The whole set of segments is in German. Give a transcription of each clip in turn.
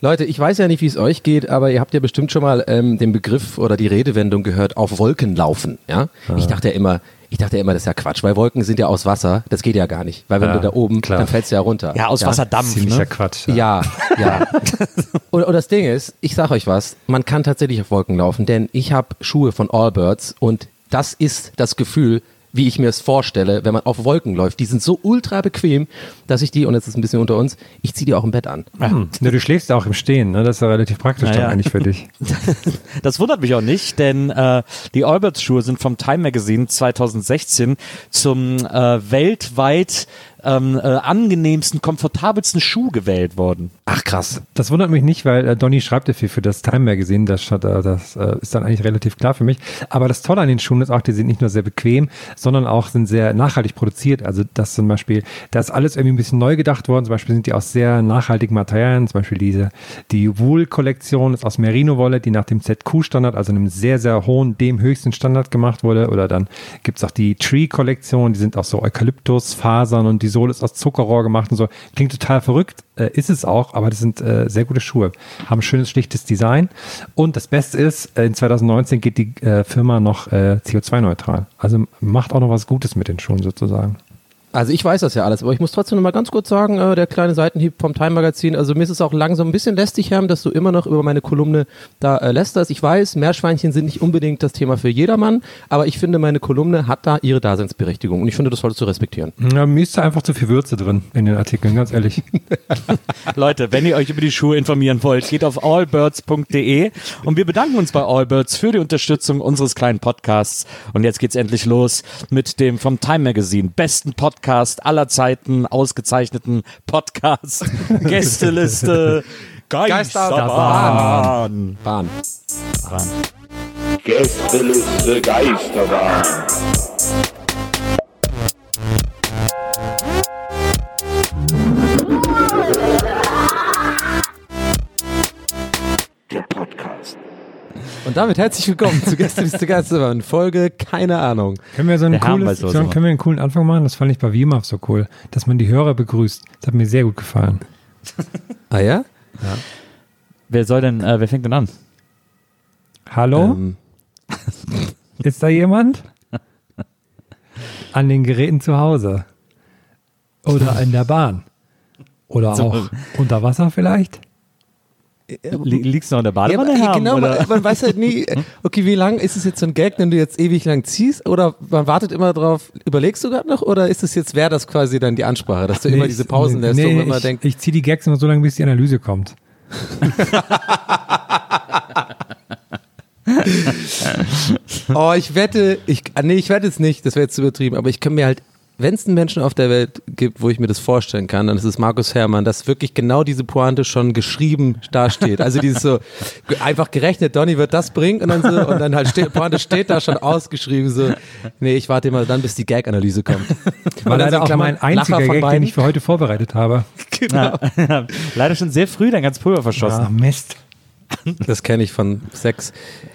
Leute, ich weiß ja nicht, wie es euch geht, aber ihr habt ja bestimmt schon mal den Begriff oder die Redewendung gehört, auf Wolken laufen. Ja? Ich dachte ja immer, das ist ja Quatsch, weil Wolken sind ja aus Wasser, das geht ja gar nicht, weil wenn du da oben, dann fällst du ja runter. Ja, aus Wasserdampf. Ziemlicher Quatsch. Ja. Und das Ding ist, ich sag euch was, man kann tatsächlich auf Wolken laufen, denn ich habe Schuhe von Allbirds und das ist das Gefühl, wie ich mir es vorstelle, wenn man auf Wolken läuft. Die sind so ultra bequem, dass ich die, und jetzt ist ein bisschen unter uns, ich ziehe die auch im Bett an. Ja, du schläfst ja auch im Stehen, ne? Das ist ja relativ praktisch dann eigentlich für dich. Das wundert mich auch nicht, denn die Allbirds-Schuhe sind vom Time Magazine 2016 zum weltweit angenehmsten, komfortabelsten Schuh gewählt worden. Ach krass. Das wundert mich nicht, weil Donny schreibt ja viel für das Time Magazine, das ist dann eigentlich relativ klar für mich. Aber das Tolle an den Schuhen ist auch, die sind nicht nur sehr bequem, sondern auch sind sehr nachhaltig produziert. Also das zum Beispiel, da ist alles irgendwie ein bisschen neu gedacht worden. Zum Beispiel sind die aus sehr nachhaltigen Materialien. Zum Beispiel die Wool-Kollektion ist aus Merino-Wolle, die nach dem ZQ-Standard, also einem sehr, sehr hohen, dem höchsten Standard gemacht wurde. Oder dann gibt es auch die Tree-Kollektion, die sind aus so Eukalyptusfasern und die Sohle ist aus Zuckerrohr gemacht und so. Klingt total verrückt, ist es auch, aber das sind sehr gute Schuhe. Haben ein schönes, schlichtes Design. Und das Beste ist, in 2019 geht die Firma noch CO2-neutral. Also macht auch noch was Gutes mit den Schuhen sozusagen. Also ich weiß das ja alles, aber ich muss trotzdem noch mal ganz kurz sagen, der kleine Seitenhieb vom Time Magazin, also mir ist es auch langsam ein bisschen lästig, Herm, dass du immer noch über meine Kolumne da lästerst. Ich weiß, Meerschweinchen sind nicht unbedingt das Thema für jedermann, aber ich finde, meine Kolumne hat da ihre Daseinsberechtigung und ich finde, das solltest du respektieren. Ja, mir ist da einfach zu viel Würze drin in den Artikeln, ganz ehrlich. Leute, wenn ihr euch über die Schuhe informieren wollt, geht auf allbirds.de und wir bedanken uns bei Allbirds für die Unterstützung unseres kleinen Podcasts und jetzt geht's endlich los mit dem vom Time Magazine besten Podcast aller Zeiten, ausgezeichneten Podcast, Gästeliste, Geisterbahn. Bahn. Gästeliste Geisterbahn. Der Podcast. Und damit herzlich willkommen zu Gästeliste Geisterbahn, Folge, keine Ahnung. Können wir einen coolen Anfang machen? Das fand ich bei WIMAF so cool, dass man die Hörer begrüßt. Das hat mir sehr gut gefallen. Ah ja? Ja. Wer fängt denn an? Hallo? Ist da jemand? An den Geräten zu Hause? Oder in der Bahn? Oder auch unter Wasser vielleicht? Liegst du noch in der Badewanne? Ja, genau, man weiß halt nie, okay, wie lang ist es jetzt so ein Gag, den du jetzt ewig lang ziehst, oder man wartet immer drauf, überlegst du gerade noch, oder ist es jetzt, wäre das quasi dann die Ansprache, dass du immer diese Pausen lässt, wo man immer denkt. Ich ziehe die Gags immer so lange, bis die Analyse kommt. Ich wette es nicht, das wäre jetzt übertrieben, aber ich kann mir halt, wenn es einen Menschen auf der Welt gibt, wo ich mir das vorstellen kann, dann ist es Markus Herrmann, dass wirklich genau diese Pointe schon geschrieben dasteht. Also dieses so, einfach gerechnet, Donny wird das bringen und dann halt Pointe steht da schon ausgeschrieben, so, nee, ich warte immer dann, bis die Gag-Analyse kommt. War leider auch mein einziger Gag, den ich für heute vorbereitet habe. Genau. Ja, leider schon sehr früh dein ganzes Pulver verschossen. Ah, Mist. Das kenne ich von Sex.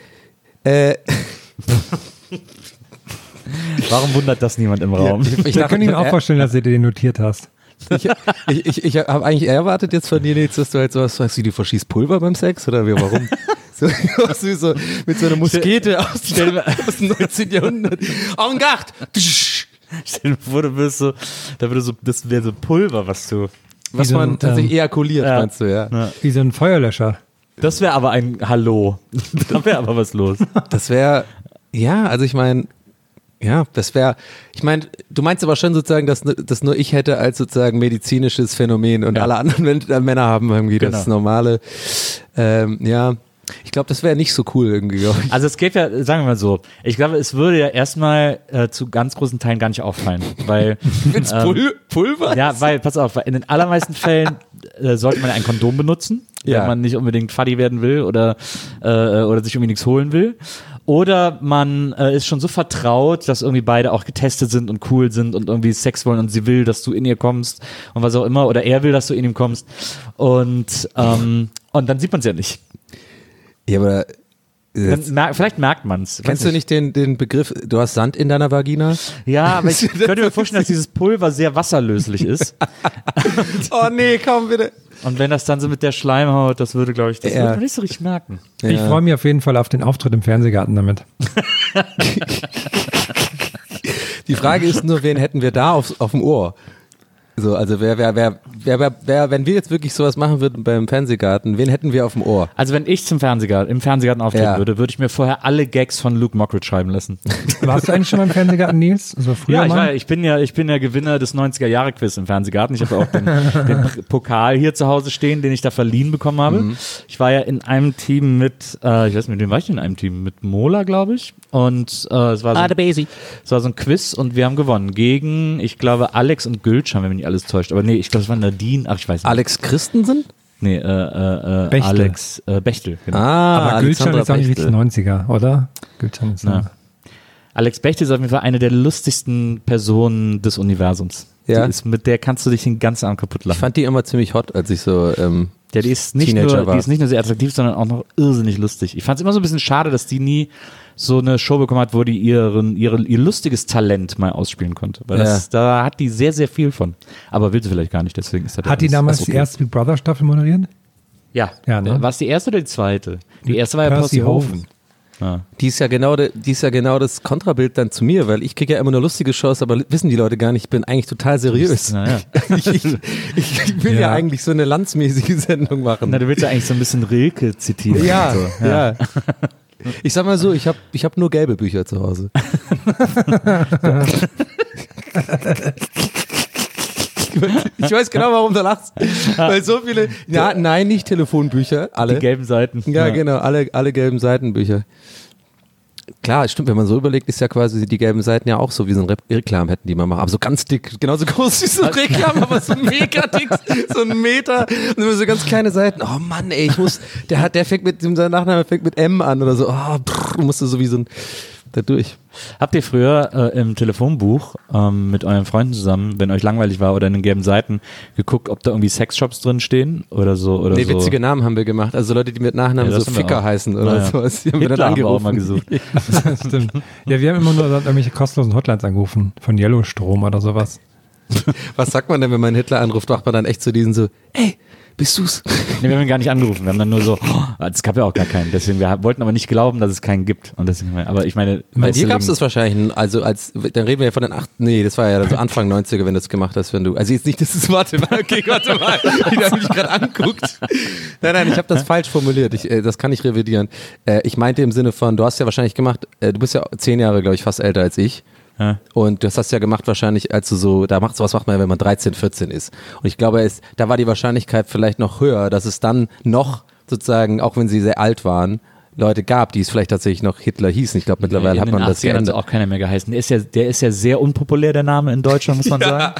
Warum wundert das niemand im Raum? Ich kann mir auch vorstellen, dass du den notiert hast. Ich habe eigentlich eher erwartet jetzt von dir, dass du halt sowas sagst, wie du verschießt Pulver beim Sex oder warum? So mit so einer Muskete aus dem 19. Jahrhundert. En garde! Stell dir vor, das wäre so Pulver, was man tatsächlich ejakuliert, meinst du, ja. Wie so ein Feuerlöscher. Das wäre aber ein Hallo. Da wäre aber was los. Das wäre, ja, also ich meine, ja, das wäre, ich meine, du meinst aber schon sozusagen, dass das nur ich hätte als sozusagen medizinisches Phänomen und alle anderen Männer haben irgendwie das normale, ja. Ich glaube, das wäre nicht so cool irgendwie. Also es geht ja, sagen wir mal so, ich glaube, es würde ja erstmal zu ganz großen Teilen gar nicht auffallen, weil Pulver? Ja, weil, pass auf, in den allermeisten Fällen sollte man ein Kondom benutzen, wenn man nicht unbedingt Fuddy werden will oder sich irgendwie nichts holen will. Oder man ist schon so vertraut, dass irgendwie beide auch getestet sind und cool sind und irgendwie Sex wollen und sie will, dass du in ihr kommst und was auch immer, oder er will, dass du in ihm kommst und dann sieht man es ja nicht. Ja, aber Vielleicht merkt man es. Kennst du nicht den Begriff, du hast Sand in deiner Vagina? Ja, aber ich könnte mir vorstellen, dass dieses Pulver sehr wasserlöslich ist. Oh nee, komm bitte. Und wenn das dann so mit der Schleimhaut, das würde, glaube ich, würde man nicht so richtig merken. Ich freue mich auf jeden Fall auf den Auftritt im Fernsehgarten damit. Die Frage ist nur, wen hätten wir da auf dem Ohr? So, also wer, wenn wir jetzt wirklich sowas machen würden beim Fernsehgarten, wen hätten wir auf dem Ohr? Also wenn ich im Fernsehgarten auftreten würde ich mir vorher alle Gags von Luke Mockridge schreiben lassen. Warst du eigentlich schon beim Fernsehgarten, Nils? Also früher mal? Ich bin ja Gewinner des 90er-Jahre-Quiz im Fernsehgarten. Ich habe auch den Pokal hier zu Hause stehen, den ich da verliehen bekommen habe. Ich war ja in einem Team mit, ich weiß nicht, mit wem war ich in einem Team? Mit Mola, glaube ich. Und es war so ein Quiz und wir haben gewonnen gegen, ich glaube, Alex und Gülcan, wenn mich nicht alles täuscht. Aber nee, ich glaube, es war Nadine. Ach, ich weiß nicht. Alex Christensen? Nee, Bechtel. Alex Bechtel. Genau. Aber Gülcan ist auch nicht richtig 90er, oder? Gülcan ist Alex Bechtel ist auf jeden Fall eine der lustigsten Personen des Universums. Ja. Mit der kannst du dich den ganzen Abend kaputt lachen. Ich fand die immer ziemlich hot, als ich so die ist nicht nur sehr attraktiv, sondern auch noch irrsinnig lustig. Ich fand es immer so ein bisschen schade, dass die nie so eine Show bekommen hat, wo die ihr lustiges Talent mal ausspielen konnte. Weil da hat die sehr, sehr viel von. Aber will sie vielleicht gar nicht, deswegen ist das Hat die damals die erste Big Brother Staffel moderiert? Ja. Ne? War es die erste oder die zweite? Die erste war ja Percy Hoven. Ja. Die ist ja genau das Kontrabild dann zu mir, weil ich kriege ja immer nur lustige Shows, aber wissen die Leute gar nicht, ich bin eigentlich total seriös. Ich will ja eigentlich so eine landsmäßige Sendung machen. Na, du willst ja eigentlich so ein bisschen Rilke zitieren. Ja, so. ja. Ich sag mal so, ich hab nur gelbe Bücher zu Hause. Ich weiß genau, warum du lachst. Weil so viele, nein, nicht Telefonbücher, alle. Die gelben Seiten. Ja, genau, alle gelben Seitenbücher. Klar, stimmt, wenn man so überlegt, ist ja quasi die gelben Seiten ja auch so wie so ein Reklam hätten die mal machen. Aber so ganz dick, genauso groß wie so ein Reklam, aber so mega dick, so ein Meter und immer so ganz kleine Seiten. Oh Mann, ey, der fängt sein Nachname fängt mit M an oder so. Musst du so wie so ein, da durch. Habt ihr früher im Telefonbuch mit euren Freunden zusammen, wenn euch langweilig war oder in den gelben Seiten, geguckt, ob da irgendwie Sexshops drin stehen oder so? Oder so? Witzige Namen haben wir gemacht. Also Leute, die mit Nachnamen so Ficker heißen oder sowas. Die haben wir dann angerufen. Haben wir auch mal gesucht. Das stimmt. Ja, wir haben immer nur irgendwelche kostenlosen Hotlines angerufen, von Yellowstrom oder sowas. Was sagt man denn, wenn man Hitler anruft, macht man dann echt zu diesen so, ey, bist du's? Nee, wir haben ihn gar nicht angerufen. Wir haben dann nur so, es gab ja auch gar keinen. Deswegen, wir wollten aber nicht glauben, dass es keinen gibt. Und deswegen, aber ich meine, bei dir gab es das wahrscheinlich, dann reden wir ja von den das war ja so Anfang 90er, wenn du das gemacht hast, also jetzt nicht, warte mal, wie der mich gerade anguckt. Nein, ich habe das falsch formuliert, das kann ich revidieren. Ich meinte im Sinne von, du hast ja wahrscheinlich gemacht, du bist ja 10 Jahre, glaube ich, fast älter als ich. Ja. Und das hast du ja gemacht wahrscheinlich, als du so, sowas macht man ja, wenn man 13, 14 ist. Und ich glaube, da war die Wahrscheinlichkeit vielleicht noch höher, dass es dann noch sozusagen, auch wenn sie sehr alt waren, Leute gab, die es vielleicht tatsächlich noch Hitler hießen. Ich glaube, mittlerweile hat man das geändert. Hat auch keiner mehr geheißen. Der ist ja sehr unpopulär, der Name in Deutschland, muss man sagen.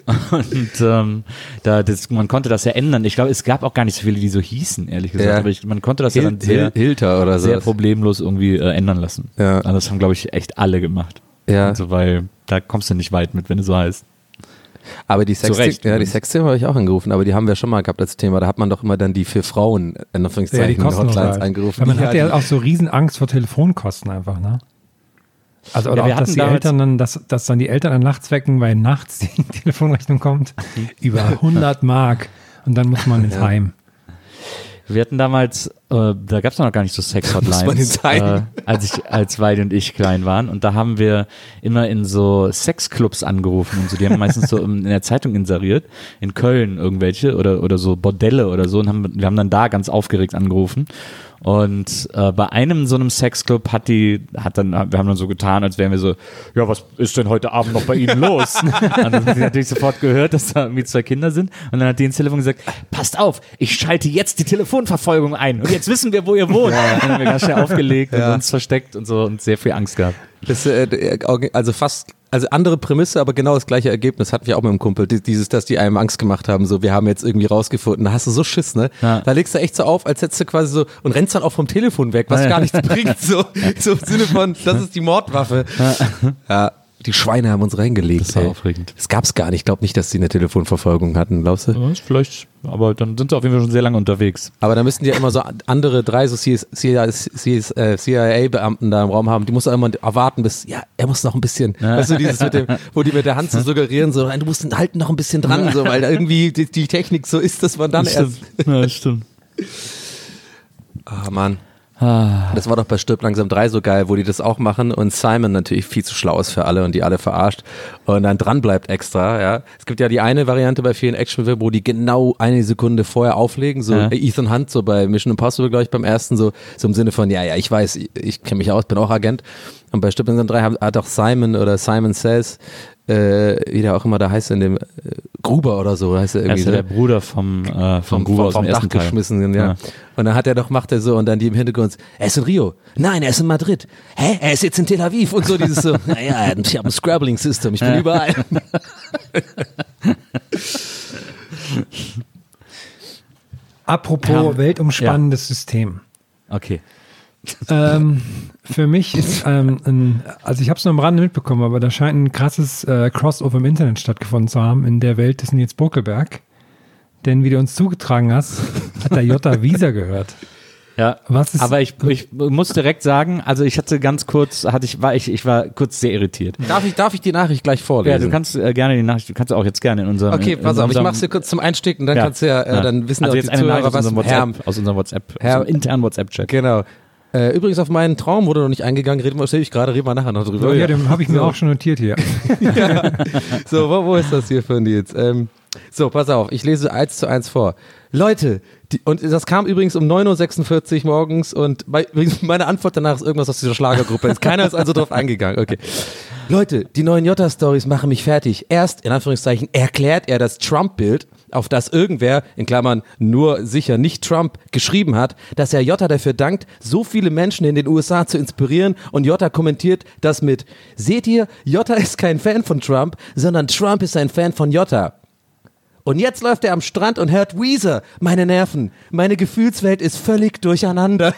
Und man konnte das ja ändern. Ich glaube, es gab auch gar nicht so viele, die so hießen, ehrlich gesagt. Aber man konnte das ja dann Hilter oder sehr problemlos irgendwie ändern lassen. Ja. Also das haben, glaube ich, echt alle gemacht. Ja. Also, weil da kommst du nicht weit mit, wenn du so heißt. Aber die Sexthemen habe ich auch angerufen, aber die haben wir schon mal gehabt als Thema. Da hat man doch immer dann die für Frauen in Anführungszeichen Hotlines angerufen. Weil man hat ja auch so riesen Angst vor Telefonkosten einfach, ne? Also oder auch, dass die Eltern dann, dass dann die Eltern an nachts wecken, weil nachts die Telefonrechnung kommt, über 100 Mark und dann muss man ins Heim. Wir hatten damals, da gab es noch gar nicht so Sex-Hotlines, als Weidi und ich klein waren. Und da haben wir immer in so Sexclubs angerufen und so. Die haben meistens so in der Zeitung inseriert, in Köln irgendwelche oder so Bordelle oder so. Und wir haben dann da ganz aufgeregt angerufen. Und bei einem so einem Sexclub wir haben dann so getan, als wären wir so, ja, was ist denn heute Abend noch bei Ihnen los? Und dann haben sie natürlich sofort gehört, dass da irgendwie 2 Kinder sind. Und dann hat die ins Telefon gesagt, passt auf, ich schalte jetzt die Telefonverfolgung ein. Und jetzt wissen wir, wo ihr wohnt. Ja. Dann haben wir ganz schnell aufgelegt und uns versteckt und so und sehr viel Angst gehabt. Das, also andere Prämisse, aber genau das gleiche Ergebnis hatten wir auch mit dem Kumpel. Dass die einem Angst gemacht haben, so, wir haben jetzt irgendwie rausgefunden. Da hast du so Schiss, ne? Ja. Da legst du echt so auf, als hättest du quasi so, und rennst dann auch vom Telefon weg, was gar nichts bringt, so im Sinne von, das ist die Mordwaffe. Ja. Die Schweine haben uns reingelegt. Das war aufregend. Das gab's gar nicht. Ich glaube nicht, dass sie eine Telefonverfolgung hatten, glaubst du? Ja, vielleicht, aber dann sind sie auf jeden Fall schon sehr lange unterwegs. Aber da müssten die ja immer so andere 3 so CIA-Beamten da im Raum haben. Die muss immer erwarten, bis, ja, er muss noch ein bisschen, weißt du, dieses mit dem, wo die mit der Hand so suggerieren, so, du musst halt noch ein bisschen dran, so, weil da irgendwie die Technik so ist, dass man dann erst. Ja, stimmt. Ah, Mann. Das war doch bei Stirb langsam 3 so geil, wo die das auch machen und Simon natürlich viel zu schlau ist für alle und die alle verarscht und dann dran bleibt extra, ja. Es gibt ja die eine Variante bei vielen Actionfilmen, wo die genau eine Sekunde vorher auflegen, so Ethan Hunt, so bei Mission Impossible, glaube ich, beim ersten, so im Sinne von, ja, ich weiß, ich kenne mich aus, bin auch Agent. Und bei Stirb langsam 3 hat auch Simon oder Simon Says, wie der auch immer da heißt, in dem Gruber oder so, heißt er irgendwie. Er ist ja der Bruder vom Gruber aus dem ersten Teil. Geschmissen, ja. Und dann macht er so und dann die im Hintergrund, er ist in Rio, nein, er ist in Madrid, hä, er ist jetzt in Tel Aviv und so dieses so, naja, ich habe ein Scrabbling-System, ich bin überall. Apropos weltumspannendes System. Okay. Für mich ist also ich habe es nur am Rande mitbekommen, aber da scheint ein krasses Crossover im Internet stattgefunden zu haben in der Welt des Nils Bokelberg. Denn wie du uns zugetragen hast, hat der Jota Visa gehört. Ja, aber ich muss direkt sagen, also ich hatte ganz kurz, ich war kurz sehr irritiert. Darf ich die Nachricht gleich vorlesen? Ja, du kannst gerne die Nachricht, du kannst auch jetzt gerne in unserem... Okay, pass auf, ich mach's dir kurz zum Einsticken, dann kannst du dann wissen also auch jetzt die eine Zuhörer, Nachricht was aus unserem internen WhatsApp-Chat. Genau. Übrigens auf meinen Traum wurde noch nicht eingegangen, reden wir nachher noch drüber. Ja, den habe ich mir auch schon notiert hier. Ja. So, wo ist das hier von dir jetzt? So, pass auf, ich lese 1:1 vor. Leute, und das kam übrigens um 9:46 Uhr morgens und meine Antwort danach ist irgendwas aus dieser Schlagergruppe. Keiner ist also drauf eingegangen. Okay. Leute, die neuen Jota-Stories machen mich fertig. Erst, in Anführungszeichen, erklärt er das Trump-Bild, auf das irgendwer, in Klammern nur sicher nicht Trump, geschrieben hat, dass er Jota dafür dankt, so viele Menschen in den USA zu inspirieren und Jota kommentiert das mit, seht ihr, Jota ist kein Fan von Trump, sondern Trump ist ein Fan von Jota. Und jetzt läuft er am Strand und hört Weezer. Meine Nerven, meine Gefühlswelt ist völlig durcheinander.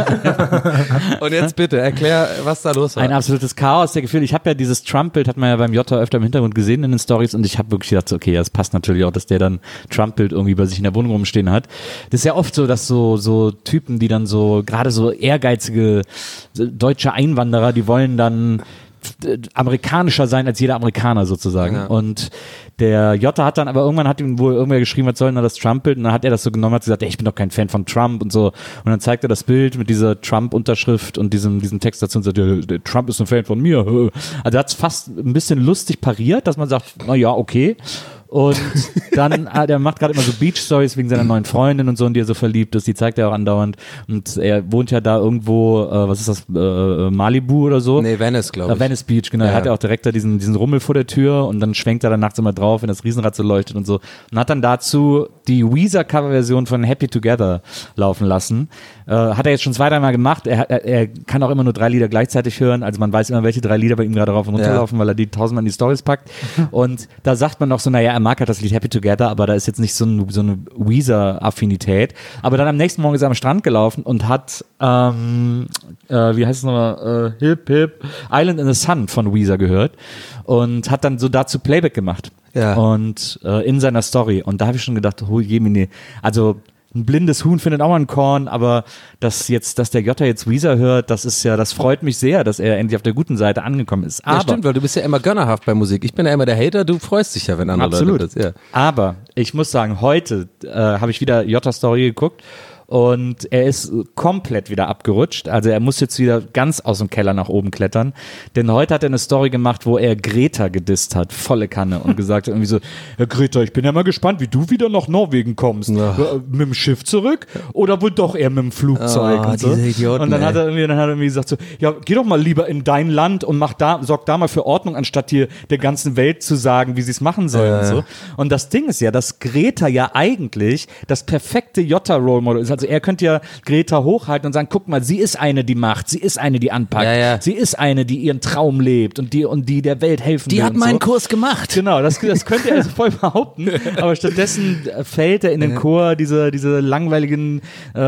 Und jetzt bitte, erklär, was da los war. Ein absolutes Chaos der Gefühle. Ich habe ja dieses Trump-Bild, hat man ja beim Jota öfter im Hintergrund gesehen in den Stories und ich habe wirklich gedacht, okay, das passt natürlich auch, dass der dann Trump-Bild irgendwie bei sich in der Wohnung rumstehen hat. Das ist ja oft so, dass so Typen, die dann so, gerade so ehrgeizige deutsche Einwanderer, die wollen dann amerikanischer sein als jeder Amerikaner sozusagen. Ja. Und der Jota hat dann, aber irgendwann hat ihm wohl irgendwer geschrieben, was soll denn das Trump-Bild? Und dann hat er das so genommen, hat gesagt, ey, ich bin doch kein Fan von Trump und so. Und dann zeigt er das Bild mit dieser Trump-Unterschrift und diesem Text dazu und sagt, der Trump ist ein Fan von mir. Also er hat es fast ein bisschen lustig pariert, dass man sagt, na ja, okay. Und dann, der macht gerade immer so Beach-Stories wegen seiner neuen Freundin und so, in die er so verliebt ist, die zeigt er auch andauernd. Und er wohnt ja da irgendwo, was ist das, Malibu oder so? Nee, Venice, glaube ich. Venice Beach, genau. Ja. Er hat ja auch direkt da diesen Rummel vor der Tür und dann schwenkt er dann nachts immer drauf, wenn das Riesenrad so leuchtet und so. Und hat dann dazu die Weezer-Coverversion von Happy Together laufen lassen. Hat er jetzt schon 2-3 Mal gemacht. Er kann auch immer nur 3 Lieder gleichzeitig hören. Also man weiß immer, welche 3 Lieder bei ihm gerade rauf und runter laufen, weil er die 1000-mal in die Stories packt. Und da sagt man noch so, naja, er mag halt das Lied Happy Together, aber da ist jetzt nicht so eine Weezer-Affinität. Aber dann am nächsten Morgen ist er am Strand gelaufen und hat, wie heißt es nochmal, Hip Hip, Island in the Sun von Weezer gehört und hat dann so dazu Playback gemacht. Ja. Und in seiner Story. Und da habe ich schon gedacht, oh Jemine, also ein blindes Huhn findet auch ein Korn, aber dass der Jota jetzt Weezer hört, das freut mich sehr, dass er endlich auf der guten Seite angekommen ist. Aber, ja, stimmt, weil du bist ja immer gönnerhaft bei Musik. Ich bin ja immer der Hater, du freust dich ja, wenn andere Leute das. Ja. Aber ich muss sagen, heute habe ich wieder Jota-Story geguckt und er ist komplett wieder abgerutscht. Also er muss jetzt wieder ganz aus dem Keller nach oben klettern. Denn heute hat er eine Story gemacht, wo er Greta gedisst hat, volle Kanne, und gesagt hat irgendwie so, ja Greta, ich bin ja mal gespannt, wie du wieder nach Norwegen kommst. Mit dem Schiff zurück oder wohl doch eher mit dem Flugzeug und so. Idioten, und dann hat er irgendwie gesagt so, ja, geh doch mal lieber in dein Land und sorg da mal für Ordnung, anstatt hier der ganzen Welt zu sagen, wie sie es machen sollen und so. Und das Ding ist ja, dass Greta ja eigentlich das perfekte Jota-Role-Model ist. Also er könnte ja Greta hochhalten und sagen, guck mal, sie ist eine, die macht, sie ist eine, die anpackt, sie ist eine, die ihren Traum lebt und die der Welt helfen will. Die hat meinen Kurs gemacht. Genau, das könnte er also voll behaupten, aber stattdessen fällt er in den Chor diese langweiligen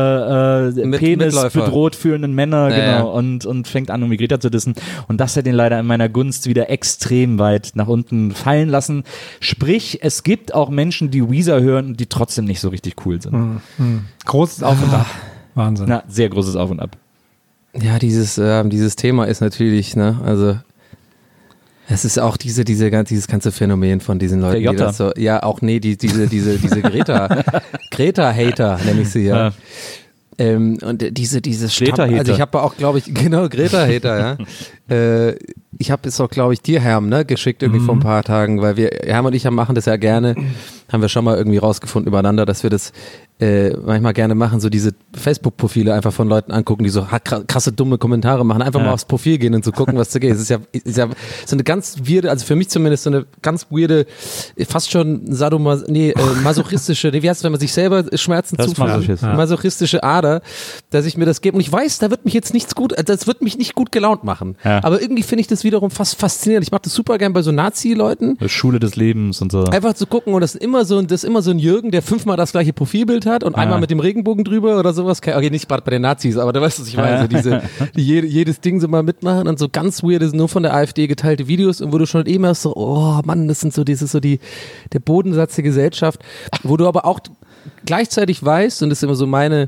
Penis bedroht fühlenden Männer, genau, und fängt an, um Greta zu dissen. Und das hat ihn leider in meiner Gunst wieder extrem weit nach unten fallen lassen. Sprich, es gibt auch Menschen, die Weezer hören und die trotzdem nicht so richtig cool sind. Großes Auf und Ab. Wahnsinn. Na, sehr großes Auf und Ab. Ja, dieses Thema ist natürlich, ne, also es ist auch dieses ganze Phänomen von diesen Leuten, die das so, diese Greta-Hater, nenne ich sie ja. Und diese Greta-Hater. Also ich habe auch, glaube ich, genau, Greta-Hater, ja. Ich habe es auch, glaube ich, dir, Herm, ne, geschickt irgendwie vor ein paar Tagen, weil Herm und ich machen das ja gerne, haben wir schon mal irgendwie rausgefunden übereinander, dass wir das manchmal gerne machen, so diese Facebook-Profile einfach von Leuten angucken, die so krasse, dumme Kommentare machen, einfach mal aufs Profil gehen und so gucken, was da geht. Es ist ja so eine ganz weirde, also für mich zumindest so eine ganz weirde, fast schon masochistische, wie heißt es, wenn man sich selber Schmerzen zufügt? Masochistische Ader, dass ich mir das gebe. Und ich weiß, das wird mich nicht gut gelaunt machen. Ja. Aber irgendwie finde ich das wiederum fast faszinierend. Ich mache das super gern bei so Nazi-Leuten. Schule des Lebens und so. Einfach zu gucken und das ist immer so ein Jürgen, der 5-mal das gleiche Profilbild hat und einmal mit dem Regenbogen drüber oder sowas. Okay, nicht bei den Nazis, aber du weißt, was ich meine. Die jedes Ding so mal mitmachen und so ganz weird ist, nur von der AfD geteilte Videos und wo du schon immer so, oh Mann, das sind so der Bodensatz der Gesellschaft, wo du aber auch gleichzeitig weißt, und das ist immer so mein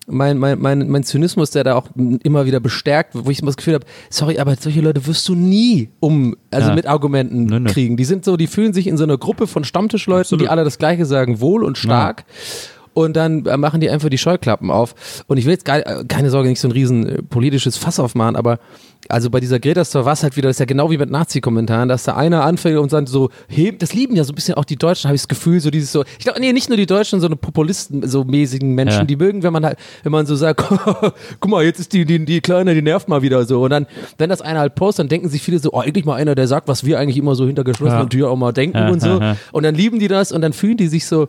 Zynismus, der da auch immer wieder bestärkt, wo ich immer das Gefühl habe, sorry, aber solche Leute wirst du nie mit Argumenten kriegen. Die fühlen sich in so einer Gruppe von Stammtischleuten, die alle das Gleiche sagen, wohl und stark. Und dann machen die einfach die Scheuklappen auf. Und ich will jetzt keine Sorge, nicht so ein riesen politisches Fass aufmachen, aber also bei dieser Greta-Story war es halt wieder, das ist ja genau wie mit Nazi-Kommentaren, dass da einer anfängt und dann so das lieben ja so ein bisschen auch die Deutschen, habe ich das Gefühl, so dieses so, ich glaube, nicht nur die Deutschen, sondern Populisten, so mäßigen Menschen, die mögen, wenn man so sagt, guck mal, jetzt ist die Kleine, die nervt mal wieder so. Und dann, wenn das einer halt postet, dann denken sich viele so, eigentlich mal einer, der sagt, was wir eigentlich immer so hinter geschlossenen Tür auch mal denken und so. Und dann lieben die das und dann fühlen die sich so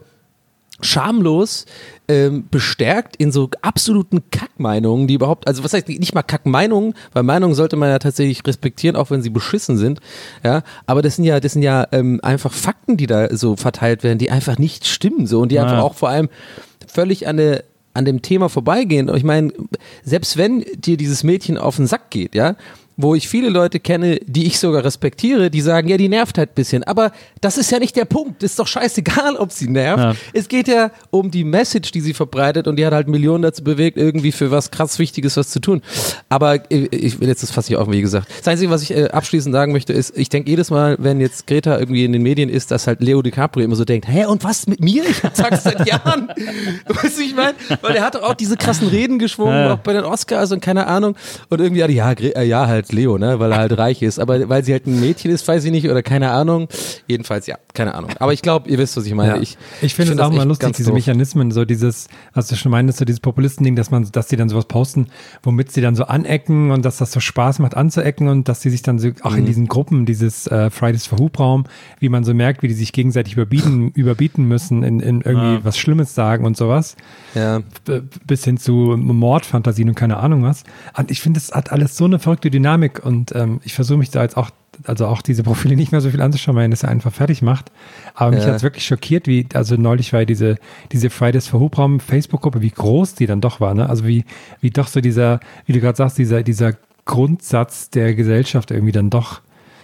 schamlos bestärkt in so absoluten Kackmeinungen, die überhaupt, also was heißt nicht mal Kackmeinungen, weil Meinungen sollte man ja tatsächlich respektieren, auch wenn sie beschissen sind, ja, aber das sind ja einfach Fakten, die da so verteilt werden, die einfach nicht stimmen, so, und die einfach auch vor allem völlig an dem Thema vorbeigehen. Und ich meine, selbst wenn dir dieses Mädchen auf den Sack geht, ja, wo ich viele Leute kenne, die ich sogar respektiere, die sagen, ja, die nervt halt ein bisschen. Aber das ist ja nicht der Punkt. Das ist doch scheißegal, ob sie nervt. Ja. Es geht ja um die Message, die sie verbreitet, und die hat halt Millionen dazu bewegt, irgendwie für was krass Wichtiges was zu tun. Aber ich will jetzt das fast nicht offen, wie gesagt. Das Einzige, was ich abschließend sagen möchte, ist, ich denke jedes Mal, wenn jetzt Greta irgendwie in den Medien ist, dass halt Leo DiCaprio immer so denkt, hä, und was mit mir? Ich sag's seit Jahren. Weißt du, ich meine? Weil er hat doch auch diese krassen Reden geschwungen, auch bei den Oscars und keine Ahnung. Und irgendwie, halt Leo, ne, weil er halt reich ist, aber weil sie halt ein Mädchen ist, weiß ich nicht, oder keine Ahnung. Jedenfalls, ja, keine Ahnung. Aber ich glaube, ihr wisst, was ich meine. Ja. Ich finde es auch mal lustig, diese Mechanismen, so dieses, was du schon meintest, so dieses Populisten-Ding, dass die dann sowas posten, womit sie dann so anecken und dass das so Spaß macht anzuecken und dass sie sich dann so auch in diesen Gruppen, dieses Fridays for Hubraum, wie man so merkt, wie die sich gegenseitig überbieten müssen, in irgendwie was Schlimmes sagen und sowas. Ja. Bis hin zu Mordfantasien und keine Ahnung was. Und ich finde, das hat alles so eine verrückte Dynamik und ich versuche mich da jetzt auch, also auch diese Profile nicht mehr so viel anzuschauen, weil das ja einfach fertig macht. Aber mich hat es wirklich schockiert, also neulich war diese Fridays for Hubraum Facebook-Gruppe, wie groß die dann doch war, ne? Also wie doch so dieser, wie du gerade sagst, dieser Grundsatz der Gesellschaft irgendwie dann doch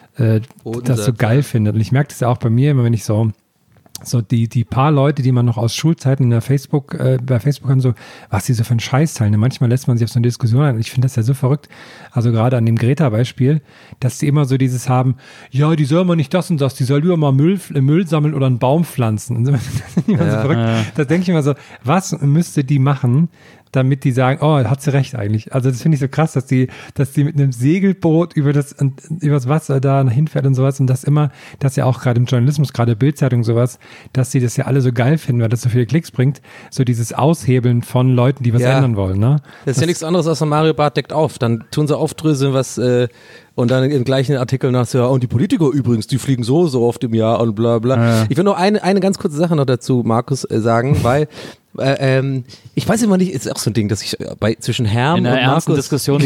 das so geil findet. Und ich merke das ja auch bei mir, immer wenn ich so die paar Leute, die man noch aus Schulzeiten in der bei Facebook haben, so, was die so für einen Scheiß teilen. Manchmal lässt man sich auf so eine Diskussion ein. Ich finde das ja so verrückt. Also gerade an dem Greta-Beispiel, dass die immer so dieses haben, ja, die soll mal nicht das und das, die soll lieber mal Müll sammeln oder einen Baum pflanzen. Und so, das ist immer so verrückt. Da denke ich immer so, was müsste die machen, damit die sagen, oh, hat sie recht eigentlich. Also das finde ich so krass, dass die mit einem Segelboot über das Wasser da hinfährt und sowas und das ja auch gerade im Journalismus, gerade Bild-Zeitung sowas, dass sie das ja alle so geil finden, weil das so viele Klicks bringt, so dieses Aushebeln von Leuten, die was ändern wollen, ne? Das ist ja nichts anderes als Mario Barth deckt auf. Dann tun sie aufdröseln, was und dann im gleichen Artikel nach so, und die Politiker übrigens, die fliegen so oft im Jahr und bla bla. Ja. Ich will nur eine ganz kurze Sache noch dazu, Markus, sagen, weil ich weiß immer nicht, ist auch so ein Ding, dass ich zwischen Herm und Markus Diskussion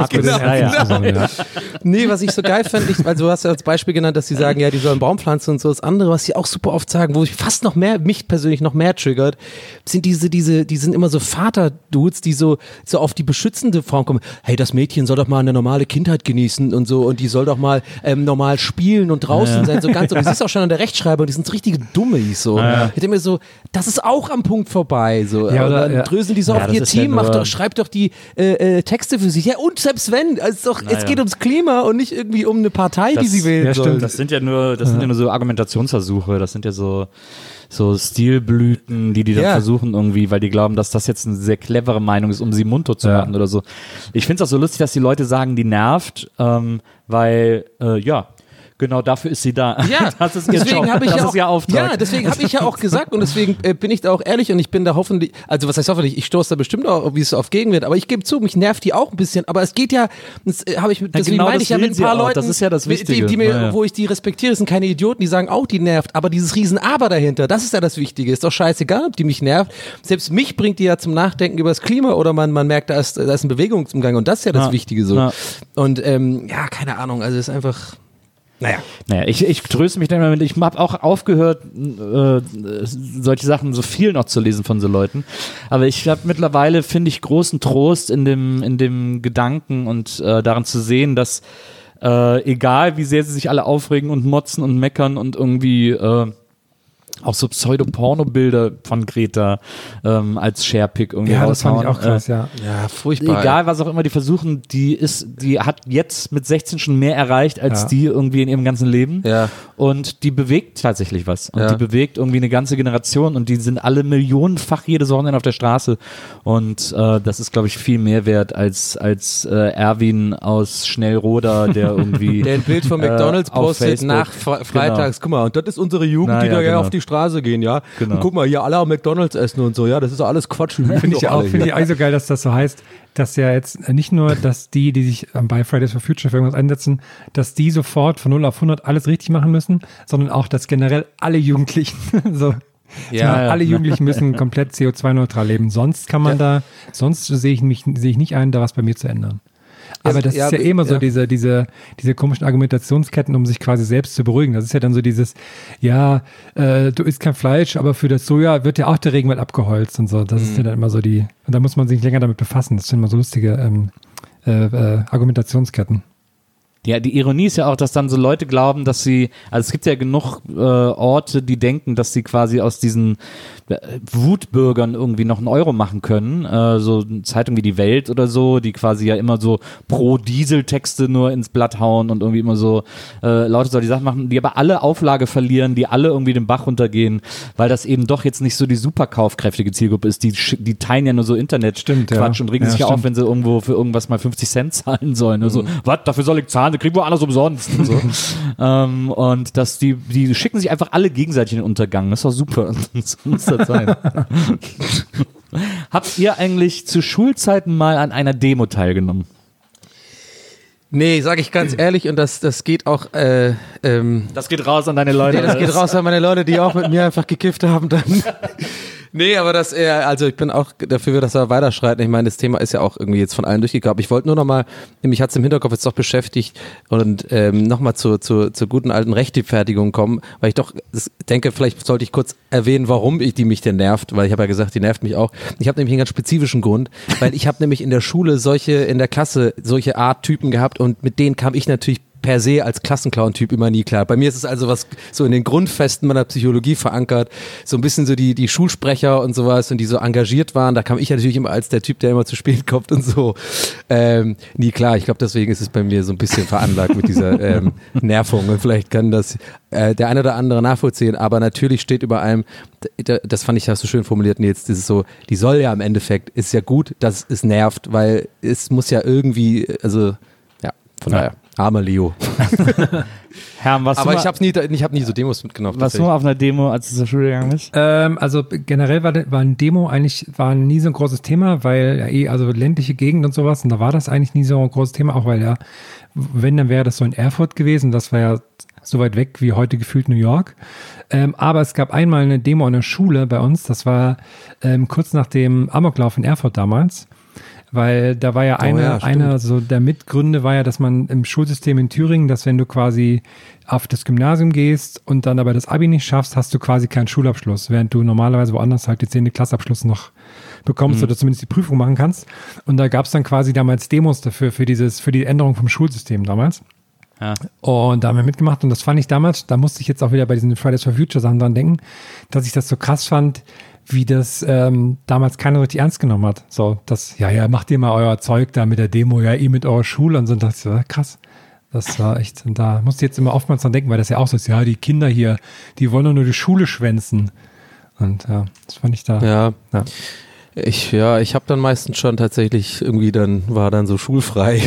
Nee, was ich so geil fand, also du hast ja als Beispiel genannt, dass sie sagen, ja, die sollen Baum pflanzen und so. Das andere, was sie auch super oft sagen, wo ich fast noch mehr, mich persönlich noch mehr triggert, sind die sind immer so Vater-Dudes, die so auf die beschützende Form kommen. Hey, das Mädchen soll doch mal eine normale Kindheit genießen und so, und die soll doch mal normal spielen und draußen sein, so ganz. Und du siehst auch schon an der Rechtschreibung, die sind so richtige Dummies, so. Ich denke mir so, das ist auch am Punkt vorbei. So. Ja, oder, dann drösen die so auf ihr Team, schreibt doch die Texte für sich. Ja, und selbst wenn, es geht ums Klima und nicht irgendwie um eine Partei, die sie wählen soll. Das sind ja nur so Argumentationsversuche, das sind ja so Stilblüten, die dann versuchen irgendwie, weil die glauben, dass das jetzt eine sehr clevere Meinung ist, um sie mundtot zu machen oder so. Ich finde es auch so lustig, dass die Leute sagen, die nervt, weil, genau dafür ist sie da. Ja, das ist ihr Job. Das ist ihr Auftrag. Ja, deswegen habe ich ja auch gesagt, und deswegen bin ich da auch ehrlich, und ich bin da hoffentlich, also was heißt hoffentlich, ich stoße da bestimmt auch, wie es auf Gegenwert, aber ich gebe zu, mich nervt die auch ein bisschen, aber es geht ja, deswegen meine ich ja mit ein paar Leuten, das ist ja das Wichtige. Wo ich die respektiere, das sind keine Idioten, die sagen auch, die nervt, aber dieses Riesen-Aber dahinter, das ist ja das Wichtige, ist doch scheißegal, ob die mich nervt, selbst mich bringt die ja zum Nachdenken über das Klima, oder man merkt, da ist eine Bewegung im Gang, und das ist ja das Wichtige so. Ja. Und keine Ahnung, also es ist einfach... Naja, ich tröste mich dann damit. Ich habe auch aufgehört, solche Sachen so viel noch zu lesen von so Leuten. Aber ich habe mittlerweile, finde ich, großen Trost in dem Gedanken und daran zu sehen, dass egal wie sehr sie sich alle aufregen und motzen und meckern und irgendwie auch so Pseudo-Porno-Bilder von Greta als Sharepick irgendwie raushauen. Das fand ich auch krass, ja, furchtbar. Egal, was auch immer die versuchen, die hat jetzt mit 16 schon mehr erreicht, als die irgendwie in ihrem ganzen Leben. Ja. Und die bewegt tatsächlich was. Und die bewegt irgendwie eine ganze Generation, und die sind alle millionenfach jedes Wochenende auf der Straße. Und das ist, glaube ich, viel mehr wert als Erwin aus Schnellroda, der irgendwie der ein Bild von McDonald's postet nach Freitags. Genau. Guck mal, und das ist unsere Jugend, die da auf die Straße gehen, ja. Genau. Und guck mal, hier alle am McDonald's essen und so, ja, das ist alles Quatsch. Finde ich auch so geil, dass das so heißt, dass ja jetzt nicht nur, dass die sich bei Fridays for Future für irgendwas einsetzen, dass die sofort von 0 auf 100 alles richtig machen müssen, sondern auch, dass generell alle Jugendlichen alle Jugendlichen müssen komplett CO2-neutral leben. Sonst kann man sonst sehe ich nicht ein, da was bei mir zu ändern. Aber das ist ja immer so diese komischen Argumentationsketten, um sich quasi selbst zu beruhigen. Das ist ja dann so dieses, du isst kein Fleisch, aber für das Soja wird ja auch der Regenwald abgeholzt und so. Das ist ja dann immer so und da muss man sich länger damit befassen. Das sind immer so lustige Argumentationsketten. Ja, die Ironie ist ja auch, dass dann so Leute glauben, dass sie, also es gibt ja genug Orte, die denken, dass sie quasi aus diesen Wutbürgern irgendwie noch einen Euro machen können, so Zeitungen wie die Welt oder so, die quasi ja immer so Pro-Diesel-Texte nur ins Blatt hauen und irgendwie immer so lauter solche Sachen machen, die aber alle Auflage verlieren, die alle irgendwie den Bach runtergehen, weil das eben doch jetzt nicht so die super kaufkräftige Zielgruppe ist, die teilen ja nur so Internet-Quatsch und regen sich ja auf, wenn sie irgendwo für irgendwas mal 50 Cent zahlen sollen. Also, was, dafür soll ich zahlen? Kriegen wir alles umsonst. Und, so. Und dass die schicken sich einfach alle gegenseitig in den Untergang. Das ist doch super. So muss das sein. Habt ihr eigentlich zu Schulzeiten mal an einer Demo teilgenommen? Nee, sag ich ganz ehrlich, und das geht auch das geht raus an deine Leute. Nee, das geht raus an meine Leute, die auch mit mir einfach gekifft haben dann. Nee, aber also ich bin auch dafür, dass wir weiterschreiten. Ich meine, das Thema ist ja auch irgendwie jetzt von allen durchgekommen. Ich wollte nur nochmal, mich hat es im Hinterkopf jetzt doch beschäftigt, und nochmal zur guten alten Rechtfertigung kommen, weil ich doch denke, vielleicht sollte ich kurz erwähnen, warum die mich denn nervt, weil ich habe ja gesagt, die nervt mich auch. Ich habe nämlich einen ganz spezifischen Grund, weil ich habe nämlich in der Schule in der Klasse solche Art Typen gehabt, und mit denen kam ich natürlich per se als Klassenclown-Typ immer nie klar. Bei mir ist es also was so in den Grundfesten meiner Psychologie verankert, so ein bisschen so die Schulsprecher und sowas, und die so engagiert waren, da kam ich natürlich immer als der Typ, der immer zu spät kommt und so. Nie klar, ich glaube, deswegen ist es bei mir so ein bisschen veranlagt mit dieser Nervung, und vielleicht kann das der eine oder andere nachvollziehen, aber natürlich steht über allem, das fand ich, hast du schön formuliert, Nils, das ist so, die soll ja im Endeffekt, ist ja gut, dass es nervt, weil es muss ja irgendwie, also ja, von daher. Armer Leo. Herr, Aber ich habe nie so Demos mitgenommen. Warst du mal auf einer Demo, als du zur Schule gegangen bist? Also generell war ein Demo eigentlich nie so ein großes Thema, weil also ländliche Gegend und sowas, und da war das eigentlich nie so ein großes Thema, auch weil wenn, dann wäre das so in Erfurt gewesen, das war ja so weit weg wie heute gefühlt New York. Aber es gab einmal eine Demo an der Schule bei uns, das war kurz nach dem Amoklauf in Erfurt damals. Weil da war ja einer so der Mitgründe war ja, dass man im Schulsystem in Thüringen, dass wenn du quasi auf das Gymnasium gehst und dann aber das Abi nicht schaffst, hast du quasi keinen Schulabschluss, während du normalerweise woanders halt die 10. Klassabschluss noch bekommst oder zumindest die Prüfung machen kannst. Und da gab es dann quasi damals Demos dafür, für die Änderung vom Schulsystem damals. Ja. Und da haben wir mitgemacht und das fand ich damals, da musste ich jetzt auch wieder bei diesen Fridays for Future Sachen dran denken, dass ich das so krass fand, wie das damals keiner richtig ernst genommen hat. So, macht ihr mal euer Zeug da mit der Demo, mit eurer Schule und so. Und das war krass. Das war echt, und da musste ich jetzt immer oftmals dran denken, weil das ja auch so ist, die Kinder hier, die wollen doch nur die Schule schwänzen. Und ja, das fand ich da. Ja. Ich habe dann meistens schon tatsächlich war dann so schulfrei.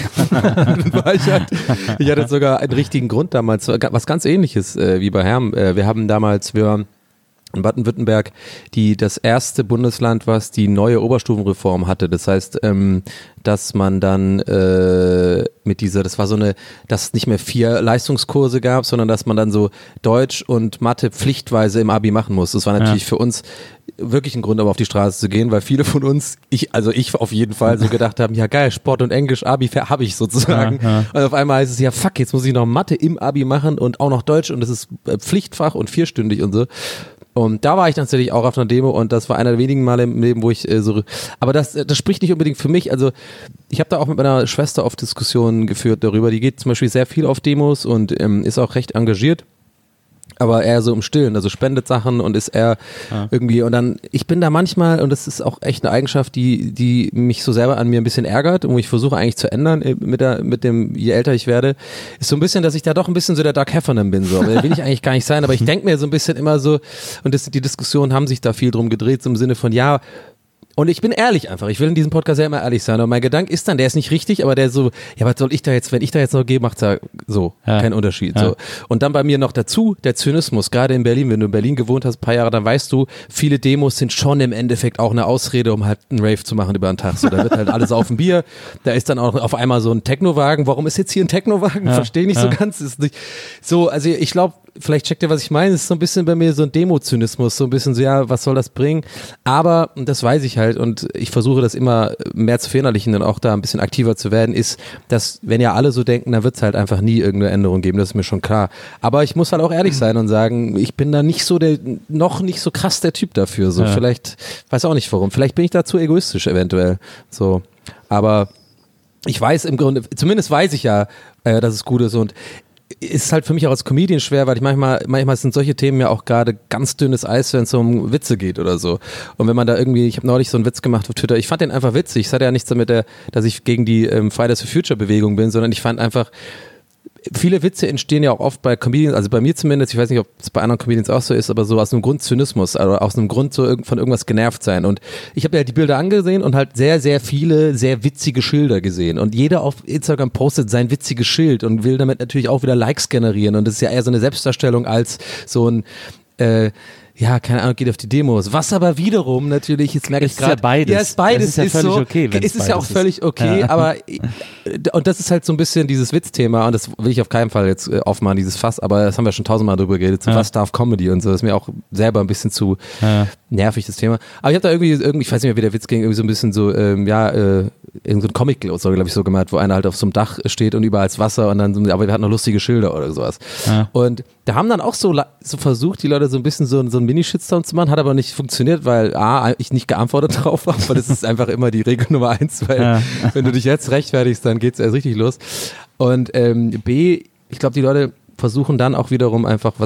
Ich hatte sogar einen richtigen Grund damals, was ganz ähnliches wie bei Herm. Wir waren in Baden-Württemberg das erste Bundesland, was die neue Oberstufenreform hatte. Das heißt, dass man dann dass es nicht mehr 4 Leistungskurse gab, sondern dass man dann so Deutsch und Mathe pflichtweise im Abi machen muss. Das war natürlich für uns wirklich ein Grund, aber auf die Straße zu gehen, weil viele von uns, ich auf jeden Fall so gedacht haben, ja geil, Sport und Englisch, Abi habe ich sozusagen. Und auf einmal heißt es, ja fuck, jetzt muss ich noch Mathe im Abi machen und auch noch Deutsch und das ist Pflichtfach und 4-stündig und so. Und da war ich tatsächlich auch auf einer Demo und das war einer der wenigen Male im Leben, wo ich aber das spricht nicht unbedingt für mich, also ich habe da auch mit meiner Schwester oft Diskussionen geführt darüber, die geht zum Beispiel sehr viel auf Demos und ist auch recht engagiert, aber eher so im Stillen, also spendet Sachen und ist eher irgendwie, und dann, ich bin da manchmal, und das ist auch echt eine Eigenschaft, die mich so selber an mir ein bisschen ärgert und wo ich versuche eigentlich zu ändern je älter ich werde, ist so ein bisschen, dass ich da doch ein bisschen so der Doug Heffernan bin, so, aber will ich eigentlich gar nicht sein, aber ich denke mir so ein bisschen immer so, und die Diskussionen haben sich da viel drum gedreht, so im Sinne von, und ich bin ehrlich einfach, ich will in diesem Podcast ja immer ehrlich sein und mein Gedanke ist dann, der ist nicht richtig, aber der so, was soll ich da jetzt, wenn ich da jetzt noch gehe, macht's ja so, kein Unterschied. So. Und dann bei mir noch dazu, der Zynismus, gerade in Berlin, wenn du in Berlin gewohnt hast, ein paar Jahre, dann weißt du, viele Demos sind schon im Endeffekt auch eine Ausrede, um halt einen Rave zu machen über den Tag. So, da wird halt alles auf dem Bier, da ist dann auch auf einmal so ein Technowagen, warum ist jetzt hier ein Technowagen? Verstehe nicht so ganz, ist nicht so, also ich glaube, vielleicht checkt ihr, was ich meine, es ist so ein bisschen bei mir so ein Demo-Zynismus, so ein bisschen so, was soll das bringen? Aber, und das weiß ich halt und ich versuche das immer mehr zu verinnerlichen und auch da ein bisschen aktiver zu werden, ist, dass, wenn ja alle so denken, dann wird es halt einfach nie irgendeine Änderung geben, das ist mir schon klar. Aber ich muss halt auch ehrlich sein und sagen, ich bin da noch nicht so krass der Typ dafür, so, vielleicht, weiß auch nicht warum, vielleicht bin ich da zu egoistisch eventuell, so, aber ich weiß im Grunde, zumindest weiß ich ja, dass es gut ist und ist halt für mich auch als Comedian schwer, weil ich manchmal sind solche Themen ja auch gerade ganz dünnes Eis, wenn es um Witze geht oder so. Und wenn man da irgendwie, ich habe neulich so einen Witz gemacht auf Twitter, ich fand den einfach witzig. Es hat ja nichts damit, dass ich gegen die Fridays for Future Bewegung bin, sondern ich fand einfach, viele Witze entstehen ja auch oft bei Comedians, also bei mir zumindest, ich weiß nicht, ob es bei anderen Comedians auch so ist, aber so aus einem Grund Zynismus, also aus einem Grund so von irgendwas genervt sein. Und ich habe ja die Bilder angesehen und halt sehr, sehr viele sehr witzige Schilder gesehen. Und jeder auf Instagram postet sein witziges Schild und will damit natürlich auch wieder Likes generieren. Und das ist ja eher so eine Selbstdarstellung als so ein keine Ahnung, geht auf die Demos. Was aber wiederum natürlich, jetzt merke ich gerade. Ist ja beides. Ja, ist beides. Das ist ja völlig so, okay. Es ist ja auch völlig okay, aber, und das ist halt so ein bisschen dieses Witzthema, und das will ich auf keinen Fall jetzt aufmachen, dieses Fass, aber das haben wir schon 1000-mal drüber geredet, so was darf Comedy und so, das ist mir auch selber ein bisschen zu nervig, das Thema. Aber ich habe da irgendwie, ich weiß nicht mehr, wie der Witz ging, irgendwie so ein bisschen so, irgend so ein Comic, glaube ich, so gemacht, wo einer halt auf so einem Dach steht und überall ist Wasser und dann, aber wir hatten noch lustige Schilder oder sowas. Ja. Und da haben dann auch so versucht, die Leute so ein bisschen so einen Mini-Shitstorm zu machen, hat aber nicht funktioniert, weil ich nicht geantwortet drauf habe, weil das ist einfach immer die Regel Nummer 1, weil wenn du dich jetzt rechtfertigst, dann geht's erst richtig los. Und B, ich glaube, die Leute versuchen dann auch wiederum einfach was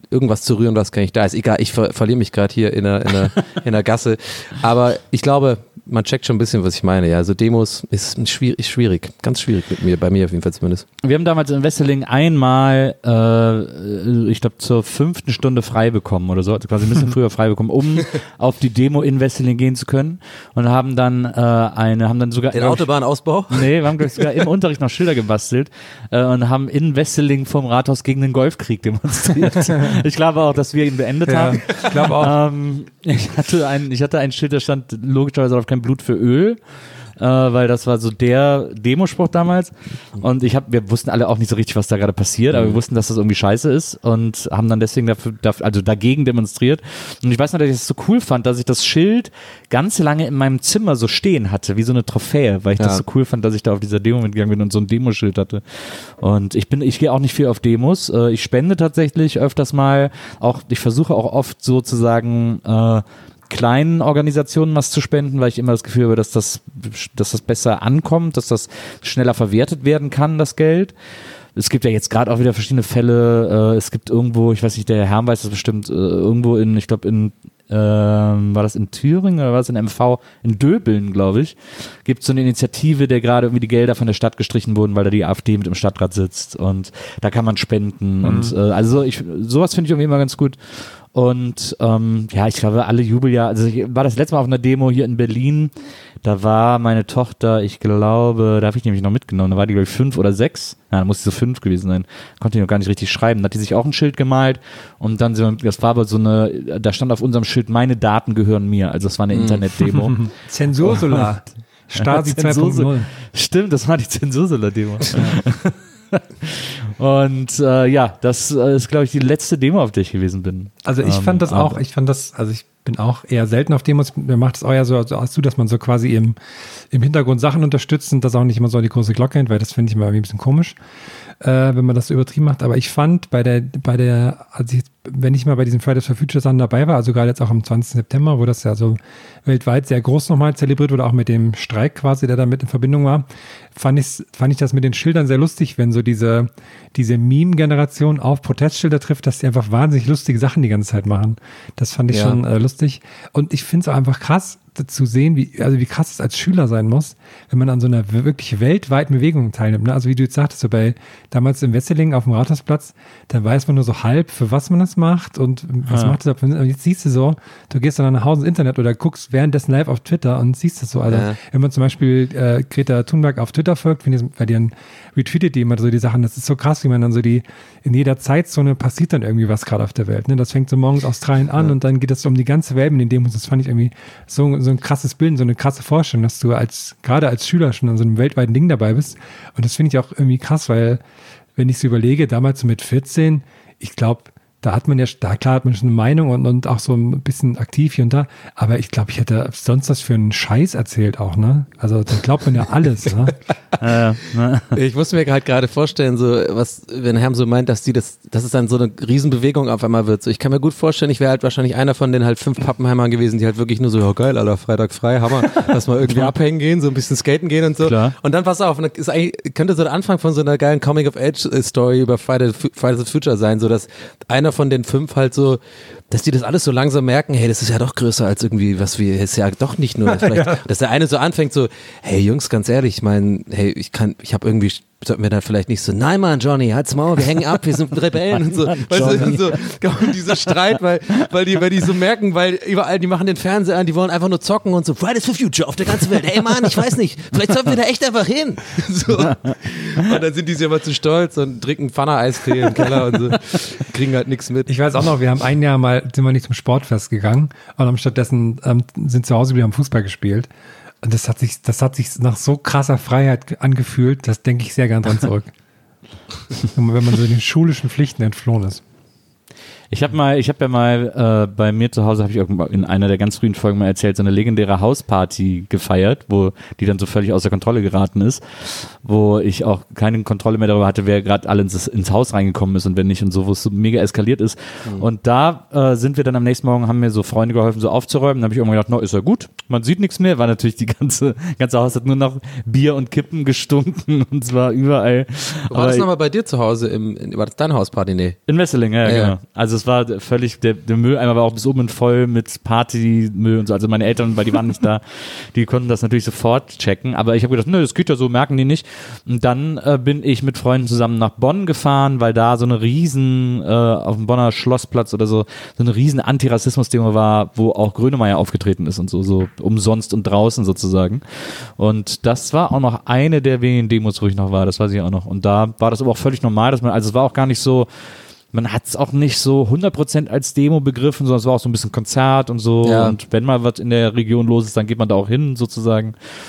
irgendwas zu rühren, was gar nicht da ist. Egal, ich verliere mich gerade hier in der Gasse. Aber ich glaube, man checkt schon ein bisschen, was ich meine. Ja, also Demos ist schwierig, ganz schwierig bei mir auf jeden Fall zumindest. Wir haben damals in Wesseling einmal, ich glaube zur 5. Stunde frei bekommen oder so, also quasi ein bisschen früher frei bekommen, um auf die Demo in Wesseling gehen zu können und haben dann sogar den Autobahnausbau? Nee, wir haben sogar im Unterricht noch Schilder gebastelt und haben in Wesseling vom Rathaus gegen den Golfkrieg demonstriert. Ich glaube auch, dass wir ihn beendet haben. Ich glaube auch. Ich hatte ein Schild, da stand logischerweise auf kein Blut für Öl, weil das war so der Demospruch damals und wir wussten alle auch nicht so richtig, was da gerade passiert, aber wir wussten, dass das irgendwie scheiße ist und haben dann deswegen dagegen demonstriert und ich weiß noch, dass ich es so cool fand, dass ich das Schild ganz lange in meinem Zimmer so stehen hatte, wie so eine Trophäe, weil ich das so cool fand, dass ich da auf dieser Demo mitgegangen bin und so ein Demoschild hatte und ich gehe auch nicht viel auf Demos, ich spende tatsächlich öfters mal, ich versuche auch oft sozusagen kleinen Organisationen was zu spenden, weil ich immer das Gefühl habe, dass das besser ankommt, dass das schneller verwertet werden kann, das Geld. Es gibt ja jetzt gerade auch wieder verschiedene Fälle, es gibt irgendwo, ich weiß nicht, der Herr Herm weiß das bestimmt, irgendwo war das in Thüringen oder war das in MV? In Döbeln, glaube ich, gibt es so eine Initiative, der gerade irgendwie die Gelder von der Stadt gestrichen wurden, weil da die AfD mit im Stadtrat sitzt und da kann man spenden und sowas finde ich irgendwie immer ganz gut. Und ich glaube, alle Jubeljahr, also ich war das letzte Mal auf einer Demo hier in Berlin, da war meine Tochter, ich glaube, da habe ich nämlich noch mitgenommen, da war die, glaube ich, 5 oder 6, da muss sie so 5 gewesen sein, konnte ich noch gar nicht richtig schreiben, da hat die sich auch ein Schild gemalt und dann, das war aber da stand auf unserem Schild, meine Daten gehören mir, also es war eine Internetdemo. Zensursolar. Stasi 2.0. Stimmt, das war die Zensursolar-Demo. Und das ist, glaube ich, die letzte Demo, auf der ich gewesen bin. Also ich fand das auch, ich bin auch eher selten auf Demos, mir macht es auch ja so als du, dass man so quasi im Hintergrund Sachen unterstützt und das auch nicht immer so an die große Glocke hängt, weil das finde ich immer ein bisschen komisch, wenn man das so übertrieben macht. Aber ich fand wenn ich mal bei diesem Fridays for Future Sachen dabei war, also gerade jetzt auch am 20. September, wo das ja so weltweit sehr groß nochmal zelebriert wurde, auch mit dem Streik quasi, der damit in Verbindung war, fand ich das mit den Schildern sehr lustig, wenn so diese Meme-Generation auf Protestschilder trifft, dass die einfach wahnsinnig lustige Sachen die ganze Zeit machen. Das fand ich schon lustig. Und ich finde es auch einfach krass zu sehen, wie krass es als Schüler sein muss, wenn man an so einer wirklich weltweiten Bewegung teilnimmt. Ne? Also wie du jetzt sagtest, so damals in Wesseling auf dem Rathausplatz, da weiß man nur so halb, für was man das macht und was macht es. Und jetzt siehst du so, du gehst dann nach Hause ins Internet oder guckst währenddessen live auf Twitter und siehst das so. Also wenn man zum Beispiel Greta Thunberg auf Twitter folgt, bei dir retweetet die immer so die Sachen, das ist so krass, wie man dann so in jeder Zeitzone passiert dann irgendwie was gerade auf der Welt. Ne? Das fängt so morgens Australien an und dann geht es um die ganze Welt mit den Demos. Das fand ich irgendwie so ein krasses Bild, so eine krasse Vorstellung, dass du gerade als Schüler schon an so einem weltweiten Ding dabei bist. Und das finde ich auch irgendwie krass, weil wenn ich es überlege, damals so mit 14, ich glaube, da hat man klar hat man schon eine Meinung und auch so ein bisschen aktiv hier und da, aber ich glaube, ich hätte sonst was für einen Scheiß erzählt auch, ne? Also da glaubt man ja alles, ne? Ich musste mir halt gerade vorstellen, so wenn Herm so meint, dass es dann so eine Riesenbewegung auf einmal wird. So, ich kann mir gut vorstellen, ich wäre halt wahrscheinlich einer von den halt 5 Pappenheimern gewesen, die halt wirklich nur so, ja geil, Alter, Freitag frei, Hammer, lass mal irgendwie abhängen gehen, so ein bisschen skaten gehen und so. Klar. Und dann pass auf, könnte so der Anfang von so einer geilen Coming-of-Age-Story über Fridays for Future sein, so dass einer von den 5 halt so, dass die das alles so langsam merken, hey, das ist ja doch größer als irgendwie, was wir, ist ja doch nicht nur, dass der eine so anfängt so, hey Jungs, ganz ehrlich, ich meine, hey, ich habe irgendwie, sollten wir da vielleicht nicht so, nein Mann, Johnny, halt's Maul, wir hängen ab, wir sind Rebellen und so, weißt du, und so, dieser Streit, weil die so merken, weil überall, die machen den Fernseher an, die wollen einfach nur zocken und so, Fridays for Future auf der ganzen Welt, ey Mann, ich weiß nicht, vielleicht sollten wir da echt einfach hin, so. Und dann sind die sich aber zu stolz und trinken Pfanne-Eistee im Keller und so, kriegen halt nichts mit. Ich weiß auch noch, wir haben ein Jahr mal, sind wir nicht zum Sportfest gegangen und haben stattdessen sind zu Hause wieder am Fußball gespielt. Und das hat sich nach so krasser Freiheit angefühlt, das denke ich sehr gern dran zurück. Wenn man so den schulischen Pflichten entflohen ist. Ich habe ja mal bei mir zu Hause, habe ich irgendwann in einer der ganz frühen Folgen mal erzählt, so eine legendäre Hausparty gefeiert, wo die dann so völlig außer Kontrolle geraten ist, wo ich auch keine Kontrolle mehr darüber hatte, wer gerade alle ins Haus reingekommen ist und wer nicht und so, wo es so mega eskaliert ist. Und da sind wir dann am nächsten Morgen, haben mir so Freunde geholfen, so aufzuräumen. Dann habe ich irgendwann gedacht, no, ist ja gut, man sieht nichts mehr. War natürlich die ganze Haus hat nur noch Bier und Kippen gestunken und zwar überall. War das nochmal bei dir zu Hause? War das deine Hausparty? Nee. In Wesseling, ja, genau. Also Also es war völlig, der Mülleimer war auch bis oben voll mit Partymüll und so. Also meine Eltern, weil die waren nicht da, die konnten das natürlich sofort checken. Aber ich habe gedacht, das geht ja so, merken die nicht. Und dann bin ich mit Freunden zusammen nach Bonn gefahren, weil da so eine riesen, auf dem Bonner Schlossplatz oder so eine riesen Antirassismus-Demo war, wo auch Grönemeyer aufgetreten ist und so umsonst und draußen sozusagen. Und das war auch noch eine der wenigen Demos, wo ich noch war, das weiß ich auch noch. Und da war das aber auch völlig normal, dass also es war auch gar nicht so, man hat es auch nicht so 100% als Demo begriffen, sondern es war auch so ein bisschen Konzert und so. Ja. Und wenn mal was in der Region los ist, dann geht man da auch hin sozusagen.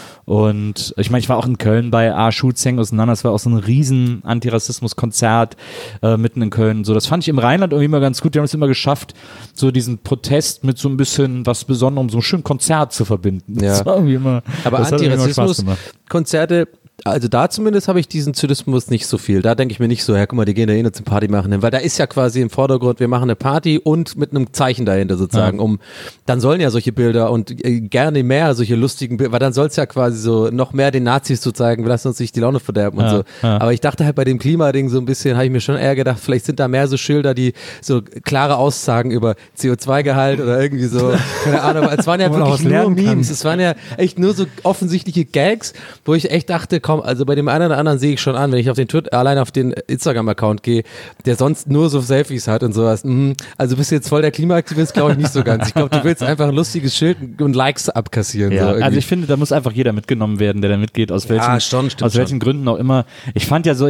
Und ich meine, ich war auch in Köln bei Schulzeng auseinander, das war auch so ein riesen Antirassismus-Konzert mitten in Köln. So, das fand ich im Rheinland irgendwie immer ganz gut, die haben es immer geschafft, so diesen Protest mit so ein bisschen was Besonderem, so einem schönen Konzert zu verbinden. Ja. Das war irgendwie immer, aber Antirassismus-Konzerte, also da zumindest habe ich diesen Zynismus nicht so viel. Da denke ich mir nicht so, ja guck mal, die gehen da hin und zum Party machen hin, weil da ist ja quasi im Vordergrund, wir machen eine Party und mit einem Zeichen dahinter sozusagen, dann sollen ja solche Bilder und gerne mehr solche lustigen Bilder, weil dann soll es ja quasi so noch mehr den Nazis zu zeigen, wir lassen uns nicht die Laune verderben und so. Ja. Aber ich dachte halt bei dem Klimading so ein bisschen, habe ich mir schon eher gedacht, vielleicht sind da mehr so Schilder, die so klare Aussagen über CO2-Gehalt oder irgendwie so, keine Ahnung, aber es waren ja wirklich nur Memes, es waren ja echt nur so offensichtliche Gags, wo ich echt dachte, komm, also bei dem einen oder anderen sehe ich schon an, wenn ich auf den allein auf den Instagram-Account gehe, der sonst nur so Selfies hat und sowas. Also bist du jetzt voll der Klimaaktivist, glaube ich nicht so ganz. Ich glaube, du willst einfach ein lustiges Schild und Likes abkassieren. Ja, so also ich finde, da muss einfach jeder mitgenommen werden, der da mitgeht, aus welchen Gründen auch immer. Ich fand das so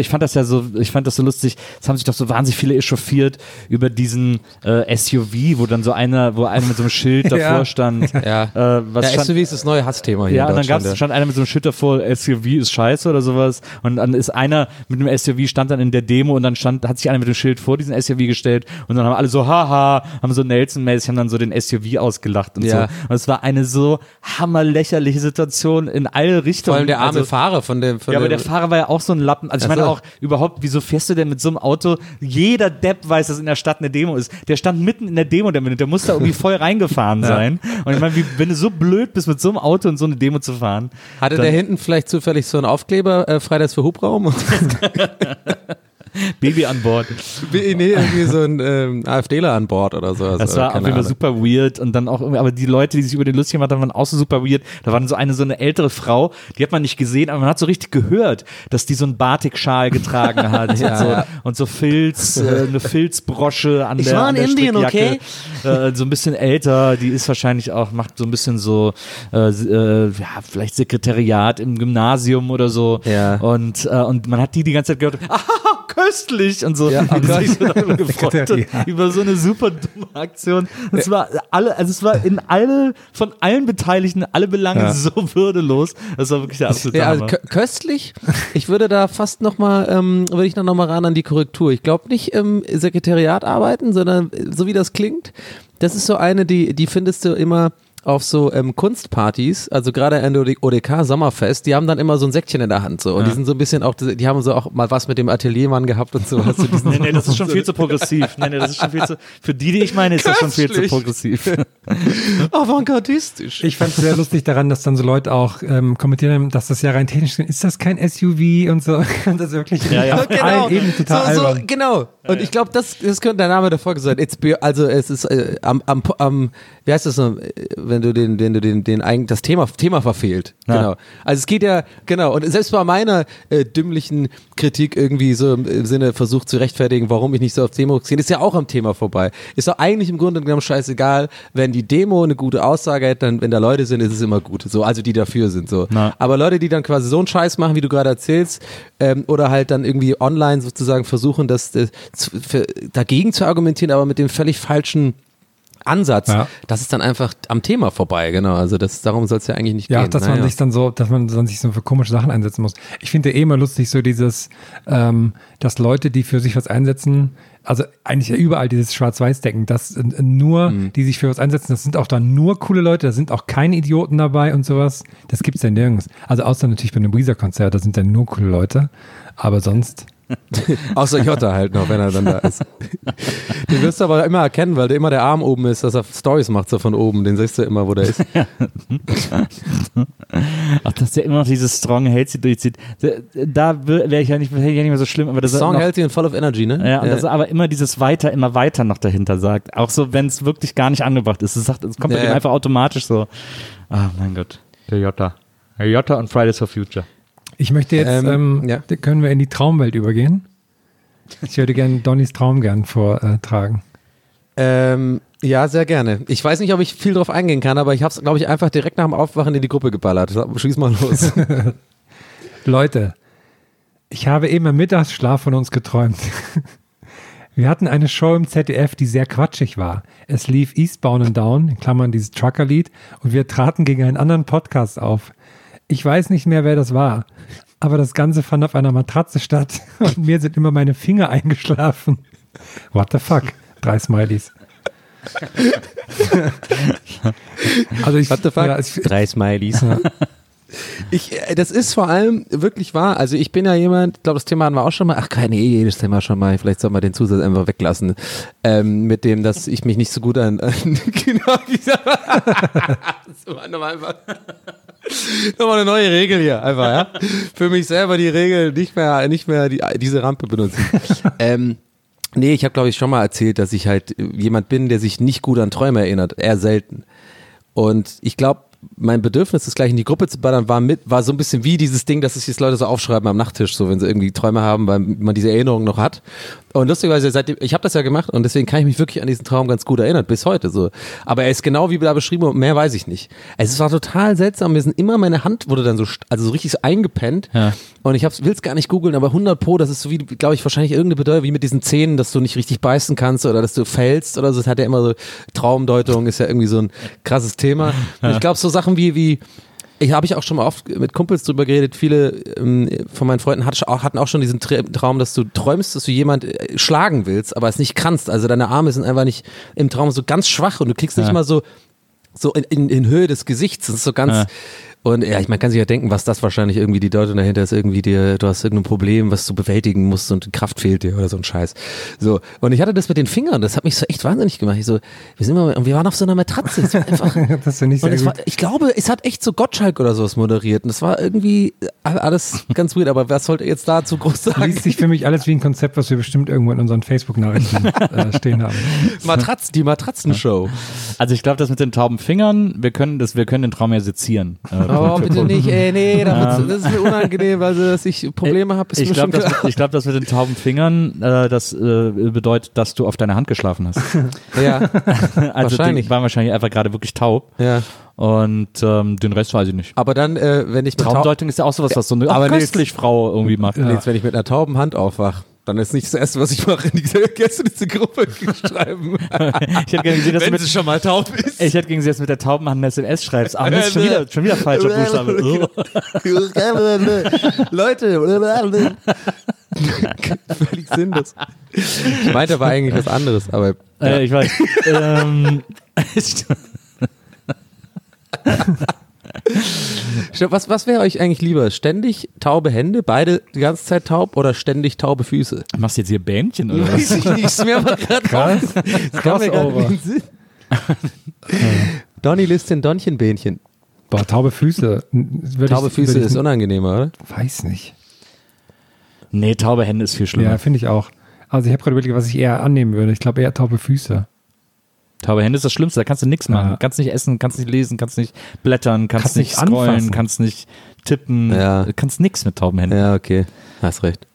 lustig, es haben sich doch so wahnsinnig viele echauffiert über diesen SUV, wo einer mit so einem Schild davor stand. Ja, SUV ist das neue Hassthema hier. Ja, und dann stand einer mit so einem Schild davor, SUV ist scheiße oder sowas. Und dann ist einer mit einem SUV, stand dann in der Demo und dann hat sich einer mit dem Schild vor diesen SUV gestellt und dann haben alle so, haha, haben so Nelson-mäßig, haben dann so den SUV ausgelacht und so. Und es war eine so hammerlächerliche Situation in alle Richtungen. Vor allem der arme Fahrer aber der Fahrer war ja auch so ein Lappen. Also ich meine auch überhaupt, wieso fährst du denn mit so einem Auto? Jeder Depp weiß, dass in der Stadt eine Demo ist. Der stand mitten in der Demo, der muss da irgendwie voll reingefahren sein. Und ich meine, wenn du so blöd bist, mit so einem Auto in so eine Demo zu fahren. Hatte der hinten vielleicht zufällig so einen Aufkleber, Freitags für Hubraum? Baby an Bord. Nee, irgendwie so ein AfDler an Bord oder so. Das war auf jeden Fall super weird und dann auch irgendwie, aber die Leute, die sich über den lustig gemacht haben, waren auch so super weird. Da war so eine ältere Frau, die hat man nicht gesehen, aber man hat so richtig gehört, dass die so einen Batikschal getragen hat und so eine Filzbrosche an der Indien, okay? So ein bisschen älter, die ist wahrscheinlich auch, macht so ein bisschen so vielleicht Sekretariat im Gymnasium oder so. Ja. Und man hat die ganze Zeit gehört, köstlich und so. Ja, sich so darüber gefreut über so eine super dumme Aktion. Es war von allen Beteiligten, alle Belange so würdelos. Das war wirklich der absolute Hammer. Also köstlich. Ich würde da fast nochmal ran an die Korrektur. Ich glaube nicht im Sekretariat arbeiten, sondern so wie das klingt, das ist so eine, die findest du immer auf so Kunstpartys, also gerade an der ODK Sommerfest, die haben dann immer so ein Säckchen in der Hand so und die sind so ein bisschen auch, die haben so auch mal was mit dem Ateliermann gehabt und so. Nee, das ist schon viel zu progressiv. Das ist schon viel zu, für die ich meine, ist das schon viel zu progressiv. Avantgardistisch. Ich fand es sehr lustig daran, dass dann so Leute auch kommentieren haben, dass das ja rein technisch ist das kein SUV und so. Und das wirklich genau. Eben total albern. So, genau. Und ich glaube, das könnte der Name der Folge sein. Also es ist wie heißt das noch, wenn du das Thema verfehlt. Ja. Genau. Also es geht ja, genau. Und selbst bei meiner dümmlichen Kritik irgendwie so im Sinne versucht zu rechtfertigen, warum ich nicht so auf Demo gehe, ist ja auch am Thema vorbei. Ist doch eigentlich im Grunde genommen scheißegal, wenn die Demo eine gute Aussage hat, dann, wenn da Leute sind, ist es immer gut. So, also die dafür sind, so. Na. Aber Leute, die dann quasi so einen Scheiß machen, wie du gerade erzählst, oder halt dann irgendwie online sozusagen versuchen, dagegen zu argumentieren, aber mit dem völlig falschen Ansatz, das ist dann einfach am Thema vorbei, genau, also darum soll es ja eigentlich nicht gehen. Ja, dass man sich so für komische Sachen einsetzen muss. Ich finde ja immer lustig so dieses, dass Leute, die für sich was einsetzen, also eigentlich ja überall dieses Schwarz-Weiß-Decken, das nur, die sich für was einsetzen, das sind auch dann nur coole Leute, da sind auch keine Idioten dabei und sowas, das gibt's ja nirgends. Also außer natürlich bei einem Weezer-Konzert, da sind dann nur coole Leute, aber sonst Außer Jota halt noch, wenn er dann da ist. Den wirst du aber immer erkennen, weil immer der Arm oben ist, dass er Storys macht so von oben. Den siehst du immer, wo der ist. Ach, dass der immer noch dieses Strong Healthy durchzieht. Da wäre ich ja nicht mehr so schlimm. Aber das Strong noch, Healthy und Full of Energy, ne? Ja, und dass er aber immer dieses immer weiter noch dahinter sagt. Auch so, wenn es wirklich gar nicht angebracht ist. Es kommt bei ihm einfach automatisch so. Ah, mein Gott. Der Jota. Der Jota und Fridays for Future. Ich möchte jetzt, können wir in die Traumwelt übergehen? Ich würde gerne Donnys Traum vortragen. Ja, sehr gerne. Ich weiß nicht, ob ich viel drauf eingehen kann, aber ich habe es, glaube ich, einfach direkt nach dem Aufwachen in die Gruppe geballert. Schieß mal los. Leute, ich habe eben im Mittagsschlaf von uns geträumt. Wir hatten eine Show im ZDF, die sehr quatschig war. Es lief Eastbound and Down, in Klammern dieses Trucker-Lied, und wir traten gegen einen anderen Podcast auf. Ich weiß nicht mehr, wer das war, aber das Ganze fand auf einer Matratze statt und mir sind immer meine Finger eingeschlafen. What the fuck? 3 Smileys. Also what the fuck? Ja, 3 Smileys. Ja. Das ist vor allem wirklich wahr. Also ich bin ja jemand, ich glaube, das Thema hatten wir auch schon mal. Ach, keine jedes Thema schon mal. Vielleicht soll man den Zusatz einfach weglassen. Mit dem, dass ich mich nicht so gut an genau, nochmal eine neue Regel hier, einfach, ja. Für mich selber die Regel nicht mehr diese Rampe benutzen. Nee, ich habe, glaube ich, schon mal erzählt, dass ich halt jemand bin, der sich nicht gut an Träume erinnert. Eher selten. Und ich glaube, mein Bedürfnis, das gleich in die Gruppe zu ballern, war so ein bisschen wie dieses Ding, dass sich jetzt Leute so aufschreiben am Nachttisch, so wenn sie irgendwie Träume haben, weil man diese Erinnerung noch hat. Und lustigerweise, ich habe das ja gemacht und deswegen kann ich mich wirklich an diesen Traum ganz gut erinnern, bis heute so. Aber er ist genau wie da beschrieben und mehr weiß ich nicht. Es war total seltsam, meine Hand wurde dann so richtig so eingepennt und ich will es gar nicht googeln, aber 100 Pro, das ist so wie, glaube ich, wahrscheinlich irgendeine Bedeutung wie mit diesen Zähnen, dass du nicht richtig beißen kannst oder dass du fällst oder so. Das hat ja immer so, Traumdeutung ist ja irgendwie so ein krasses Thema. Und ich glaube, so Sachen wie habe ich auch schon mal oft mit Kumpels drüber geredet, viele von meinen Freunden hatten auch schon diesen Traum, dass du träumst, dass du jemand schlagen willst, aber es nicht kannst. Also deine Arme sind einfach nicht im Traum so ganz schwach und du kriegst nicht mal so in Höhe des Gesichts. Das ist so ganz... Und ja, man kann sich ja denken, was das wahrscheinlich irgendwie die Deutung dahinter ist, irgendwie du hast irgendein Problem, was du bewältigen musst und Kraft fehlt dir oder so ein Scheiß. So. Und ich hatte das mit den Fingern, das hat mich so echt wahnsinnig gemacht. Wir waren auf so einer Matratze. Das war einfach, das finde ich sehr gut. Ich glaube, es hat echt so Gottschalk oder sowas moderiert und das war irgendwie alles ganz weird, aber was sollte jetzt dazu groß sagen? Liest sich für mich alles wie ein Konzept, was wir bestimmt irgendwo in unseren Facebook-Nachrichten stehen haben. Die Matratzenshow. Also ich glaube, das mit den tauben Fingern, wir können den Traum ja sezieren. Oh, bitte nicht, das ist mir unangenehm, also dass ich Probleme habe. Ich glaube, das mit den tauben Fingern, das bedeutet, dass du auf deiner Hand geschlafen hast. Ja, also die waren wahrscheinlich einfach gerade wirklich taub. Ja. Und den Rest weiß ich nicht. Aber dann, wenn ich Traumdeutung ist ja auch sowas, was so eine köstlich Frau irgendwie macht. Ja. Wenn ich mit einer tauben Hand aufwache, dann ist nicht das Erste, was ich mache, in diese Gruppe schreiben. Ich hätte gerne gesehen, dass wenn sie schon mal taub ist. Ich hätte gerne gesehen, dass du mit der tauben Hand eine SMS schreibst. Aber das ist schon wieder falscher Buchstabe. Leute. Völlig sinnlos. Ich meinte aber eigentlich was anderes, aber. Ja. Ich weiß. Was wäre euch eigentlich lieber? Ständig taube Hände, beide die ganze Zeit taub oder ständig taube Füße? Machst du jetzt hier Bähnchen oder was? Weiß ich nicht, ist mir aber gerade krass. Donny Listin, Donnchen-Bähnchen. Boah, taube Füße. Taube Füße ist unangenehmer, oder? Weiß nicht. Nee, taube Hände ist viel schlimmer. Ja, finde ich auch. Also ich habe gerade überlegt, was ich eher annehmen würde. Ich glaube eher taube Füße. Taube Hände ist das Schlimmste, da kannst du nichts machen. Kannst nicht essen, kannst nicht lesen, kannst nicht blättern, kannst nicht scrollen, anfassen. Kannst nicht tippen, kannst nichts mit tauben Händen. Ja, okay, hast recht.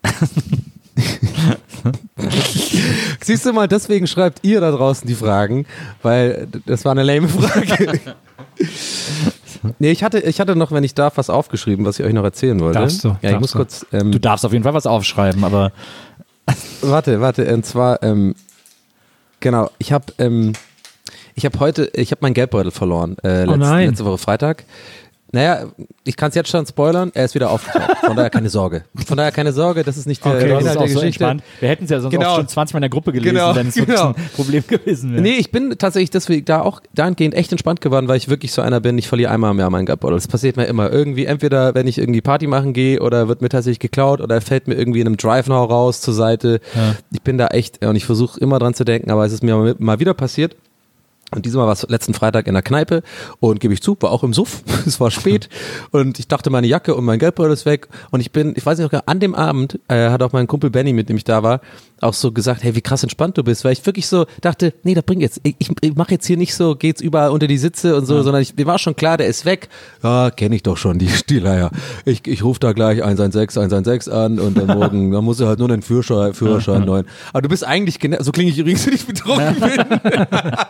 Siehst du mal, deswegen schreibt ihr da draußen die Fragen, weil das war eine lame Frage. Nee, ich hatte noch, wenn ich darf, was aufgeschrieben, was ich euch noch erzählen wollte. Darfst du? Ja, ich muss kurz. Du darfst auf jeden Fall was aufschreiben, aber. Warte, und zwar, genau, ich habe meinen Geldbeutel verloren. Letzte Woche Freitag. Naja, ich kann es jetzt schon spoilern, er ist wieder aufgetaucht. Von daher keine Sorge. Das ist nicht der Das ist Inhalt auch der so Geschichte. entspannt. Wir hätten es ja sonst auch schon 20 Mal in der Gruppe gelesen, wenn es wirklich ein Problem gewesen wäre. Nee, ich bin tatsächlich deswegen da auch dahingehend echt entspannt geworden, weil ich wirklich so einer bin, ich verliere einmal im Jahr meinen Geldbeutel. Das passiert mir immer. Irgendwie, entweder wenn ich irgendwie Party machen gehe oder wird mir tatsächlich geklaut oder fällt mir irgendwie in einem Drive-Now raus zur Seite. Ja. Ich bin da echt, und ich versuche immer dran zu denken, aber es ist mir mal wieder passiert. Und diesmal war es letzten Freitag in der Kneipe und gebe ich zu, war auch im Suff, es war spät und ich dachte, meine Jacke und mein Geldbeutel ist weg und ich weiß nicht, an dem Abend hat auch mein Kumpel Benny, mit dem ich da war, auch so gesagt, hey, wie krass entspannt du bist, weil ich wirklich so dachte, nee, das bringt jetzt, ich mache jetzt hier nicht so, geht's überall unter die Sitze und so, sondern mir war schon klar, der ist weg, ja, kenne ich doch schon, die Stileier, ich rufe da gleich 116 an und dann morgen, dann muss er halt nur den Führerschein neuen, aber du bist eigentlich, so klinge ich übrigens, wenn ich betrunken bin.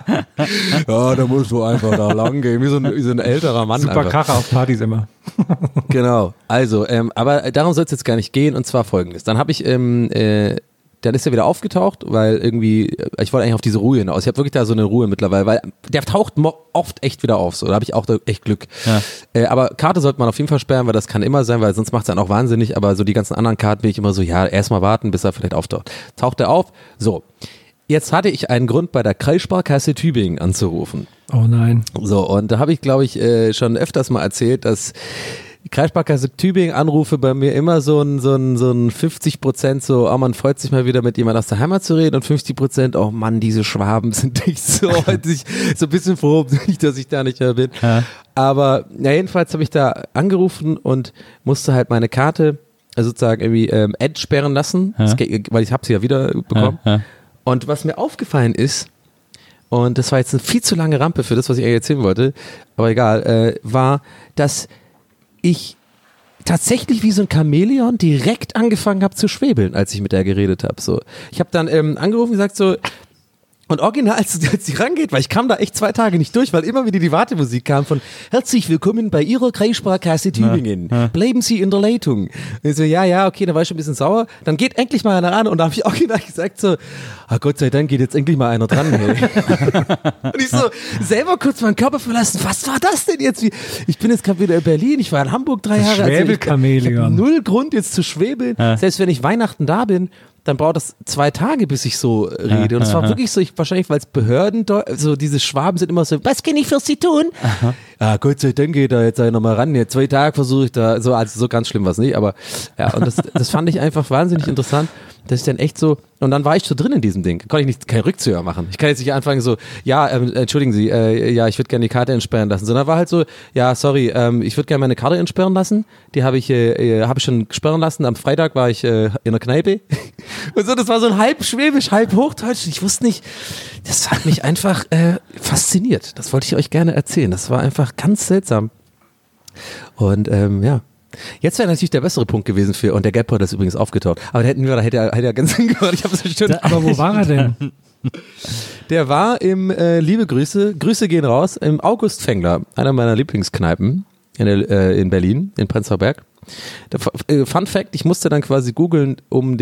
Ja, da musst du einfach da lang gehen, wie so ein älterer Mann. Super Kracher auf Partys immer. Genau, also, aber darum soll es jetzt gar nicht gehen und zwar Folgendes. Dann habe ich, dann ist er wieder aufgetaucht, weil irgendwie, ich wollte eigentlich auf diese Ruhe hinaus. Ich habe wirklich da so eine Ruhe mittlerweile, weil der taucht oft echt wieder auf, so, da habe ich auch echt Glück. Ja. Aber Karte sollte man auf jeden Fall sperren, weil das kann immer sein, weil sonst macht es dann auch wahnsinnig, aber so die ganzen anderen Karten bin ich immer so, ja, erstmal warten, bis er vielleicht auftaucht. Taucht er auf, so. Jetzt hatte ich einen Grund, bei der Kreissparkasse Tübingen anzurufen. Oh nein. So, und da habe ich, glaube ich, schon öfters mal erzählt, dass die Kreissparkasse Tübingen Anrufe bei mir immer so ein 50% so, oh, man freut sich mal wieder mit jemand aus der Heimat zu reden und 50%, oh Mann, diese Schwaben sind nicht so, so ein bisschen froh, dass ich da nicht mehr bin. Ja. Aber ja, jedenfalls habe ich da angerufen und musste halt meine Karte sozusagen irgendwie entsperren lassen, weil ich habe sie ja wieder bekommen. Ja. Und was mir aufgefallen ist, und das war jetzt eine viel zu lange Rampe für das, was ich eigentlich erzählen wollte, aber egal, war, dass ich tatsächlich wie so ein Chamäleon direkt angefangen habe zu schwebeln, als ich mit der geredet habe. So. Ich habe dann angerufen und gesagt so, und original, als sie rangeht, weil ich kam da echt 2 Tage nicht durch, weil immer wieder die Wartemusik kam von herzlich willkommen bei Ihrer Kreissparkasse Tübingen. Bleiben Sie in der Leitung. Und ich so, ja, okay, da war ich schon ein bisschen sauer. Dann geht endlich mal einer ran und da habe ich original gesagt so, Gott sei Dank geht jetzt endlich mal einer dran. Hey. Und ich so selber kurz meinen Körper verlassen. Was war das denn jetzt? Ich bin jetzt gerade wieder in Berlin, ich war in Hamburg 3 Jahre. Schwäbelchamäleon. Ich habe null Grund jetzt zu schwebeln. Selbst wenn ich Weihnachten da bin, dann braucht das 2 Tage, bis ich so rede. Und es war wirklich so, wahrscheinlich, weil es Behörden, so diese Schwaben sind immer so, was kann ich für Sie tun? Ja, Gott sei Dank geht da jetzt einer mal ran. Jetzt 2 Tage versuche ich da, so, also so ganz schlimm war es nicht, aber ja, und das fand ich einfach wahnsinnig interessant, dass ich dann echt so, und dann war ich so drin in diesem Ding. Konnte ich keinen Rückzieher machen. Ich kann jetzt nicht anfangen so, ja, entschuldigen Sie, ja, ich würde gerne die Karte entsperren lassen. Sondern war halt so, ja, sorry, ich würde gerne meine Karte entsperren lassen. Die habe ich schon sperren lassen. Am Freitag war ich in der Kneipe. Und so, das war so ein halb Schwäbisch, halb Hochdeutsch. Ich wusste nicht, das hat mich einfach fasziniert. Das wollte ich euch gerne erzählen. Das war einfach ganz seltsam. Und ja. Jetzt wäre natürlich der bessere Punkt gewesen und der Geldbeutel ist übrigens aufgetaucht. Aber hätte er ganz hingehört. Ich habe es bestimmt. Aber wo war er denn? Der war im, liebe Grüße gehen raus, im August Fengler, einer meiner Lieblingskneipen in Berlin, in Prenzlauer Berg. Fun Fact, ich musste dann quasi googeln, um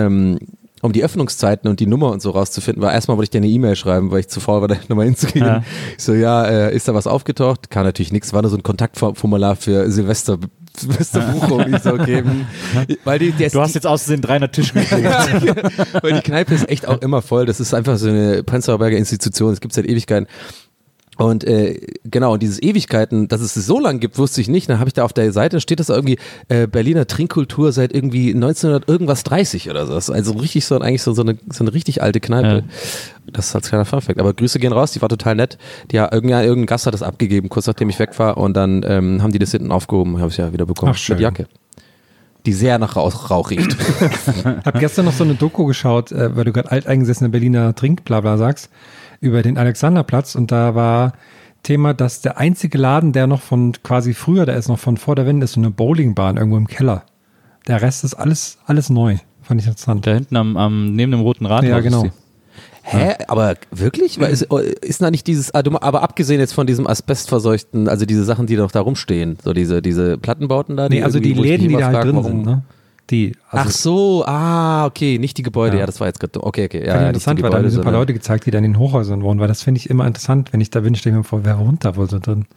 die Öffnungszeiten und die Nummer und so rauszufinden, weil erstmal wollte ich dir eine E-Mail schreiben, weil ich zu faul war, da nochmal hinzugehen. Ja. Ich so, ist da was aufgetaucht? Kam natürlich nichts, war nur so ein Kontaktformular für Silvesterbuchung. Ich so, okay. Weil du hast jetzt außerdem 300 Tisch gekriegt. Weil die Kneipe ist echt auch immer voll. Das ist einfach so eine Prenzlauer Berger Institution. Das gibt es seit Ewigkeiten. Und genau, und dieses Ewigkeiten, dass es so lang gibt, wusste ich nicht. Dann habe ich da auf der Seite, steht das irgendwie Berliner Trinkkultur seit irgendwie 1900 irgendwas 30 oder so. Das ist also richtig so, eigentlich so eine richtig alte Kneipe. Ja. Das ist als kleiner Funfact. Aber Grüße gehen raus, die war total nett. Irgendein Gast hat das abgegeben, kurz nachdem ich weg war. Und dann haben die das hinten aufgehoben, habe ich ja wieder bekommen. Ach, schön. Mit Jacke. Die sehr nach Rauch riecht. Hab gestern noch so eine Doku geschaut, weil du gerade alteingesessener Berliner Trinkblabla sagst, über den Alexanderplatz, und da war Thema, dass der einzige Laden, der noch von quasi früher, der ist noch von vor der Wende, ist so eine Bowlingbahn irgendwo im Keller. Der Rest ist alles neu. Fand ich interessant. Da hinten neben dem Roten Rad. Ja, genau. Hä? Aber wirklich? Weil ist da nicht dieses, aber abgesehen jetzt von diesem asbestverseuchten, also diese Sachen, die noch da rumstehen, so diese Plattenbauten da? Nee, also die Läden, die da halt drin sind, ne? Ach so, okay, nicht die Gebäude, ja, das war jetzt gerade, okay. Ja, interessant, weil da haben mir ein paar Leute gezeigt, die da in den Hochhäusern wohnen, weil das finde ich immer interessant, wenn ich da bin, stelle ich mir vor, wer wohnt da wohl so drin?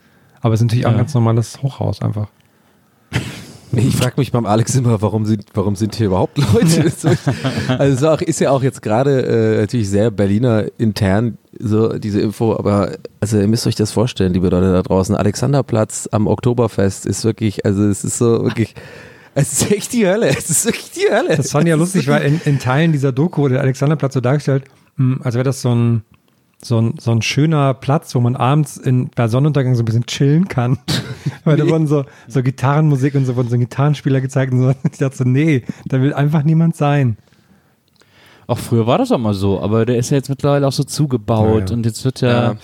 Aber es ist natürlich auch ein ganz normales Hochhaus einfach. Ich frage mich beim Alex immer, warum sind hier überhaupt Leute? Also ist ja auch jetzt gerade natürlich sehr Berliner intern so diese Info, aber also ihr müsst euch das vorstellen, liebe Leute da draußen. Alexanderplatz am Oktoberfest ist wirklich, also es ist so wirklich, es ist echt die Hölle. Es ist wirklich die Hölle. Das fand ja lustig, weil in Teilen dieser Doku wurde der Alexanderplatz so dargestellt, als wäre das so ein schöner Platz, wo man abends bei Sonnenuntergang so ein bisschen chillen kann. Weil da wurden so Gitarrenmusik und so wurden so ein Gitarrenspieler gezeigt und so. Ich dachte so, nee, da will einfach niemand sein. Auch früher war das auch mal so, aber der ist ja jetzt mittlerweile auch so zugebaut und jetzt wird der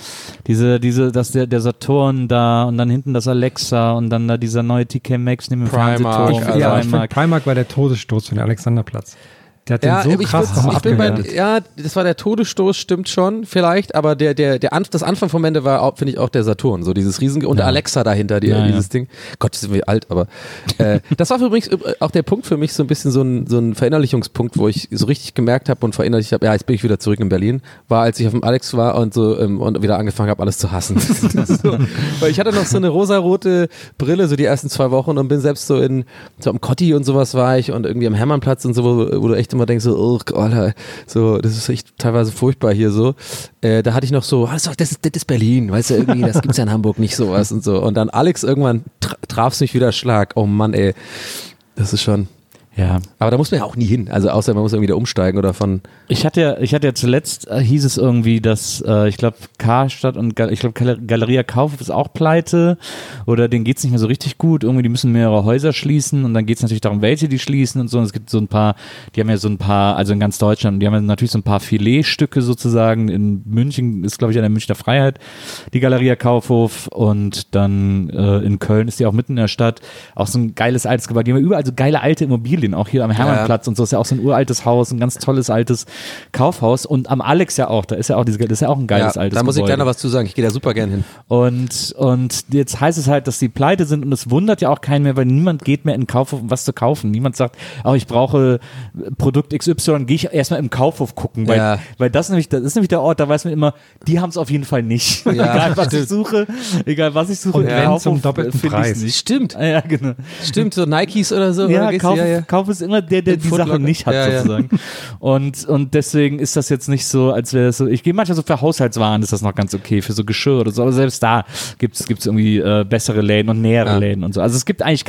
Saturn da und dann hinten das Alexa und dann da dieser neue TK Maxx neben dem Fernsehturm. Ich finde, Primark war der Todesstoß für den Alexanderplatz. Der hat den so krass noch abgewertet. Ja, das war der Todesstoß, stimmt schon, vielleicht, aber das Anfang vom Ende war, finde ich, auch der Saturn, so dieses riesige, und Alexa dahinter, dieses Ding. Gott, sind wir alt, aber das war übrigens auch der Punkt für mich, so ein bisschen so ein Verinnerlichungspunkt, wo ich so richtig gemerkt habe und verinnerlicht habe, ja, jetzt bin ich wieder zurück in Berlin, war, als ich auf dem Alex war und so und wieder angefangen habe, alles zu hassen. So, weil ich hatte noch so eine rosarote Brille, so die ersten 2 Wochen, und bin selbst so am Kotti und sowas war ich und irgendwie am Hermannplatz und so, wo du echt immer denkst so, oh Gott, so, das ist echt teilweise furchtbar hier so. Da hatte ich noch so, das ist Berlin, weißt du, irgendwie, das gibt's ja in Hamburg nicht sowas und so. Und dann Alex irgendwann traf's mich wieder Schlag. Oh Mann, ey, das ist schon. Ja. Aber da muss man ja auch nie hin, also außer man muss irgendwie da umsteigen oder von. Ich hatte ja zuletzt, hieß es irgendwie, dass ich glaube Karstadt und ich glaube Galeria Kaufhof ist auch pleite oder denen geht's nicht mehr so richtig gut, irgendwie die müssen mehrere Häuser schließen und dann geht's natürlich darum, welche die schließen und so, und es gibt so ein paar, die haben ja so ein paar, also in ganz Deutschland, die haben ja natürlich so ein paar Filetstücke sozusagen, in München ist glaube ich an der Münchner Freiheit die Galeria Kaufhof und dann in Köln ist die auch mitten in der Stadt, auch so ein geiles altes Gebäude, die haben ja überall so geile alte Immobilien, auch hier am Hermannplatz und so, ist ja auch so ein uraltes Haus, ein ganz tolles altes Kaufhaus und am Alex ja auch, da ist ja auch das ist ja auch ein geiles altes Gebäude. Da muss ich gleich noch was zu sagen, ich gehe da super gern hin. Und jetzt heißt es halt, dass die pleite sind und es wundert ja auch keinen mehr, weil niemand geht mehr in den Kaufhof, um was zu kaufen. Niemand sagt, ich brauche Produkt XY, gehe ich erstmal im Kaufhof gucken, weil das ist nämlich der Ort, da weiß man immer, die haben es auf jeden Fall nicht. Ja, egal was ich suche, und wenn Kaufhof zum doppelten Preis. Nicht. Stimmt. Ja, genau. Stimmt, so Nikes oder so. Ja, oder Kauf ist immer der die Sache nicht hat, sozusagen. Und deswegen ist das jetzt nicht so, als wäre das so, ich gehe manchmal so für Haushaltswaren, ist das noch ganz okay, für so Geschirr oder so, aber selbst da gibt's irgendwie bessere Läden und nähere Läden und so. Also es gibt eigentlich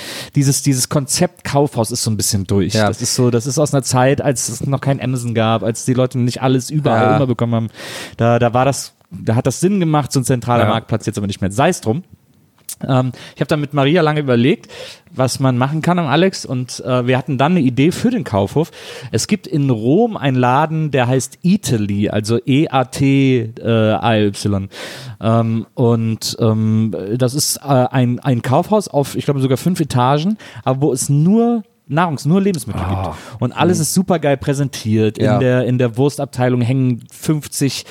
dieses Konzept Kaufhaus ist so ein bisschen durch. Ja. Das ist aus einer Zeit, als es noch kein Amazon gab, als die Leute nicht alles überall immer bekommen haben. Da hat das Sinn gemacht, so ein zentraler Marktplatz, jetzt aber nicht mehr. Sei es drum. Ich habe dann mit Maria lange überlegt, was man machen kann am Alex, und wir hatten dann eine Idee für den Kaufhof. Es gibt in Rom einen Laden, der heißt Eataly, also E-A-T-A-Y. Das ist ein Kaufhaus auf, ich glaube, sogar 5 Etagen, aber wo es nur Lebensmittel gibt. Und alles ist super geil präsentiert. Ja. In der Wurstabteilung hängen 50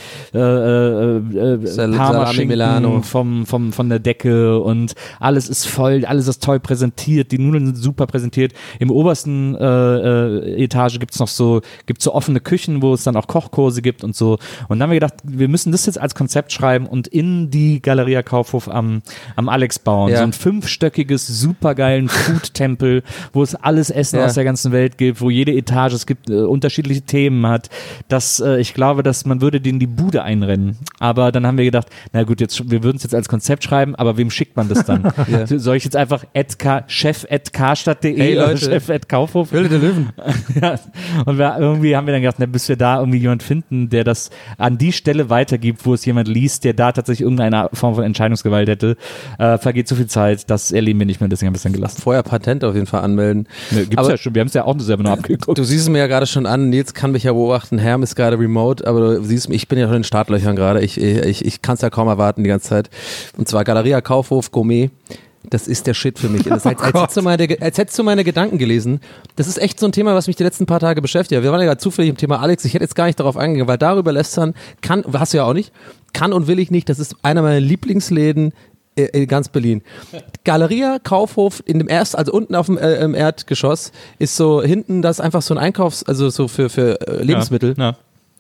Parmaschinken von der Decke und alles ist voll, alles ist toll präsentiert, die Nudeln sind super präsentiert. Im obersten Etage gibt's so offene Küchen, wo es dann auch Kochkurse gibt und so. Und dann haben wir gedacht, wir müssen das jetzt als Konzept schreiben und in die Galeria Kaufhof am Alex bauen. So ein 5-stöckiges, supergeilen Food-Tempel, wo es alles Essen aus der ganzen Welt gibt, wo jede Etage, es gibt unterschiedliche Themen hat, ich glaube, dass man würde denen die Bude einrennen. Aber dann haben wir gedacht, na gut, wir würden es jetzt als Konzept schreiben, aber wem schickt man das dann? Soll ich jetzt einfach chef@karstadt.de oder chef@kaufhof? Höhle der Löwen. Ja. Und irgendwie haben wir dann gedacht, bis wir da irgendwie jemand finden, der das an die Stelle weitergibt, wo es jemand liest, der da tatsächlich irgendeine Form von Entscheidungsgewalt hätte, vergeht so viel Zeit, das erleben wir nicht mehr, deswegen haben wir es dann gelassen. Vorher Patent auf jeden Fall anmelden. Gibt's ja schon, wir haben es ja auch selber noch abgeguckt. Du siehst es mir ja gerade schon an, Nils kann mich ja beobachten, Herm ist gerade remote, aber du siehst mich, ich bin ja schon in den Startlöchern gerade, ich kann es ja kaum erwarten die ganze Zeit. Und zwar Galeria Kaufhof Gourmet, das ist der Shit für mich. Das als hättest du meine Gedanken gelesen. Das ist echt so ein Thema, was mich die letzten paar Tage beschäftigt. Wir waren ja gerade zufällig im Thema Alex, ich hätte jetzt gar nicht darauf eingegangen, weil darüber lästern hast du ja auch nicht, kann und will ich nicht, das ist einer meiner Lieblingsläden in ganz Berlin. Galeria Kaufhof in dem also unten auf dem Erdgeschoss ist so hinten, das ist einfach so ein also so für Lebensmittel. Ja.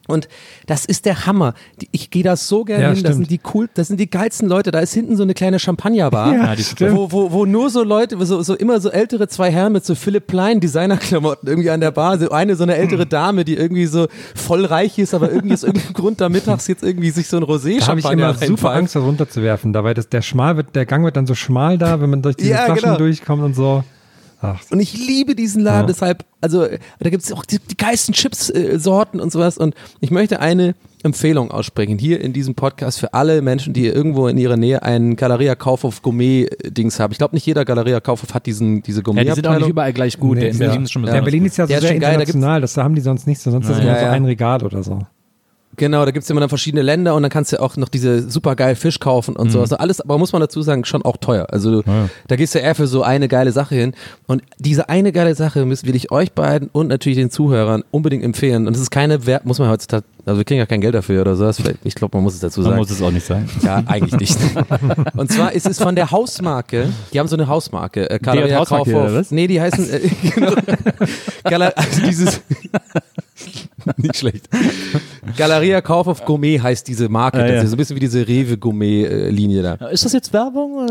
Und das ist der Hammer. Ich gehe da so gerne hin. Das sind das sind die geilsten Leute. Da ist hinten so eine kleine Champagnerbar, wo nur so Leute, so immer so ältere zwei Herren mit so Philipp Plein Designerklamotten irgendwie an der Bar. So eine ältere Dame, die irgendwie so voll reich ist, aber irgendwie aus irgendeinem Grund da mittags jetzt irgendwie sich so ein Rosé-Champagner habe ich immer super Angst, das runterzuwerfen. Dabei der Gang wird dann so schmal da, wenn man durch diese Flaschen durchkommt und so. Ach. Und ich liebe diesen Laden, deshalb, also da gibt es auch die geilsten Chips-Sorten und sowas. Und ich möchte eine Empfehlung aussprechen, hier in diesem Podcast für alle Menschen, die irgendwo in ihrer Nähe einen Galeria Kaufhof Gourmet-Dings haben. Ich glaube, nicht jeder Galeria Kaufhof hat diese Gourmet-Abteilung. Ja, die sind auch nicht überall gleich gut. Nee, der in Berlin ist schon besonders. Der Berlin ist ja so sehr international, das haben die sonst nicht, sonst ist es immer so ein Regal oder so. Genau, da gibt's immer dann verschiedene Länder und dann kannst du auch noch diese super geil Fisch kaufen und so. Also alles, aber muss man dazu sagen, schon auch teuer. Also da gehst du eher für so eine geile Sache hin. Und diese eine geile Sache will ich euch beiden und natürlich den Zuhörern unbedingt empfehlen. Und es ist keine muss man heutzutage, also wir kriegen ja kein Geld dafür oder sowas. Ich glaube, man muss es dazu sagen. Man muss es auch nicht sein. Ja, eigentlich nicht. Und zwar ist es von der Hausmarke, die haben so eine Hausmarke, Galeria Kaufhof. Nee, die heißen, genau, also dieses... Nicht schlecht. Galeria Kaufhof Gourmet heißt diese Marke. Das ist so ein bisschen wie diese Rewe Gourmet-Linie da. Ist das jetzt Werbung?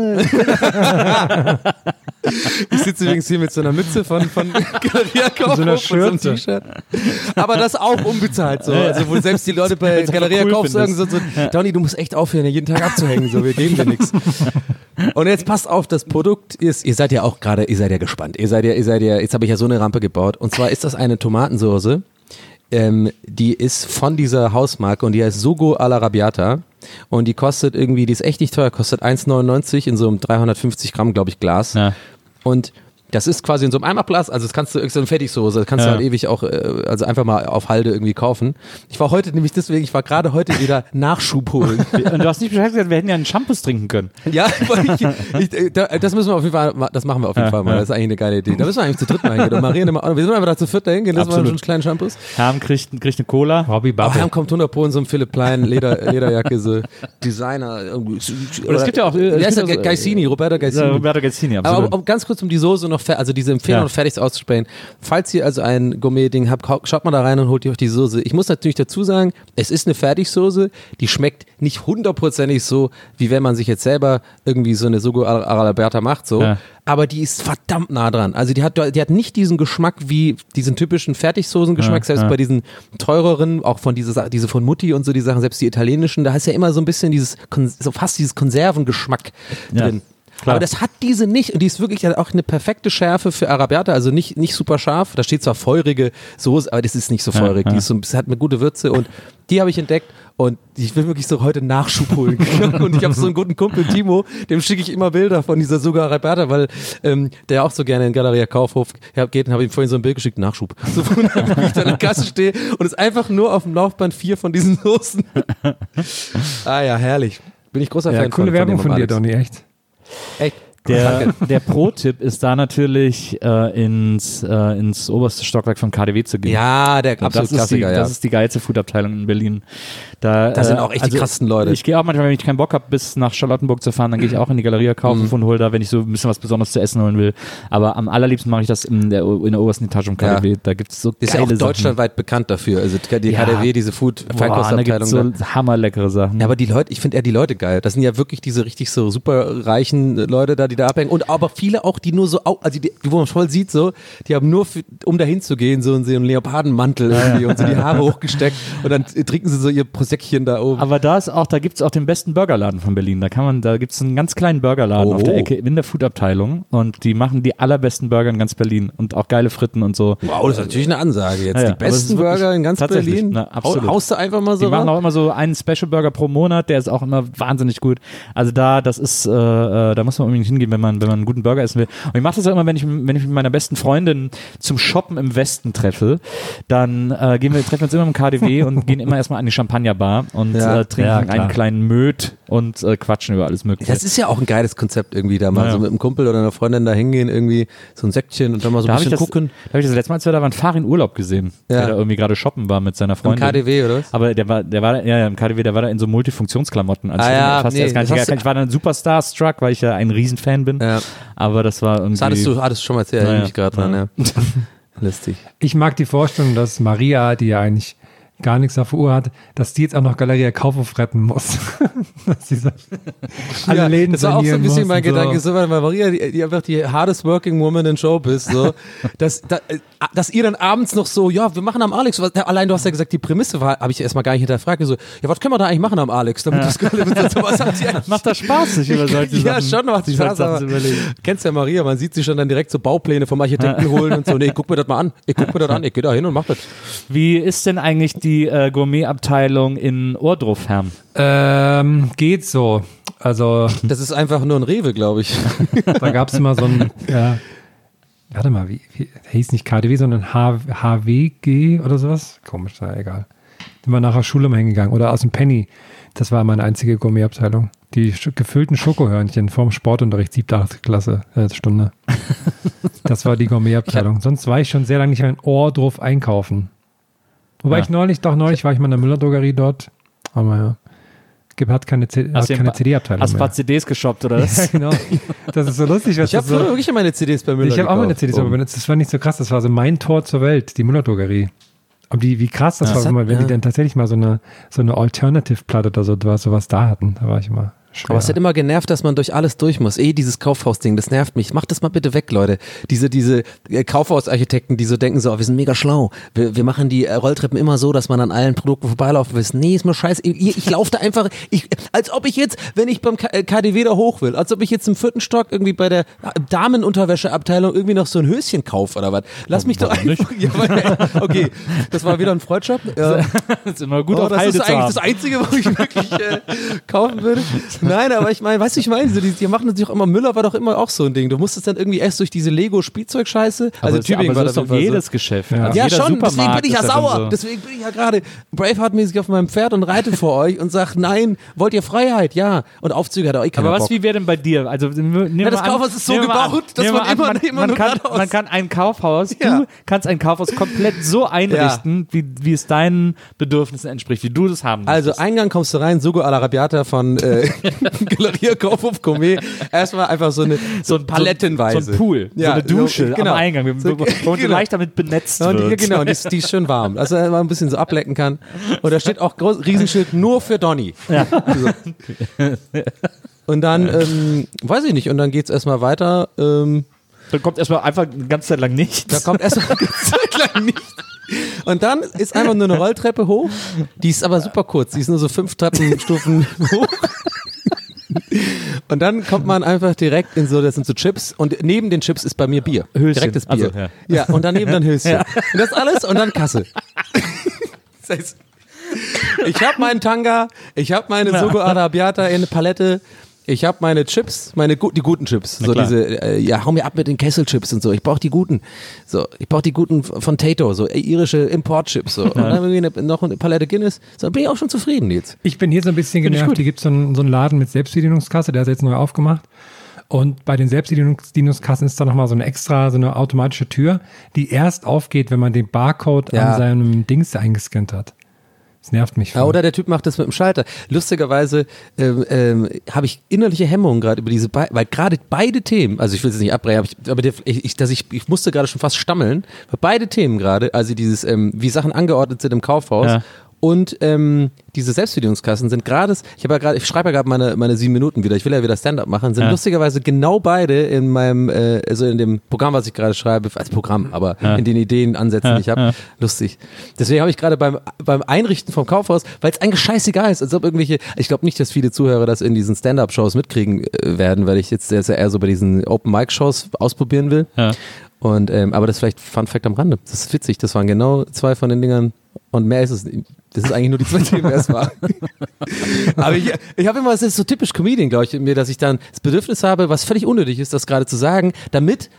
Ich sitze übrigens hier mit so einer Mütze von Galeria Kaufhof so einer und so einem T-Shirt. Aber das auch unbezahlt so. Also wo selbst die Leute bei Galeria Kaufhof sagen so, Donny, du musst echt aufhören, jeden Tag abzuhängen. So, wir geben dir nichts. Und jetzt passt auf, das Produkt ist, ihr seid ja gespannt. Jetzt habe ich ja so eine Rampe gebaut. Und zwar ist das eine Tomatensoße. Die ist von dieser Hausmarke und die heißt Sugo alla Arrabbiata und die ist echt nicht teuer, kostet 1,99 in so einem 350 Gramm, glaube ich, Glas. Ja. Und das ist quasi in so einem Eimerglas, also das kannst du, so eine Fertigsoße, das kannst du halt ewig auch, also einfach mal auf Halde irgendwie kaufen. Ich war gerade heute wieder Nachschub holen. Und du hast nicht Bescheid gesagt, wir hätten ja einen Shampoos trinken können. Ja, das müssen wir auf jeden Fall, das machen wir auf jeden Fall mal, das ist eigentlich eine geile Idee. Da müssen wir eigentlich zu dritt mal hingehen. Und Maria, wir sind einfach da zu viert da hingehen, das waren schon kleine Shampoos. Herm kriegt eine Cola. Herm kommt 100 Pro in so einem Philipp Plein Lederjacke, so Designer. Und es gibt ja auch, Roberto Gaisini. Roberto Gaisini, absolut. Aber ganz kurz, um die Soße noch also diese Empfehlung noch fertig auszusprechen. Falls ihr also ein Gourmet-Ding habt, schaut mal da rein und holt euch die Soße. Ich muss natürlich dazu sagen, es ist eine Fertigsoße, die schmeckt nicht 100%ig so, wie wenn man sich jetzt selber irgendwie so eine Sugo alla Arrabbiata macht, so. Ja. Aber die ist verdammt nah dran. Also die hat nicht diesen Geschmack wie diesen typischen Fertigsoßengeschmack, selbst bei diesen teureren, auch von diese von Mutti und so die Sachen, selbst die italienischen, da ist ja immer so ein bisschen fast dieses Konservengeschmack drin. Klar. Aber das hat diese nicht und die ist wirklich auch eine perfekte Schärfe für Arrabbiata, also nicht super scharf. Da steht zwar feurige Soße, aber das ist nicht so feurig. Die ist hat eine gute Würze und die habe ich entdeckt und ich will wirklich so heute Nachschub holen. Und ich habe so einen guten Kumpel, Timo, dem schicke ich immer Bilder von dieser Sugo Arrabbiata, weil der auch so gerne in Galeria Kaufhof geht und habe ihm vorhin so ein Bild geschickt, Nachschub. So, wo ich da in der Kasse stehe und es einfach nur auf dem Laufband 4 von diesen Soßen. Ah ja, herrlich. Bin ich großer Fan coole Werbung von dir, Donny, echt. Echt? Der Pro-Tipp ist da natürlich ins oberste Stockwerk von KaDeWe zu gehen. Ja, der absolute Klassiker. Das ist die geilste Foodabteilung in Berlin. Da sind auch echt die krassesten Leute. Ich gehe auch manchmal, wenn ich keinen Bock habe, bis nach Charlottenburg zu fahren, dann gehe ich auch in die Galeria Kaufhof und hole da, wenn ich so ein bisschen was Besonderes zu essen holen will. Aber am allerliebsten mache ich das in der obersten Etage um KaDeWe. Ja. Da gibt es so geile Sachen. Ist ja auch deutschlandweit bekannt dafür. Also die KaDeWe, diese Food-Feinkostabteilung. Da gibt's so hammerleckere Sachen. Ja, aber ich finde eher die Leute geil. Das sind ja wirklich diese richtig so super reichen Leute da, die da abhängen. Und aber viele auch, die nur so, also wo man voll sieht so, die haben nur, um dahin zu gehen, so einen Leopardenmantel irgendwie und so die Haare hochgesteckt und dann trinken sie so ihr Prosäckchen da oben. Aber da gibt's auch den besten Burgerladen von Berlin. Da gibt's einen ganz kleinen Burgerladen auf der Ecke in der Foodabteilung und die machen die allerbesten Burger in ganz Berlin und auch geile Fritten und so. Wow, das ist natürlich eine Ansage jetzt. Die besten Burger in ganz Berlin? Na, absolut. Haust du einfach mal so Die machen auch immer so einen Special Burger pro Monat, der ist auch immer wahnsinnig gut. Also da muss man unbedingt hingehen, wenn man einen guten Burger essen will. Und ich mache das auch immer, wenn ich mit meiner besten Freundin zum Shoppen im Westen treffe, dann treffen wir uns immer im KaDeWe und gehen immer erstmal an die Champagnerbar und trinken einen kleinen Möd und quatschen über alles Mögliche. Das ist ja auch ein geiles Konzept irgendwie, da mal so mit einem Kumpel oder einer Freundin da hingehen, irgendwie so ein Säckchen und dann mal so ein bisschen gucken. Da habe ich das letzte Mal, als wir da waren, Farin Urlaub gesehen, der da irgendwie gerade shoppen war mit seiner Freundin. Im KaDeWe, oder was? Aber der war im KaDeWe, der war da in so Multifunktionsklamotten. Also ich war dann super starstruck, weil ich ja ein Riesenfan bin. Ja. Aber das war irgendwie... Das hattest du schon mal erzählt, ich mich gerade dran, ja. Lustig. Ich mag die Vorstellung, dass Maria, die ja eigentlich gar nichts auf der Uhr hat, dass die jetzt auch noch Galeria Kaufhof retten muss. Dass sie so alle Läden das war auch so ein bisschen mein so. Gedanke, so, weil Maria, die einfach die hardest working woman in Showbiz, so, dass ihr dann abends noch so, ja, wir machen am Alex, allein du hast ja gesagt, die Prämisse war, habe ich erstmal gar nicht hinterfragt, so, ja, was können wir da eigentlich machen am Alex, damit das Macht das Spaß, sich über solche Sachen. Ja, schon macht Spaß, aber kennst ja Maria, man sieht sie schon dann direkt so Baupläne vom Architekten holen und so, nee, guck mir das mal an, ich geh da hin und mach das. Wie ist denn eigentlich die Gourmet-Abteilung in Ohrdruf, Herrn? Geht so. Also. Das ist einfach nur ein Rewe, glaube ich. Da gab es immer so ein, warte mal, wie hieß nicht KDW, sondern HWG oder sowas? Komisch, egal. Sind wir nach der Schule mal hingegangen oder aus dem Penny. Das war meine einzige Gourmet-Abteilung. Die gefüllten Schokohörnchen vorm Sportunterricht, 7. 8. Klasse, Stunde. Das war die Gourmet-Abteilung. Sonst war ich schon sehr lange nicht mehr in Ohrdruf einkaufen. Wobei ich neulich war ich mal in der Müller-Drogerie dort. Aber hat keine CD-Abteilung Hast ein paar CDs geshoppt, oder was? Ja, genau. Das ist so lustig. Ich habe früher wirklich meine CDs bei Müller Ich habe auch meine CDs, aber das war nicht so krass. Das war so mein Tor zur Welt, die Müller-Drogerie. Aber wie krass das war, wenn die dann tatsächlich mal so eine Alternative-Platte oder sowas da hatten. Da war ich immer schwer. Aber es hat immer genervt, dass man durch alles durch muss. Dieses Kaufhaus-Ding, das nervt mich. Macht das mal bitte weg, Leute. Diese Kaufhausarchitekten, die so denken so, wir sind mega schlau. Wir machen die Rolltreppen immer so, dass man an allen Produkten vorbeilaufen will. Nee, ist mir scheiße. Ich laufe da einfach, als ob ich jetzt, wenn ich beim KDW da hoch will, als ob ich jetzt im 4. Stock irgendwie bei der Damenunterwäscheabteilung irgendwie noch so ein Höschen kaufe oder was. Lass mich doch einfach. Ja, okay, das war wieder ein Freundschaft. Das ist immer gut auf Halde das ist eigentlich das Einzige, wo ich wirklich kaufen würde. Nein, aber ich meine, weißt du, die machen das doch immer, Müller war doch immer auch so ein Ding. Du musstest dann irgendwie erst durch diese Lego-Spielzeug-Scheiße, also Tübingen war das doch jedes Geschäft. Ja, also ja jeder schon, deswegen Supermarkt bin ich ja ist sauer. so. Deswegen bin ich ja gerade Braveheart-mäßig auf meinem Pferd und reite vor euch und sag, nein, wollt ihr Freiheit? Ja. Und Aufzüge hat auch keiner Bock. Wie wäre denn bei dir? Also, das Kaufhaus ist so gebaut, dass man immer man kann ein Kaufhaus, du kannst ein Kaufhaus komplett so einrichten, wie es deinen Bedürfnissen entspricht, wie du das haben möchtest. Also Eingang kommst du rein, Sugo alla Rabiata von Galeria Kaufhof Gourmet. Erstmal einfach so ein palettenweise. So ein Pool, so eine Dusche am Eingang, wo du leicht damit benetzt wird. Genau, die ist schön warm. Also man ein bisschen so ablecken kann. Und da steht auch Riesenschild nur für Donny. Ja. So. Und dann, weiß ich nicht, und dann geht's erstmal weiter. Dann kommt erstmal einfach eine ganze Zeit lang nichts. Da kommt erstmal eine ganze Zeit lang nichts. Und dann ist einfach nur eine Rolltreppe hoch. Die ist aber super kurz. Die ist nur so 5 Treppenstufen hoch. Und dann kommt man einfach direkt in so, das sind so Chips und neben den Chips ist bei mir Bier. Höschen. Direktes Bier. Also, ja, und daneben dann Höschen. Ja. Und das alles und dann Kasse. Das heißt, ich habe meinen Tanga, ich habe meine Sugo Arabiata in eine Palette, ich habe meine Chips, die guten Chips, so diese, hau mir ab mit den Kesselchips und so. Ich brauche die guten, ich brauche die guten von Tato, so irische Importchips, so. Und dann irgendwie noch eine Palette Guinness, so dann bin ich auch schon zufrieden jetzt. Ich bin hier so ein bisschen genervt. Hier gibt es so einen Laden mit Selbstbedienungskasse, der ist jetzt neu aufgemacht. Und bei den Selbstbedienungskassen ist da nochmal so eine automatische Tür, die erst aufgeht, wenn man den Barcode an seinem Dings eingescannt hat. Das nervt mich. Ja, oder der Typ macht das mit dem Schalter. Lustigerweise habe ich innerliche Hemmungen gerade über weil gerade beide Themen, also ich will es nicht abbrechen, aber ich musste gerade schon fast stammeln, weil beide Themen gerade, also dieses, wie Sachen angeordnet sind im Kaufhaus und diese Selbstbedienungskassen sind gerade, ich schreibe ja gerade meine 7 Minuten wieder, ich will ja wieder Stand-up machen, sind lustigerweise genau beide in meinem, also in dem Programm, was ich gerade schreibe, als Programm, aber in den Ideen, Ansätzen, die ich habe, lustig. Deswegen habe ich gerade beim Einrichten vom Kaufhaus, weil es eigentlich scheißegal ist, als ob ich glaube nicht, dass viele Zuhörer das in diesen Stand-up-Shows mitkriegen werden, weil ich jetzt eher so bei diesen Open-Mic-Shows ausprobieren will. Ja. Und, aber das ist vielleicht Fun Fact am Rande. Das ist witzig, das waren genau 2 von den Dingern und mehr ist es nicht. Das ist eigentlich nur die 2 Themen erstmal. Aber ich habe immer, das ist so typisch Comedian, glaube ich, in mir, dass ich dann das Bedürfnis habe, was völlig unnötig ist, das gerade zu sagen, damit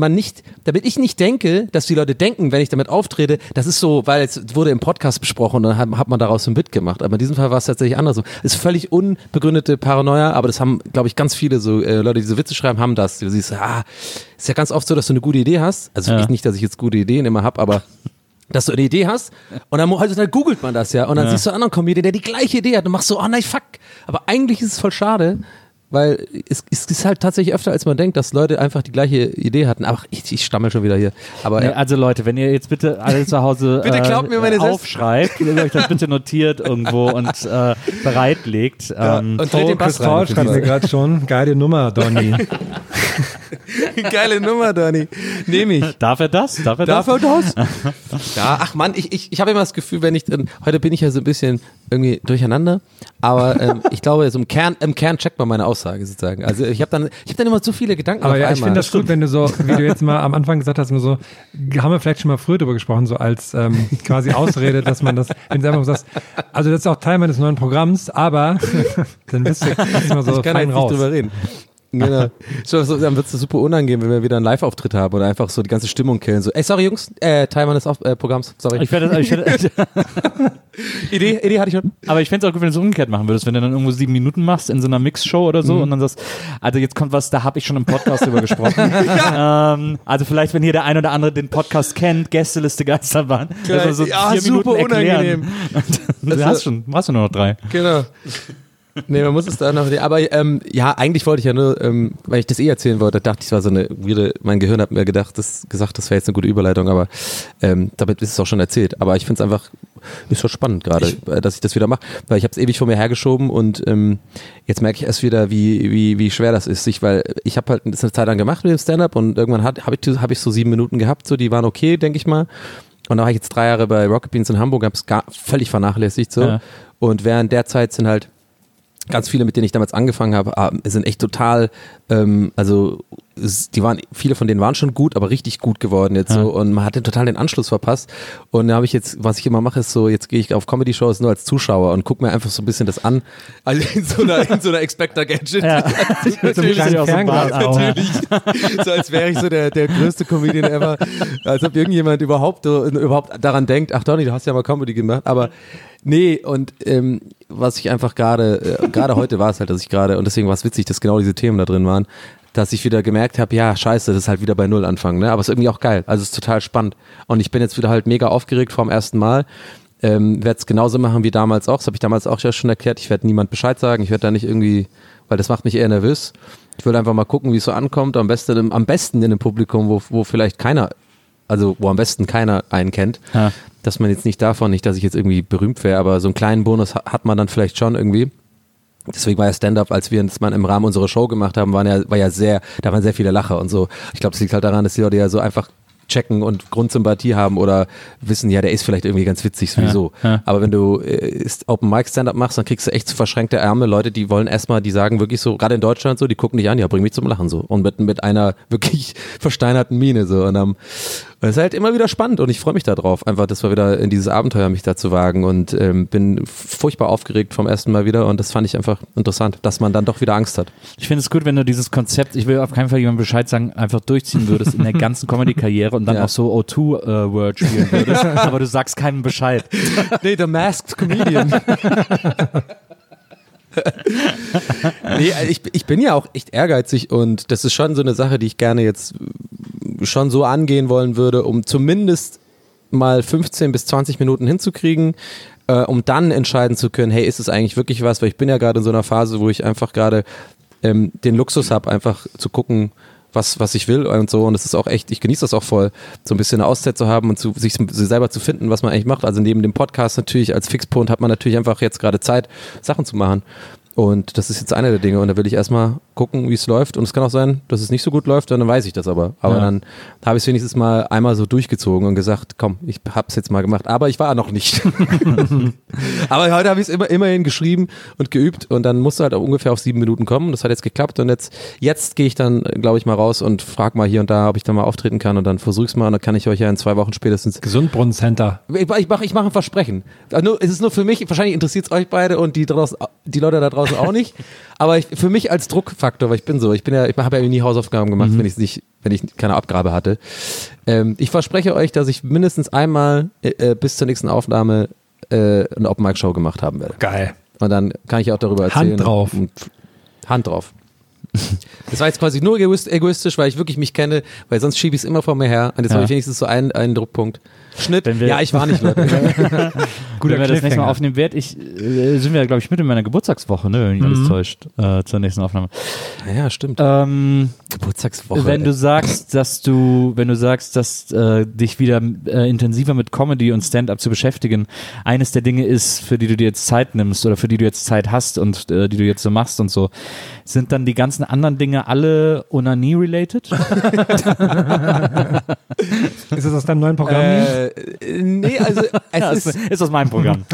ich nicht denke, dass die Leute denken, wenn ich damit auftrete, das ist so, weil es wurde im Podcast besprochen und dann hat man daraus ein Bit gemacht. Aber in diesem Fall war es tatsächlich andersrum. Es ist völlig unbegründete Paranoia, aber das haben, glaube ich, ganz viele so Leute, die so Witze schreiben, haben das. Du siehst, ist ja ganz oft so, dass du eine gute Idee hast. Also nicht, dass ich jetzt gute Ideen immer habe, aber dass du eine Idee hast und dann googelt man das und dann siehst du einen anderen Comedian, der die gleiche Idee hat und machst so, oh nein, fuck. Aber eigentlich ist es voll schade, weil es ist halt tatsächlich öfter, als man denkt, dass Leute einfach die gleiche Idee hatten. Aber ich stammel schon wieder hier. Aber Nee, also Leute, wenn ihr jetzt bitte alle zu Hause Bitte glaubt mir meine aufschreibt, ihr euch das bitte notiert irgendwo und bereitlegt. und dreht den Bass Chris Paul schreibt mir gerade schon, geile Nummer, Donny. Geile Nummer, Donny. Nehme ich. Darf er das? Darf er das? Ja, ach Mann, ich habe immer das Gefühl, wenn ich heute bin ich ja so ein bisschen irgendwie durcheinander, aber ich glaube, so im Kern checkt man meine Aussage sozusagen. Also ich habe dann immer so viele Gedanken Aber auf ja, einmal. ich finde das gut, wenn du so, wie du jetzt mal am Anfang gesagt hast, nur so, haben wir vielleicht schon mal früher drüber gesprochen, so als quasi Ausrede, dass man das, wenn du einfach sagst, also das ist auch Teil meines neuen Programms, aber dann bist du mal so ich kann fein jetzt raus. nicht drüber reden. Genau. So, dann wird es super unangenehm, wenn wir wieder einen Live-Auftritt haben oder einfach so die ganze Stimmung killen. So, ey, sorry Jungs, Teil meines Programms, sorry. Idee hatte ich schon. Aber ich fände es auch gut, wenn du es umgekehrt machen würdest, wenn du dann irgendwo 7 Minuten machst in so einer Mix-Show oder so und dann sagst, also jetzt kommt was, da habe ich schon im Podcast drüber gesprochen. Also vielleicht, wenn hier der ein oder andere den Podcast kennt, Gästeliste Geisterbahn, also so 4 super Minuten erklären. unangenehm. Du hast nur noch 3. Genau. Nee, man muss es da noch. Aber ja, eigentlich wollte ich ja nur, weil ich das erzählen wollte, dachte ich, es war so eine weirde, mein Gehirn hat mir gesagt, das wäre jetzt eine gute Überleitung, aber damit ist es auch schon erzählt. Aber ich finde es einfach, ist schon spannend gerade, dass ich das wieder mache, weil ich habe es ewig vor mir hergeschoben und jetzt merke ich erst wieder, wie schwer das ist, weil ich habe halt das eine Zeit lang gemacht mit dem Stand-Up und irgendwann habe ich so 7 Minuten gehabt, so die waren okay, denke ich mal. Und da war ich jetzt 3 Jahre bei Rocket Beans in Hamburg, habe es völlig vernachlässigt so. Ja. Und während der Zeit sind halt ganz viele, mit denen ich damals angefangen habe, sind echt total, viele von denen waren schon gut, aber richtig gut geworden jetzt so und man hat total den Anschluss verpasst und da habe ich jetzt, was ich immer mache, ist so, jetzt gehe ich auf Comedy-Shows nur als Zuschauer und gucke mir einfach so ein bisschen das an, also in so einer Expector Gadget. Ja. Natürlich, natürlich. So als wäre ich so der größte Comedian ever, als ob irgendjemand überhaupt daran denkt, ach Donny, du hast ja mal Comedy gemacht, aber nee, und was ich einfach gerade heute war es halt, dass ich gerade, und deswegen war es witzig, dass genau diese Themen da drin waren, dass ich wieder gemerkt habe, ja, scheiße, das ist halt wieder bei Null anfangen, ne? Aber es ist irgendwie auch geil, also es ist total spannend. Und ich bin jetzt wieder halt mega aufgeregt vom ersten Mal. Werde es genauso machen wie damals auch, das habe ich damals auch ja schon erklärt, ich werde niemand Bescheid sagen, ich werde da nicht irgendwie, weil das macht mich eher nervös. Ich will einfach mal gucken, wie es so ankommt, am besten in einem Publikum, wo vielleicht keiner, also wo am besten keiner einen kennt, dass man jetzt nicht, dass ich jetzt irgendwie berühmt wäre, aber so einen kleinen Bonus hat man dann vielleicht schon irgendwie. Deswegen war ja Stand-Up, als wir das mal im Rahmen unserer Show gemacht haben, da waren sehr viele Lacher und so. Ich glaube, das liegt halt daran, dass die Leute ja so einfach checken und Grundsympathie haben oder wissen, ja, der ist vielleicht irgendwie ganz witzig sowieso. Ja. Aber wenn du Open Mic Stand-Up machst, dann kriegst du echt so verschränkte Ärmel. Leute, die wollen erstmal, die sagen wirklich so, gerade in Deutschland so, die gucken dich an, ja, bring mich zum Lachen so. Und mit einer wirklich versteinerten Miene so. Und das ist halt immer wieder spannend und ich freue mich da drauf, einfach, dass wir wieder in dieses Abenteuer mich da zu wagen und bin furchtbar aufgeregt vom ersten Mal wieder und das fand ich einfach interessant, dass man dann doch wieder Angst hat. Ich finde es gut, wenn du dieses Konzept, ich will auf keinen Fall jemandem Bescheid sagen, einfach durchziehen würdest in der ganzen Comedy-Karriere und dann auch so O2-Word spielen würdest, aber du sagst keinem Bescheid. Nee, The Masked Comedian. Nee, ich bin ja auch echt ehrgeizig und das ist schon so eine Sache, die ich gerne jetzt schon so angehen wollen würde, um zumindest mal 15 bis 20 Minuten hinzukriegen, um dann entscheiden zu können, hey, ist es eigentlich wirklich was? Weil ich bin ja gerade in so einer Phase, wo ich einfach gerade den Luxus habe, einfach zu gucken, was ich will und so und es ist auch echt, ich genieße das auch voll, so ein bisschen eine Auszeit zu haben und sich selber zu finden, was man eigentlich macht. Also neben dem Podcast natürlich als Fixpunkt hat man natürlich einfach jetzt gerade Zeit, Sachen zu machen. Und das ist jetzt einer der Dinge und da will ich erstmal gucken, wie es läuft und es kann auch sein, dass es nicht so gut läuft, dann weiß ich das aber. Aber dann habe ich es wenigstens mal einmal so durchgezogen und gesagt, komm, ich habe es jetzt mal gemacht, aber ich war noch nicht. Aber heute habe ich es immerhin geschrieben und geübt und dann musste halt auch ungefähr auf 7 Minuten kommen. Das hat jetzt geklappt und jetzt gehe ich dann, glaube ich, mal raus und frage mal hier und da, ob ich da mal auftreten kann und dann versuche ich es mal und dann kann ich euch ja in 2 Wochen spätestens... Gesundbrunnen-Center. Ich mache ein Versprechen. Es ist nur für mich, wahrscheinlich interessiert es euch beide und die Leute da draußen auch nicht, aber für mich als Druckfaktor, weil ich habe ja nie Hausaufgaben gemacht, wenn ich keine Abgabe hatte. Ich verspreche euch, dass ich mindestens einmal bis zur nächsten Aufnahme eine Open Mic Show gemacht haben werde. Geil. Und dann kann ich auch darüber erzählen. Hand drauf. Hand drauf. Das war jetzt quasi nur egoistisch, weil ich wirklich mich kenne, weil sonst schiebe ich es immer vor mir her. Und jetzt habe ich wenigstens so einen Druckpunkt. Schnitt. Ja, ich war nicht, Leute. Wenn wir das nächste Mal aufnehmen, sind wir, glaube ich, mit in meiner Geburtstagswoche, ne, wenn mich alles täuscht, zur nächsten Aufnahme. Ja, stimmt. Geburtstagswoche. Wenn du sagst, dass dich wieder intensiver mit Comedy und Stand-up zu beschäftigen, eines der Dinge ist, für die du dir jetzt Zeit nimmst oder für die du jetzt Zeit hast und die du jetzt so machst und so, sind dann die ganzen anderen Dinge alle Onanie-related? Ist das aus deinem neuen Programm? Nee, also es ist aus meinem Programm.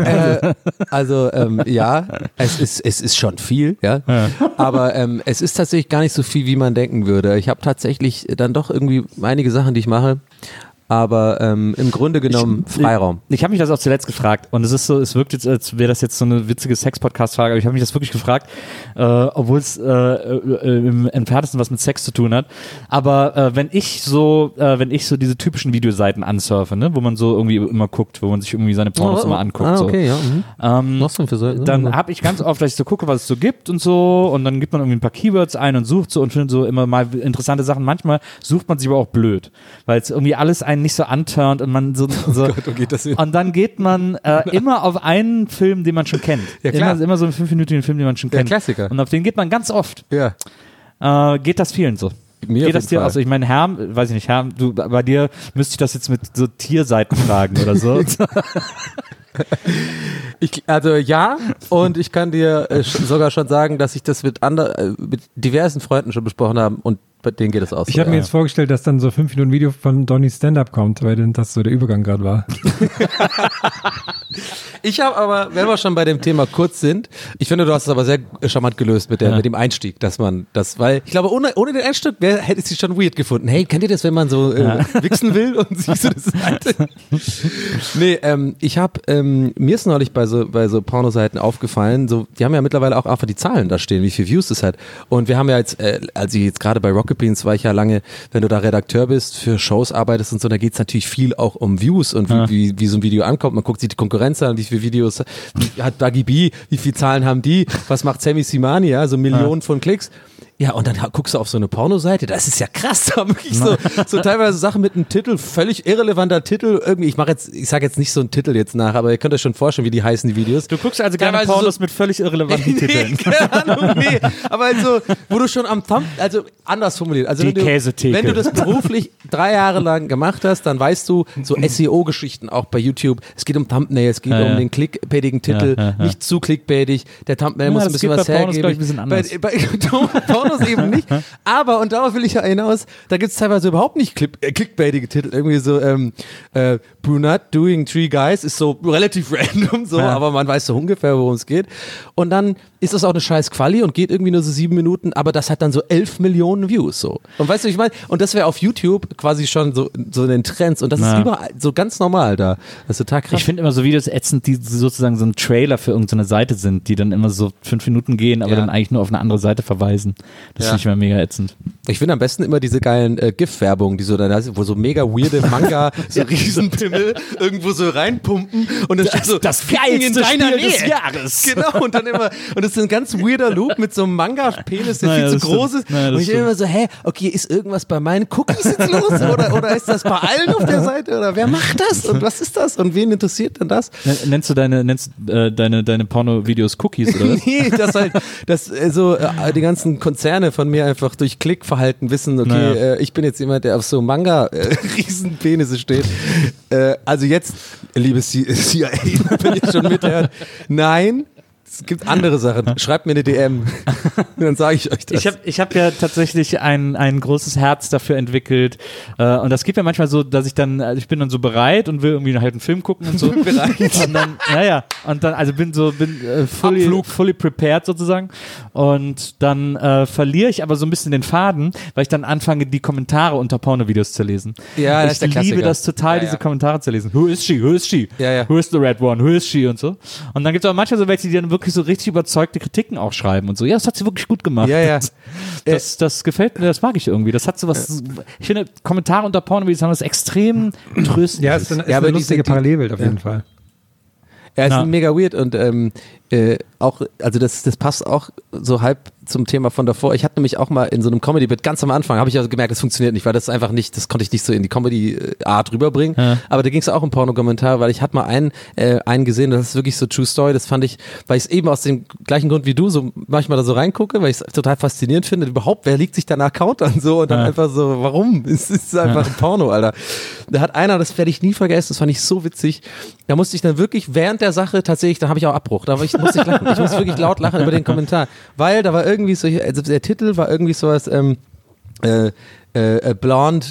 Ja, es ist schon viel, ja. Aber es ist tatsächlich gar nicht so viel, wie man denken würde. Ich habe tatsächlich dann doch irgendwie einige Sachen, die ich mache. Aber im Grunde genommen Freiraum. Ich habe mich das auch zuletzt gefragt und es ist so, es wirkt jetzt, als wäre das jetzt so eine witzige Sex-Podcast-Frage, aber ich habe mich das wirklich gefragt, obwohl es im entferntesten was mit Sex zu tun hat. Aber wenn ich so diese typischen Videoseiten ansurfe, ne, wo man so irgendwie immer guckt, wo man sich irgendwie seine Pornos immer anguckt, okay, so. ja. Was denn für Seiten? Dann habe ich ganz oft, dass ich so gucke, was es so gibt und so, und dann gibt man irgendwie ein paar Keywords ein und sucht so und findet so immer mal interessante Sachen. Manchmal sucht man sich aber auch blöd, weil es irgendwie alles nicht so anturnt und man so oh Gott, wo geht das hin? Und dann geht man immer auf einen Film, den man schon kennt. Ja, klar. Immer so einen 5-minütigen Film, den man schon kennt. Klassiker. Und auf den geht man ganz oft. Ja. Geht das vielen so? Mir Geht das dir auch so? Ich meine, Herm, weiß ich nicht, Herm, bei dir müsste ich das jetzt mit so Tierseiten fragen oder so. Also ja, und ich kann dir sogar schon sagen, dass ich das mit diversen Freunden schon besprochen habe und bei denen geht es aus. Ich habe mir jetzt vorgestellt, dass dann so 5 Minuten Video von Donny Stand-Up kommt, weil denn das so der Übergang gerade war. Ich habe aber, wenn wir schon bei dem Thema kurz sind, ich finde, du hast es aber sehr charmant gelöst mit dem Einstieg, dass man das, weil ich glaube, ohne den Einstieg hätte ich es schon weird gefunden. Hey, kennt ihr das, wenn man so wichsen will und sich so das Seite? Nee, ich habe, mir ist neulich bei so Pornoseiten aufgefallen, so, die haben ja mittlerweile auch einfach die Zahlen da stehen, wie viel Views das hat. Und wir haben ja jetzt, als ich jetzt gerade bei Rocket Beans war ich ja lange, wenn du da Redakteur bist, für Shows arbeitest und so, da geht es natürlich viel auch um Views und wie so ein Video ankommt. Man guckt sich die Konkurrenz an, wie viele Videos hat Dagi B, wie viele Zahlen haben die, was macht Sammy Simani, ja, so Millionen von Klicks. Ja, und dann guckst du auf so eine Pornoseite, das ist ja krass, da wirklich so teilweise Sachen mit einem Titel, völlig irrelevanter Titel, irgendwie, ich sage jetzt nicht so einen Titel jetzt nach, aber ihr könnt euch schon vorstellen, wie die heißen, die Videos. Du guckst also gerne Pornos so mit völlig irrelevanten Titeln. Keine Ahnung, nee, aber also, wo du schon am also anders formuliert, also wenn du das beruflich 3 Jahre lang gemacht hast, dann weißt du, so SEO-Geschichten auch bei YouTube, es geht um Thumbnails, es geht um den clickbaitigen Titel, nicht zu clickbaitig, der Thumbnail muss ein bisschen was hergeben. Pornos, ich, ein bisschen bei Pornos eben nicht, aber, und darauf will ich ja hinaus, da gibt es teilweise überhaupt nicht clickbaitige Titel, irgendwie so Brunette doing 3 guys ist so relativ random, so, aber man weiß so ungefähr, worum es geht, und dann ist das auch eine scheiß Quali und geht irgendwie nur so 7 Minuten, aber das hat dann so 11 Millionen Views, so. Und weißt du, ich meine, und das wäre auf YouTube quasi schon so in den Trends, und das ist überall so ganz normal da. Das ist total krass. Ich finde immer so Videos ätzend, die sozusagen so ein Trailer für irgendeine Seite sind, die dann immer so 5 Minuten gehen, aber dann eigentlich nur auf eine andere Seite verweisen. Das finde ich immer mega ätzend. Ich finde am besten immer diese geilen GIF-Werbungen, die so da wo so mega weirde Manga, so Riesenpimmel irgendwo so reinpumpen und das steht so das geilste Spiel des Jahres. Genau, und dann immer, und das ist ein ganz weirder Loop mit so einem Manga-Penis, der viel zu groß ist. Und ich immer so, okay, ist irgendwas bei meinen Cookies jetzt los? Oder ist das bei allen auf der Seite? Oder wer macht das? Und was ist das? Und wen interessiert denn das? Nennst du deine Porno-Videos Cookies, oder was? Nee, die ganzen Konzerne von mir einfach durch Klickverhalten wissen, okay, ich bin jetzt jemand, der auf so Manga-Riesenpenisse steht. Also jetzt, liebe CIA, wenn ihr schon mithört, nein, es gibt andere Sachen. Schreibt mir eine DM. Dann sage ich euch das. Ich hab ja tatsächlich ein großes Herz dafür entwickelt. Und das geht mir manchmal so, dass ich bin dann so bereit und will irgendwie halt einen Film gucken und so. Bereit. Und dann, und dann, also bin fully prepared sozusagen. Und dann verliere ich aber so ein bisschen den Faden, weil ich dann anfange, die Kommentare unter Pornovideos zu lesen. Ja, das ist der Klassiker. Ich liebe das total, diese Kommentare zu lesen. Who is she? Who is she? Ja. Who is the red one? Who is she? Und so. Und dann gibt es aber manchmal so welche, die dann wirklich so richtig überzeugte Kritiken auch schreiben und so. Ja, das hat sie wirklich gut gemacht. Ja. Das gefällt mir, das mag ich irgendwie. Das hat so was, ich finde, Kommentare unter Pornovideos haben das extrem tröstend. Ja, ist eine lustige Parallelwelt auf jeden Fall. Ja, es ist mega weird und auch, also das passt auch so halb zum Thema von davor. Ich hatte nämlich auch mal in so einem Comedy-Bit ganz am Anfang, habe ich also gemerkt, das funktioniert nicht, weil das einfach nicht, das konnte ich nicht so in die Comedy-Art rüberbringen. Ja. Aber da ging es auch um Pornokommentar, weil ich hatte mal einen gesehen, das ist wirklich so True Story, das fand ich, weil ich es eben aus dem gleichen Grund wie du so manchmal da so reingucke, weil ich es total faszinierend finde, überhaupt, wer liegt sich da nach Account an so und dann einfach so, warum? Es ist einfach ein Porno, Alter. Da hat einer, das werde ich nie vergessen, das fand ich so witzig, da musste ich dann wirklich während der Sache tatsächlich, da habe ich auch Abbruch, musste ich lachen. Ich musste wirklich laut lachen über den Kommentar, weil da war irgendwie so, also der Titel war irgendwie sowas, Blond,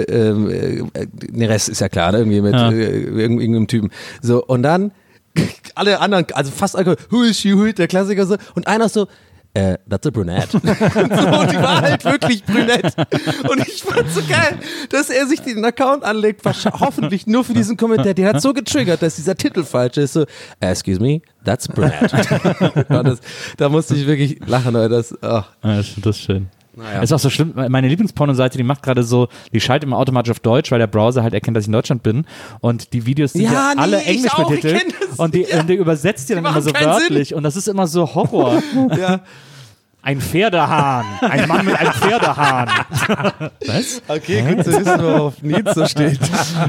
der Rest ist ja klar, ne? Irgendwie mit irgendeinem Typen. So, und dann alle anderen, also fast alle, who is she, who is der Klassiker so, und einer so, that's a brunette. So, und die war halt wirklich brünett. Und ich fand so geil, dass er sich den Account anlegt, hoffentlich nur für diesen Kommentar. Der hat so getriggert, dass dieser Titel falsch ist. So, excuse me, that's brunette. Da musste ich wirklich lachen, Leute. Das ist schön. Naja. Ist auch so schlimm, meine Lieblingsporno-Seite, die macht gerade so, die schaltet immer automatisch auf Deutsch, weil der Browser halt erkennt, dass ich in Deutschland bin, und die Videos sind alle englisch betitelt und die übersetzt die dann immer so wörtlich Sinn. Und das ist immer so Horror. Ja. Ein Pferdehahn, ein Mann mit einem Pferdehahn. Was? Okay, gut zu wissen, worauf Nils so steht.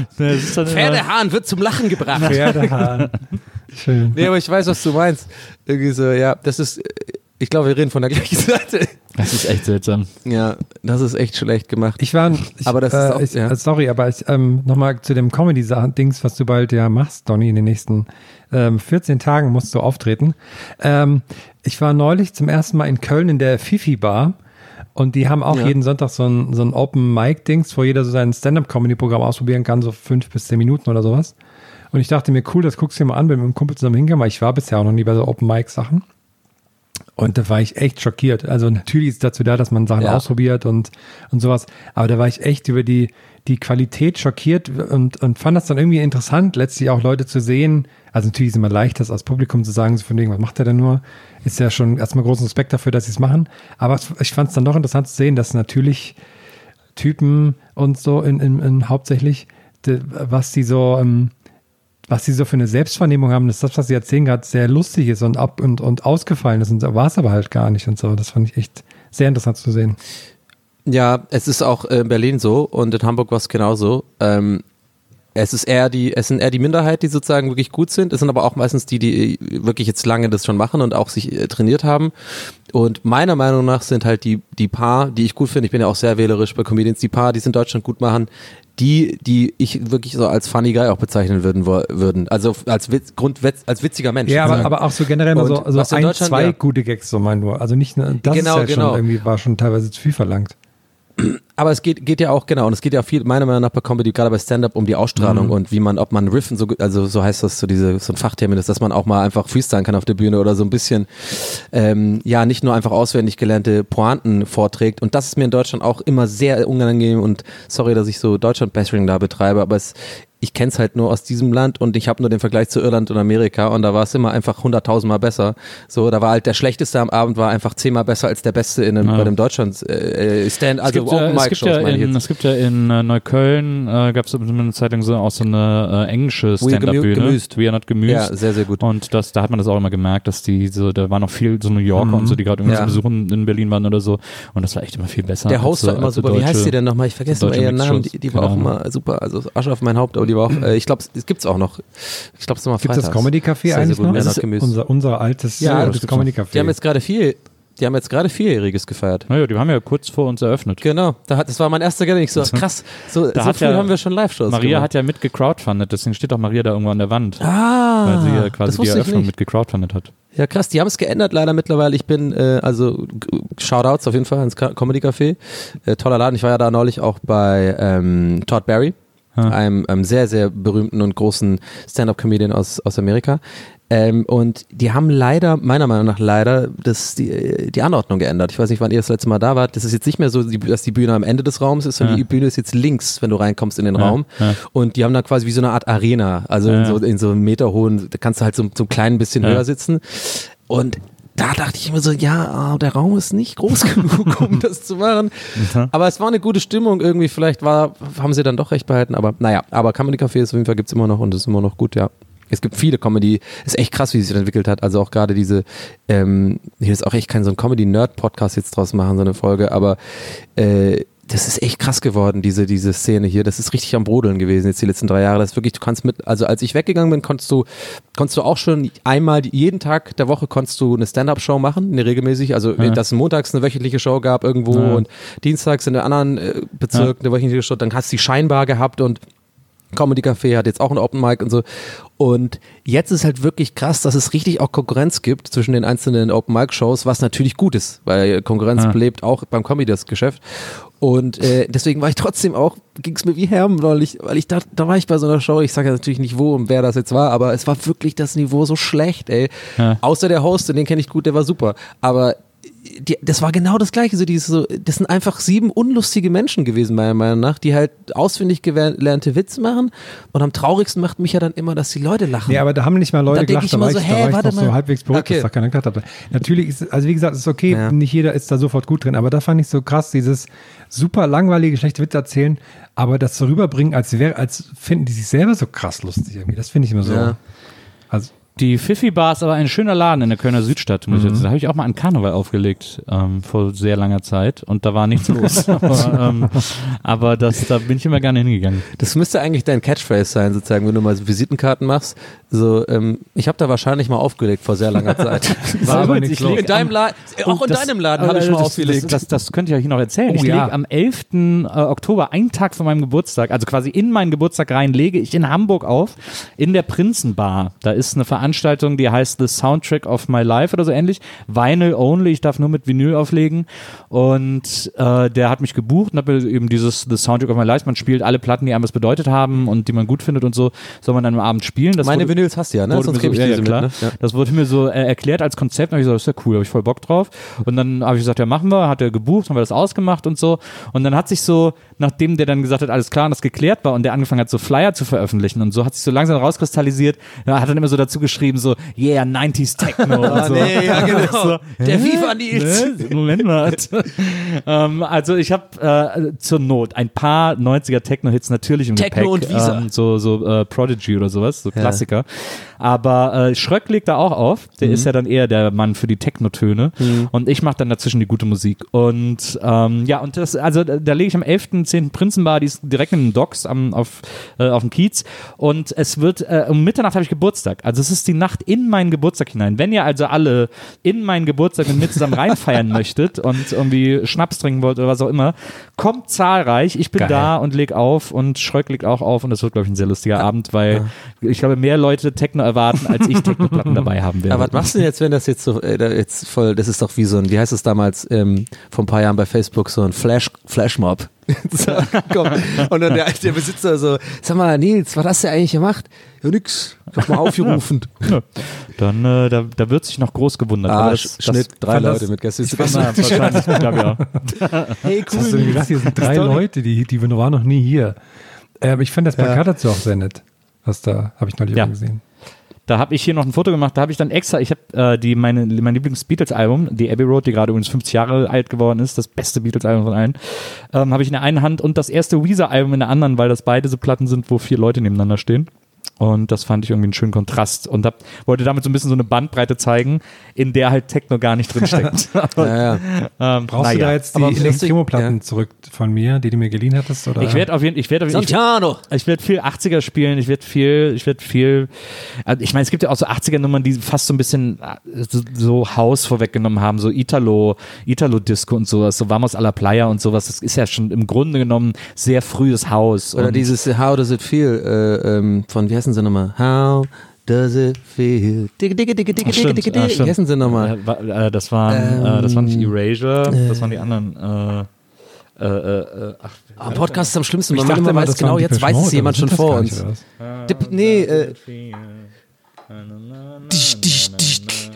Pferdehahn wird zum Lachen gebracht. Pferdehahn. Schön. Nee, aber ich weiß, was du meinst. Irgendwie so, ja, das ist, ich glaube, wir reden von der gleichen Seite. Das ist echt seltsam. Ja, das ist echt schlecht gemacht. Aber das ist auch, sorry, aber nochmal zu dem Comedy-Dings, was du bald machst, Donny, in den nächsten 14 Tagen musst du auftreten. Ich war neulich zum ersten Mal in Köln in der Fifi-Bar, und die haben auch jeden Sonntag so ein Open-Mic-Dings, wo jeder so sein Stand-Up-Comedy-Programm ausprobieren kann, so 5 bis 10 Minuten oder sowas. Und ich dachte mir, cool, das guckst du dir mal an, bin mit einem Kumpel zusammen hingegangen, weil ich war bisher auch noch nie bei so Open-Mic-Sachen. Und da war ich echt schockiert. Also natürlich ist es dazu da, dass man Sachen ausprobiert und sowas. Aber da war ich echt über die Qualität schockiert und fand das dann irgendwie interessant, letztlich auch Leute zu sehen. Also natürlich ist es immer leicht, das als Publikum zu sagen, so von wegen, was macht der denn nur? Ist ja schon erstmal großen Respekt dafür, dass sie es machen. Aber ich fand es dann doch interessant zu sehen, dass natürlich Typen und so in hauptsächlich, was sie so für eine Selbstvernehmung haben, dass das, was sie erzählen, gerade sehr lustig ist und ausgefallen ist. Und war es aber halt gar nicht und so. Das fand ich echt sehr interessant zu sehen. Ja, es ist auch in Berlin so und in Hamburg war es genauso. Es sind eher die Minderheit, die sozusagen wirklich gut sind. Es sind aber auch meistens die wirklich jetzt lange das schon machen und auch sich trainiert haben. Und meiner Meinung nach sind halt die Paar, die ich gut finde, ich bin ja auch sehr wählerisch bei Comedians, die Paar, die es in Deutschland gut machen, die ich wirklich so als Funny Guy auch bezeichnen würden. Also als witziger Mensch. Ja, aber auch so generell mal so ein, zwei gute Gags, so mein nur. Also nicht, das genau, ist ja schon irgendwie, war schon teilweise zu viel verlangt. Aber es geht ja auch, genau, und es geht ja auch viel, meiner Meinung nach bei Comedy, gerade bei Stand-Up, um die Ausstrahlung und ob man riffen, so heißt das, so ein Fachtermin ist, dass man auch mal einfach freestylen kann auf der Bühne oder so ein bisschen, nicht nur einfach auswendig gelernte Pointen vorträgt. Und das ist mir in Deutschland auch immer sehr unangenehm und sorry, dass ich so Deutschland-Bashing da betreibe, aber ich kenne es halt nur aus diesem Land und ich habe nur den Vergleich zu Irland und Amerika und da war es immer einfach 100.000 Mal besser. So, da war halt der Schlechteste am Abend war einfach 10-mal besser als der Beste bei dem Deutschland Stand, also Open Mic Shows meine ich jetzt. Es gibt ja in Neukölln, gab es eine Zeit lang auch so eine englische Stand-Up-Bühne. We Are Not Gemüst. Ja, sehr, sehr gut. Und da hat man das auch immer gemerkt, dass da waren noch viel so New Yorker und so, die gerade irgendwie zu besuchen in Berlin waren oder so und das war echt immer viel besser. Der Host war immer super. Wie heißt sie denn nochmal? Ich vergesse immer ihren Namen. Die war auch immer super, also Asche auf mein Haupt, aber die war auch, ich glaube, es gibt's auch noch. Ich glaube, es ist immer Freitags. Gibt das Comedy-Café eigentlich noch? Das ist unser altes Comedy-Café. Die haben jetzt gerade Vierjähriges gefeiert. Naja, die haben ja kurz vor uns eröffnet. Genau, das war mein erster Gedanke. Ich so, krass, so früh haben wir schon Live-Shows Maria gemacht. Hat ja mit gecrowdfundet, deswegen steht auch Maria da irgendwo an der Wand. Weil sie ja quasi die Eröffnung mit gecrowdfundet hat. Ja, krass, die haben es geändert leider mittlerweile. Ich bin, Shoutouts auf jeden Fall ans Comedy-Café. Toller Laden. Ich war ja da neulich auch bei Todd Barry. Einem sehr, sehr berühmten und großen Stand-Up-Comedian aus Amerika. Und die haben meiner Meinung nach die Anordnung geändert. Ich weiß nicht, wann ihr das letzte Mal da wart. Das ist jetzt nicht mehr so, dass die Bühne am Ende des Raums ist, sondern die Bühne ist jetzt links, wenn du reinkommst in den Raum. Ja. Und die haben da quasi wie so eine Art Arena. Also in so einem meterhohen, da kannst du halt so ein klein bisschen höher sitzen. Und da dachte ich immer so, der Raum ist nicht groß genug, um das zu machen. Aber es war eine gute Stimmung irgendwie. Vielleicht haben sie dann doch recht behalten. Aber naja, aber Comedy Café ist auf jeden Fall, gibt's immer noch und ist immer noch gut, ja. Es gibt viele Comedy, ist echt krass, wie sich das entwickelt hat. Also auch gerade diese, hier ist auch echt kein so ein Comedy-Nerd-Podcast jetzt draus machen, so eine Folge, aber das ist echt krass geworden, diese Szene hier. Das ist richtig am Brodeln gewesen jetzt die letzten 3 Jahre. Das ist wirklich, du kannst also als ich weggegangen bin, konntest du auch schon einmal, jeden Tag der Woche konntest du eine Stand-Up-Show machen, eine regelmäßig. Also, dass es montags eine wöchentliche Show gab irgendwo und dienstags in einem anderen Bezirk eine wöchentliche Show. Dann hast du die Scheinbar gehabt und Comedy Café hat jetzt auch ein Open Mic und so. Und jetzt ist halt wirklich krass, dass es richtig auch Konkurrenz gibt zwischen den einzelnen Open Mic Shows, was natürlich gut ist, weil Konkurrenz belebt auch beim Comedy-Geschäft. Und deswegen war ich trotzdem auch, ging es mir wie Herm neulich, weil ich da war ich bei so einer Show, ich sage ja natürlich nicht wo und wer das jetzt war, aber es war wirklich das Niveau so schlecht, ey. Ja. Außer der Host, den kenne ich gut, der war super. Aber das war genau das Gleiche, das sind einfach 7 unlustige Menschen gewesen, meiner Meinung nach, die halt auswendig gelernte Witze machen und am traurigsten macht mich ja dann immer, dass die Leute lachen. Nee, aber da haben nicht mal Leute gelacht, da war ich noch so halbwegs beruhigt, dass da keiner gelacht hat. Natürlich ist, also wie gesagt, es ist okay, nicht jeder ist da sofort gut drin, aber da fand ich so krass, dieses super langweilige, schlechte Witze erzählen, aber das so rüberbringen, als finden die sich selber so krass lustig irgendwie, das finde ich immer so. Ja. Also die Pfiffi Bar ist aber ein schöner Laden in der Kölner Südstadt. Da habe ich auch mal an Karneval aufgelegt, vor sehr langer Zeit. Und da war nichts los. Aber da bin ich immer gerne hingegangen. Das müsste eigentlich dein Catchphrase sein, sozusagen, wenn du mal so Visitenkarten machst. So, ich habe da wahrscheinlich mal aufgelegt vor sehr langer Zeit. War aber nicht los. In deinem Laden, auch in deinem Laden habe ich mal aufgelegt. Das könnte ich euch noch erzählen. Ich lege am 11. Oktober, einen Tag vor meinem Geburtstag, also quasi in meinen Geburtstag rein, lege ich in Hamburg auf, in der Prinzenbar. Da ist eine Veranstaltung, die heißt The Soundtrack of My Life oder so ähnlich. Vinyl only, ich darf nur mit Vinyl auflegen. Und der hat mich gebucht und habe eben dieses The Soundtrack of My Life, man spielt alle Platten, die einem was bedeutet haben und die man gut findet und so, soll man dann am Abend spielen. Meine Vinyls hast du ja, ne? Sonst gebe ich diese klar. mit, ne? Ja. Das wurde mir so erklärt als Konzept, und habe ich gesagt, das ist ja cool, habe ich voll Bock drauf. Und dann habe ich gesagt, ja, machen wir, hat er gebucht, haben wir das ausgemacht und so. Und dann hat sich so, nachdem der dann gesagt hat, alles klar und das geklärt war und der angefangen hat, so Flyer zu veröffentlichen und so, hat sich so langsam rauskristallisiert, hat dann immer so dazu geschrieben, so, yeah, 90s Techno und so. Nee, ja, genau. So, der FIFA Nils. Moment mal. Also ich habe zur Not ein paar 90er Techno-Hits natürlich im Techno Gepäck. Und Visa. So Prodigy oder sowas, so Klassiker. Aber Schröck legt da auch auf. Der ist ja dann eher der Mann für die Techno-Töne. Und ich mache dann dazwischen die gute Musik. Und und das, also da lege ich am 11.10. Prinzenbar, die ist direkt in den Docks auf dem Kiez. Und es wird, um Mitternacht habe ich Geburtstag. Also es ist die Nacht in meinen Geburtstag hinein. Wenn ihr also alle in meinen Geburtstag mit mir zusammen reinfeiern möchtet und irgendwie Schnaps trinken wollt oder was auch immer, kommt zahlreich. Ich bin da und leg auf und Schröck legt auch auf und das wird, glaube ich, ein sehr lustiger Abend, weil ich glaube, mehr Leute Techno erwarten, als ich Techno-Platten dabei haben werde. Aber was machst du denn jetzt, wenn das jetzt so, jetzt voll, das ist doch wie so ein, wie heißt es damals, vor ein paar Jahren bei Facebook, so ein Flashmob. So, komm. Und dann der Besitzer so, sag mal, Nils, was hast du eigentlich gemacht? Ja, nix. Ich hab mal aufgerufen. Ja. Dann, da wird sich noch groß gewundert. Aber Schnitt 3 Leute mit Gästen. Wahrscheinlich, ich glaube ja. Hey, cool. Hast du gedacht, hier sind 3 Leute, die waren noch nie hier. Ich fand das Plakat dazu auch sehr nett. Was da, habe ich neulich gesehen. Da habe ich hier noch ein Foto gemacht, da habe ich dann extra, ich habe mein Lieblings-Beatles-Album, die Abbey Road, die gerade übrigens 50 Jahre alt geworden ist, das beste Beatles-Album von allen, habe ich in der einen Hand und das erste Weezer-Album in der anderen, weil das beide so Platten sind, wo 4 Leute nebeneinander stehen. Und das fand ich irgendwie einen schönen Kontrast und wollte damit so ein bisschen so eine Bandbreite zeigen, in der halt Techno gar nicht drinsteckt. Brauchst du da jetzt die Elektroplatten zurück von mir, die du mir geliehen hattest? Oder? Ich werde viel 80er spielen, ich werde viel, also ich meine, es gibt ja auch so 80er-Nummern, die fast so ein bisschen so House vorweggenommen haben, so Italo-Disco und sowas, so Vamos a la Playa und sowas, das ist ja schon im Grunde genommen sehr frühes House. Oder dieses How Does It Feel von, wie heißen sie nochmal? How does it feel? Wie heißen sie nochmal? Das war nicht Erasure, das waren die anderen. Am Podcast ist am schlimmsten, weil man immer weiß, genau, jetzt weiß es jemand schon vor uns.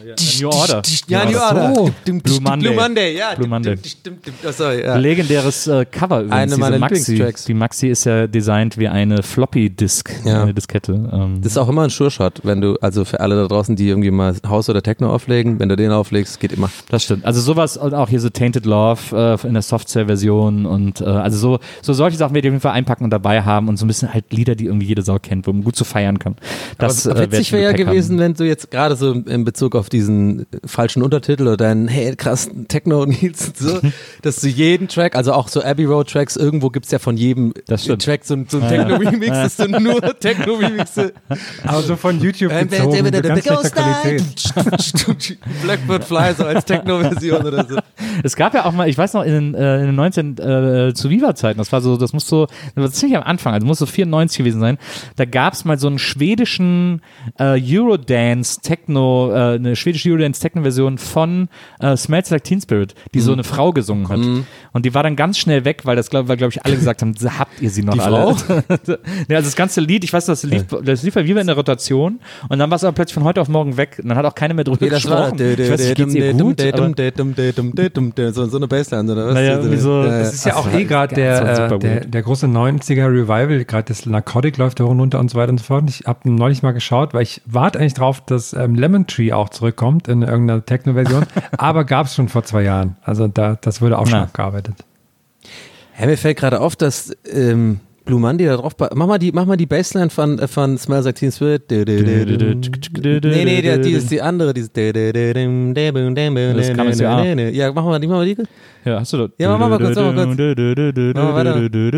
New Order. Ja, New Order. Blue Monday. Blue Monday, ja. Blue Monday. Oh, sorry, ja. Legendäres Cover übrigens. Eine meiner diese Maxi. Lieblingstracks. Die Maxi ist ja designt wie eine Floppy-Disk, Ja. eine Diskette. Das ist auch immer ein Sure-Shot, wenn du, also für alle da draußen, die irgendwie mal House oder Techno auflegen, wenn du den auflegst, geht immer. Das stimmt. Also sowas und auch hier so Tainted Love in der Software-Version und also so solche Sachen werde ich auf jeden Fall einpacken und dabei haben und so ein bisschen halt Lieder, die irgendwie jede Sau kennt, wo man gut zu feiern kann. Das Aber witzig wäre ja gewesen, wenn du jetzt gerade so in Bezug auf diesen falschen Untertitel oder deinen hey krassen Techno-Nils und so, dass du jeden Track, also auch so Abbey Road Tracks, irgendwo gibt es ja von jedem Track so ein Techno-Remix, dass du nur Techno-Remixe. Aber so von YouTube gezogen, mit ganz schlechter Qualität. Blackbird Fly so als Techno-Version oder so. Es gab ja auch mal, ich weiß noch, in den 19 zu Viva-Zeiten, das war ziemlich am Anfang, also muss so 94 gewesen sein, da gab es mal so einen schwedischen Eurodance-Techno, eine schwedische Eurodance-Techno-Version von Smells Like Teen Spirit, die so eine Frau gesungen hat. Und die war dann ganz schnell weg, weil glaube ich, alle gesagt haben, habt ihr sie noch Die alle? Frau? Ja, also das ganze Lied, ich weiß, das lief bei Viva in der Rotation und dann war es aber plötzlich von heute auf morgen weg und dann hat auch keiner mehr drüber gesprochen. Ich weiß nicht, geht's ihr gut? So eine Bassline oder was? Naja, irgendwie so, Das ist ja auch gerade das war super der große 90er Revival, gerade das Narcotic läuft da runter und so weiter und so fort. Ich habe neulich mal geschaut, weil ich warte eigentlich drauf, dass Lemon Tree auch zurückkommt in irgendeiner Techno-Version, aber gab es schon vor 2 Jahren. Also das wurde auch schon abgearbeitet. Ja, mir fällt gerade auf, dass Blue Monday da drauf. Mach mal die Bassline von Smells Like Teen Spirit. Nee, die ist die andere. Das kann man ja. Ja, mach mal die. Ja, hast du das? Ja, mach mal kurz. Mach mal weiter.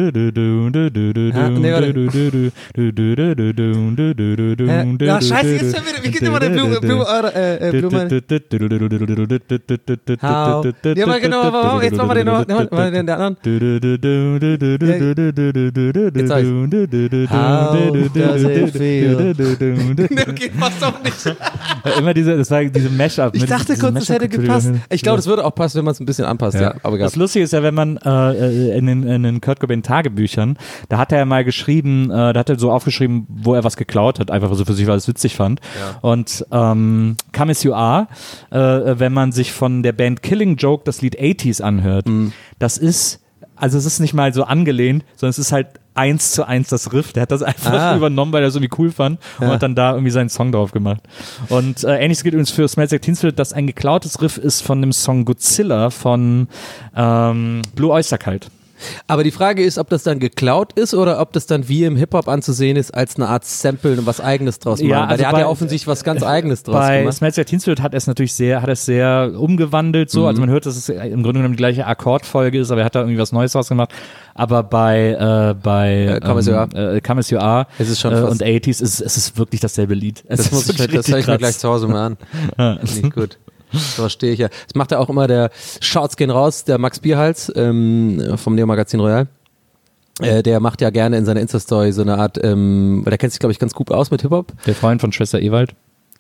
Nee, warte. Ja, scheiße, jetzt schon wieder. Wie geht immer der Blue Monday? How? Ja, aber genau, jetzt machen wir den anderen. Jetzt sag ich's. How does it feel? Okay, passt auch nicht. Immer das war diese Mashup. Ich dachte kurz, das hätte gepasst. Ich glaube, das würde auch passen, wenn man es ein bisschen anpasst. Ja. Aber das Lustige ist ja, wenn man in den Kurt Cobain Tagebüchern, da hat er ja mal geschrieben, da hat er so aufgeschrieben, wo er was geklaut hat, einfach so für sich, weil er es witzig fand. Ja. Und Come As You Are, wenn man sich von der Band Killing Joke das Lied 80s anhört, das ist, also es ist nicht mal so angelehnt, sondern es ist halt 1:1 das Riff. Der hat das einfach übernommen, weil er es irgendwie cool fand und hat dann da irgendwie seinen Song drauf gemacht. Und ähnliches gilt übrigens für Smells Like Teen Spirit, dass ein geklautes Riff ist von dem Song Godzilla von Blue Oyster Cult. Aber die Frage ist, ob das dann geklaut ist oder ob das dann wie im Hip-Hop anzusehen ist, als eine Art Sample und was Eigenes draus machen. Ja, weil der hat ja offensichtlich was ganz Eigenes draus bei gemacht. Bei Smells Like Teen Spirit hat er es natürlich sehr umgewandelt so. Also man hört, dass es im Grunde genommen die gleiche Akkordfolge ist, aber er hat da irgendwie was Neues draus gemacht. Aber bei Come As You Are es ist schon und 80s ist es wirklich dasselbe Lied. Das höre ich mir gleich zu Hause mal an. Nicht gut. So verstehe ich ja. Das macht ja auch immer der Shouts gehen raus, der Max Bierhals vom Neo-Magazin Royal. Der macht ja gerne in seiner Insta-Story so eine Art, weil der kennt sich, glaube ich, ganz gut aus mit Hip-Hop. Der Freund von Schwester Ewald.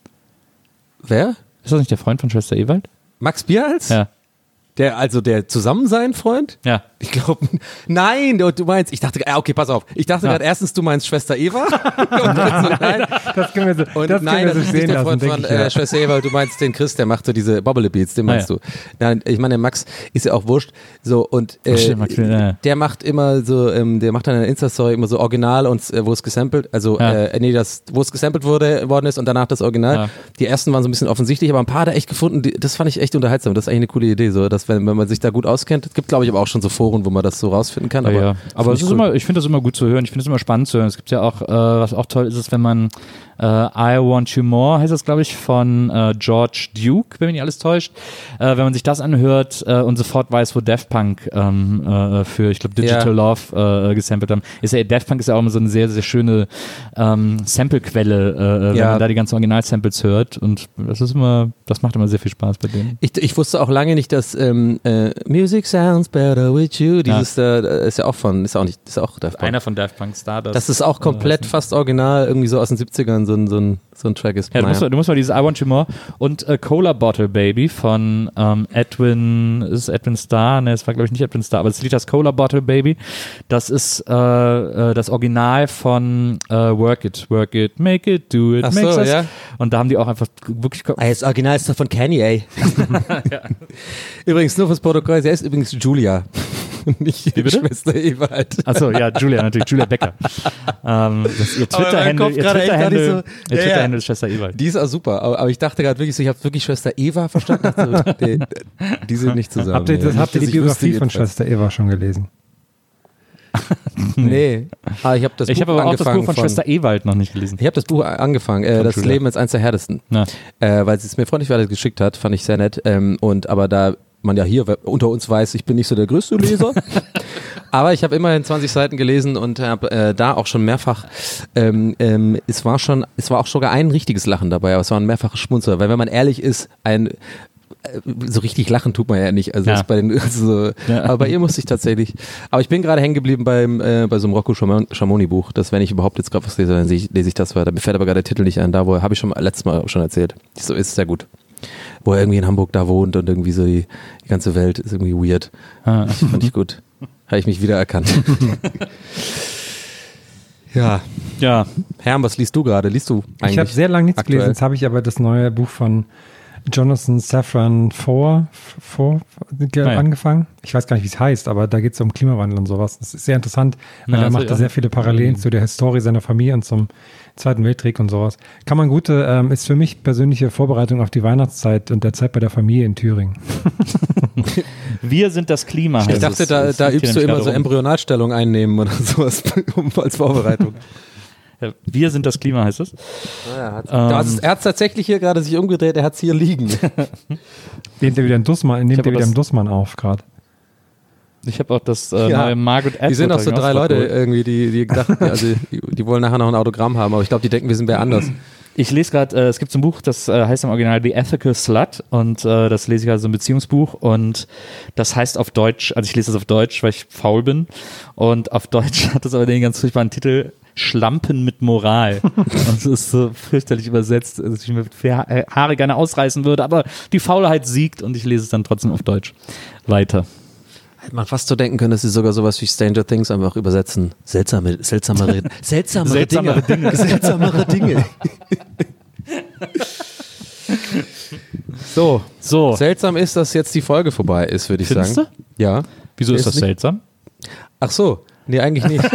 Wer? Ist das nicht der Freund von Schwester Ewald? Max Bierhals? Ja. Der Zusammensein-Freund? Ja. Ich glaube, nein, du meinst, ich dachte, okay, pass auf. Ich dachte gerade erstens, du meinst Schwester Eva. Nein. Das können wir so, und das nein, können wir das so ist nicht sehen der Freund lassen, von Schwester Eva, du meinst den Chris, der macht so diese Bobble-Beats, den meinst du. Nein, ich meine, der Max ist ja auch wurscht. So, und der macht immer so, der macht dann eine Insta-Story immer so Original und wo es gesampelt, also wo es gesampelt worden ist und danach das Original. Ja. Die ersten waren so ein bisschen offensichtlich, aber ein paar hat er echt gefunden, das fand ich echt unterhaltsam. Das ist eigentlich eine coole Idee, so, dass wenn man sich da gut auskennt, es gibt, glaube ich, aber auch schon so Foren, wo man das so rausfinden kann. Aber es ist immer, ich finde das immer gut zu hören, ich finde es immer spannend zu hören. Es gibt ja auch, was auch toll ist, ist, wenn man I Want You More, heißt das, glaube ich, von George Duke, wenn mich nicht alles täuscht. Wenn man sich das anhört und sofort weiß, wo Daft Punk für, ich glaube, Digital Love gesampelt haben. Daft Punk ist ja auch immer so eine sehr, sehr schöne Sample-Quelle, wenn man da die ganzen Original-Samples hört. Und das macht immer sehr viel Spaß bei denen. Ich wusste auch lange nicht, dass Music Sounds Better With You, dieses ist ja auch von, ist auch Daft Punk. Einer von Daft Punk Stardust. Das ist auch komplett fast original, irgendwie so aus den 70ern, ein Track ist. Ja, du musst mal dieses I Want You More und Cola Bottle Baby von Edwin Starr, ne, es war glaube ich nicht Edwin Starr, aber das Lied heißt Cola Bottle Baby, das ist das Original von Work It, Make It, Do It, Ach Makes so, Us. ja. Und da haben die auch einfach wirklich... Das Original ist doch von Kanye. Ja. Übrigens, nur fürs Protokoll, sie ist übrigens Julia. Nicht ihre Schwester Ewald. Achso, ja, Julia, natürlich, Julia Becker. Ihr Twitter-Handle ist Schwester Ewald. Die ist auch super, aber ich dachte gerade wirklich so, ich habe wirklich Schwester Eva verstanden. Also, die sind nicht zusammen. Habt ihr die Biografie von Schwester Eva schon gelesen? Nee. Ich habe aber auch das Buch von Schwester Ewald noch nicht gelesen. Ich habe das Buch angefangen, das Julia. Leben ist eins der härtesten. Weil sie es mir freundlich weiter geschickt hat, fand ich sehr nett. Aber da man ja hier unter uns weiß, ich bin nicht so der größte Leser. Aber ich habe immerhin 20 Seiten gelesen und habe da auch schon mehrfach, es war auch sogar ein richtiges Lachen dabei, aber es war ein mehrfaches Schmunzer, weil wenn man ehrlich ist, so richtig lachen tut man ja nicht. Also ist bei den, aber bei ihr musste ich tatsächlich. Aber ich bin gerade hängen geblieben bei so einem Rocco Schamoni Buch, dass wenn ich überhaupt jetzt gerade was lese, dann lese ich das weiter. Mir fällt aber gerade der Titel nicht ein, da wo habe ich schon letztes Mal schon erzählt. So ist sehr gut. Wo er irgendwie in Hamburg da wohnt und irgendwie so die ganze Welt ist irgendwie weird. Das fand ich gut. Habe ich mich wiedererkannt. Ja. Herm, was liest du gerade? Liest du eigentlich? Ich habe sehr lange nichts aktuell gelesen. Jetzt habe ich aber das neue Buch von Jonathan Safran Foer angefangen. Ich weiß gar nicht, wie es heißt, aber da geht es um Klimawandel und sowas. Das ist sehr interessant, weil er macht da sehr viele Parallelen zu der Historie seiner Familie und zum Zweiten Weltkrieg und sowas. Kann man ist für mich persönliche Vorbereitung auf die Weihnachtszeit und der Zeit bei der Familie in Thüringen. Wir sind das Klima. Ich dachte, da übst du immer so Embryonalstellung einnehmen oder sowas als Vorbereitung. Wir sind das Klima, heißt es. Er hat tatsächlich hier gerade sich umgedreht, er hat es hier liegen. Nehmt ihr wieder im Dussmann auf gerade. Ich habe auch das neue Margaret Atwood. Die sind auch so 3 Leute irgendwie, die dachten, also die wollen nachher noch ein Autogramm haben, aber ich glaube, die denken, wir sind wer anders. Ich lese gerade, es gibt so ein Buch, das heißt im Original The Ethical Slut und das lese ich also ein Beziehungsbuch und das heißt auf Deutsch, also ich lese das auf Deutsch, weil ich faul bin und auf Deutsch hat das aber den ganz furchtbaren Titel Schlampen mit Moral. Und das ist so fürchterlich übersetzt, dass ich mir Haare gerne ausreißen würde, aber die Faulheit siegt und ich lese es dann trotzdem auf Deutsch weiter. Hätte man fast so denken können, dass sie sogar sowas wie Stranger Things einfach übersetzen. Seltsamere Dinge. So. Seltsam ist, dass jetzt die Folge vorbei ist, würde ich Findest sagen. Du? Ja. Wieso ist das seltsam? Ach so. Nee, eigentlich nicht.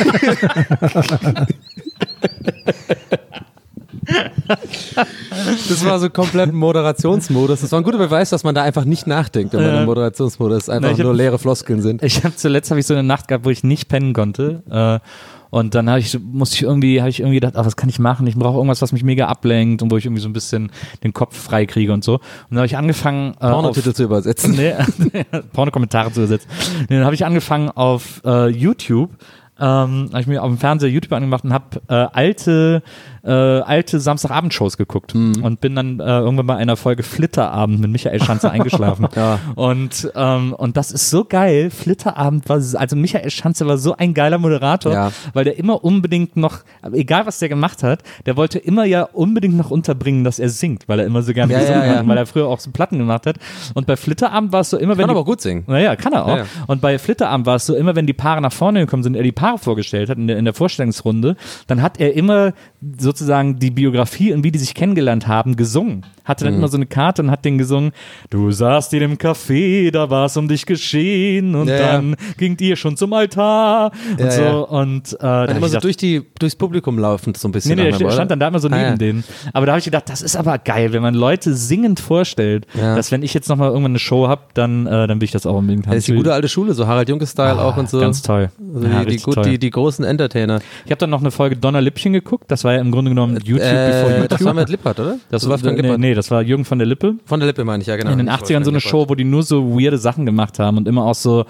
Das war so komplett Moderationsmodus. Das war ein guter Beweis, dass man da einfach nicht nachdenkt, wenn man im Moderationsmodus einfach nur leere Floskeln sind. Zuletzt habe ich so eine Nacht gehabt, wo ich nicht pennen konnte. Und dann habe ich irgendwie gedacht, was kann ich machen? Ich brauche irgendwas, was mich mega ablenkt und wo ich irgendwie so ein bisschen den Kopf frei kriege und so. Und dann habe ich angefangen Pornotitel zu übersetzen. Pornokommentare zu übersetzen. Dann habe ich angefangen auf YouTube, habe ich mir auf dem Fernseher YouTube angemacht und habe alte Samstagabendshows geguckt und bin dann irgendwann bei einer Folge Flitterabend mit Michael Schanze eingeschlafen. Und das ist so geil. Flitterabend also Michael Schanze war so ein geiler Moderator, weil der immer unbedingt noch, egal was der gemacht hat, der wollte immer ja unbedingt noch unterbringen, dass er singt, weil er immer so gerne gesungen hat, weil er früher auch so Platten gemacht hat. Und bei Flitterabend war es so immer, wenn kann aber auch gut singen. Naja, kann er auch. Ja. Und bei Flitterabend war es so immer, wenn die Paare nach vorne gekommen sind, er die Paare vorgestellt hat in der Vorstellungsrunde, dann hat er immer sozusagen die Biografie und wie die sich kennengelernt haben, gesungen. Hatte dann immer so eine Karte und hat den gesungen, du saßt in dem Café, da war es um dich geschehen und dann gingt ihr schon zum Altar und so. Und immer so durchs Publikum laufend so ein bisschen. Nee, der stand dann da immer so neben denen. Aber da habe ich gedacht, das ist aber geil, wenn man Leute singend vorstellt, dass wenn ich jetzt nochmal irgendwann eine Show habe, dann will ich das auch unbedingt haben. Das ist die gute alte Schule, so Harald Junke-Style auch und so. Ganz toll. Also die großen Entertainer. Ich habe dann noch eine Folge Donner Lippchen geguckt, das war ja im Grunde genommen YouTube bevor YouTube. Das war mit Lippert, oder? Das war Nee, das war Jürgen von der Lippe. Von der Lippe meine ich, ja genau. In den 80ern so eine Show, wo die nur so weirde Sachen gemacht haben und immer auch so,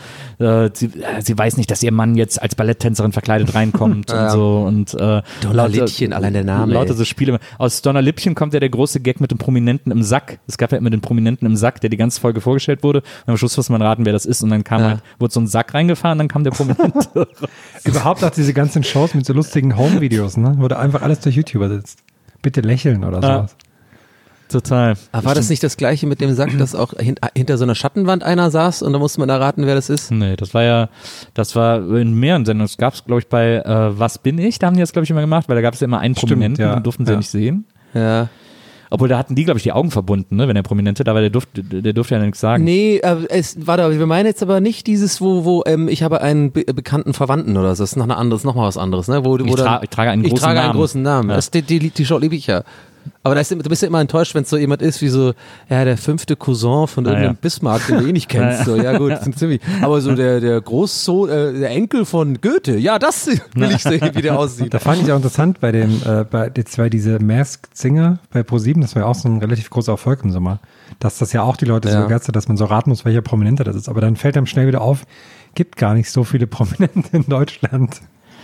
sie weiß nicht, dass ihr Mann jetzt als Balletttänzerin verkleidet reinkommt und so. Und Donnerlippchen, allein der Name. Lauter so Spiele. Aus Donnerlippchen kommt ja der große Gag mit dem Prominenten im Sack. Es gab ja immer den Prominenten im Sack, der die ganze Folge vorgestellt wurde. Und am Schluss muss man raten, wer das ist. Und dann wurde so ein Sack reingefahren, dann kam der Prominente. Überhaupt auch diese ganzen Shows mit so lustigen Home-Videos, ne? Wo da einfach alles durch YouTube sitzt. Bitte lächeln oder sowas. Total. Aber war das nicht das Gleiche mit dem Sack, dass auch hinter so einer Schattenwand einer saß und da musste man erraten, wer das ist? Nee, das war in mehreren Sendungen. Das gab es, glaube ich, bei Was bin ich? Da haben die das, glaube ich, immer gemacht, weil da gab es ja immer einen Prominenten, den durften sie ja nicht sehen. Ja. Obwohl, da hatten die, glaube ich, die Augen verbunden, ne? Wenn der Prominente da war, der durfte ja nichts sagen. Nee, wir meinen jetzt aber nicht dieses, wo ich habe einen bekannten Verwandten oder so. Das ist noch mal was anderes, ne? Ich trage einen großen Namen. Ja. Das ist die Show liebe ich ja. Aber du bist ja immer enttäuscht, wenn es so jemand ist wie so, ja, der 5. Cousin von irgendeinem Bismarck, den du eh nicht kennst. So, ja gut, ziemlich. Aber so der Großsohn, der Enkel von Goethe, ja, das will ich sehen, wie der aussieht. Da fand ich auch interessant bei diese Masked Singer bei ProSieben, das war ja auch so ein relativ großer Erfolg im Sommer, dass das ja auch die Leute so begeistert, dass man so raten muss, welcher Prominenter das ist. Aber dann fällt einem schnell wieder auf, gibt gar nicht so viele Prominente in Deutschland.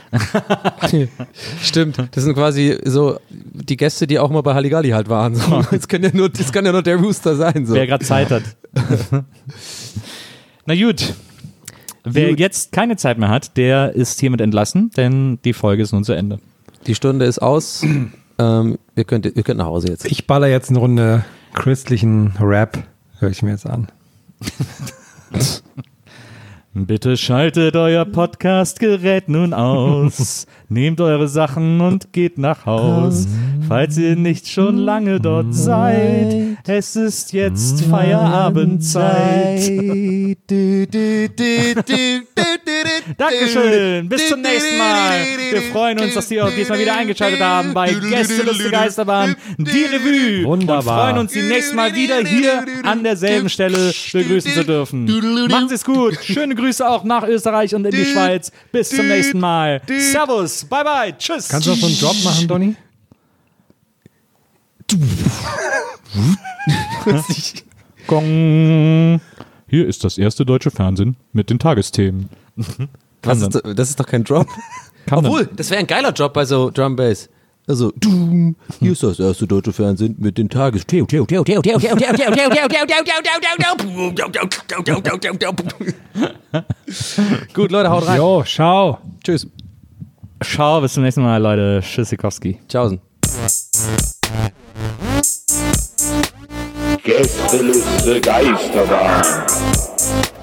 Stimmt, das sind quasi so die Gäste, die auch mal bei Halligalli halt waren. So. Das kann ja nur der Rooster sein. So. Wer gerade Zeit hat. Na gut. Wer jetzt keine Zeit mehr hat, der ist hiermit entlassen, denn die Folge ist nun zu Ende. Die Stunde ist aus. Ihr könnt nach Hause jetzt. Ich baller jetzt eine Runde christlichen Rap, höre ich mir jetzt an. Bitte schaltet euer Podcast-Gerät nun aus. Nehmt eure Sachen und geht nach Haus. Falls ihr nicht schon lange dort seid, es ist jetzt Feierabendzeit. Dankeschön, bis zum nächsten Mal. Wir freuen uns, dass Sie auch diesmal wieder eingeschaltet haben bei Gästeliste Geisterbahn, die Revue. Wunderbar. Und freuen uns, Sie nächstes Mal wieder hier an derselben Stelle begrüßen zu dürfen. Machen Sie es gut. Schöne Grüße auch nach Österreich und in die Schweiz. Bis zum nächsten Mal. Servus, bye bye, tschüss. Kannst du noch so einen Drop machen, Donny? Gong. Hier ist das erste deutsche Fernsehen mit den Tagesthemen. Das ist doch kein Drop. Obwohl, das wäre ein geiler Job bei so Drum Bass. Also, hier ist das erste deutsche Fernsehen mit den Tagesthemen. Gut, Leute, haut rein. Jo, ciao. Tschüss. Ciao, bis zum nächsten Mal, Leute. Tschüssikowski. Tschaußen. Gästeliste Geisterbahn.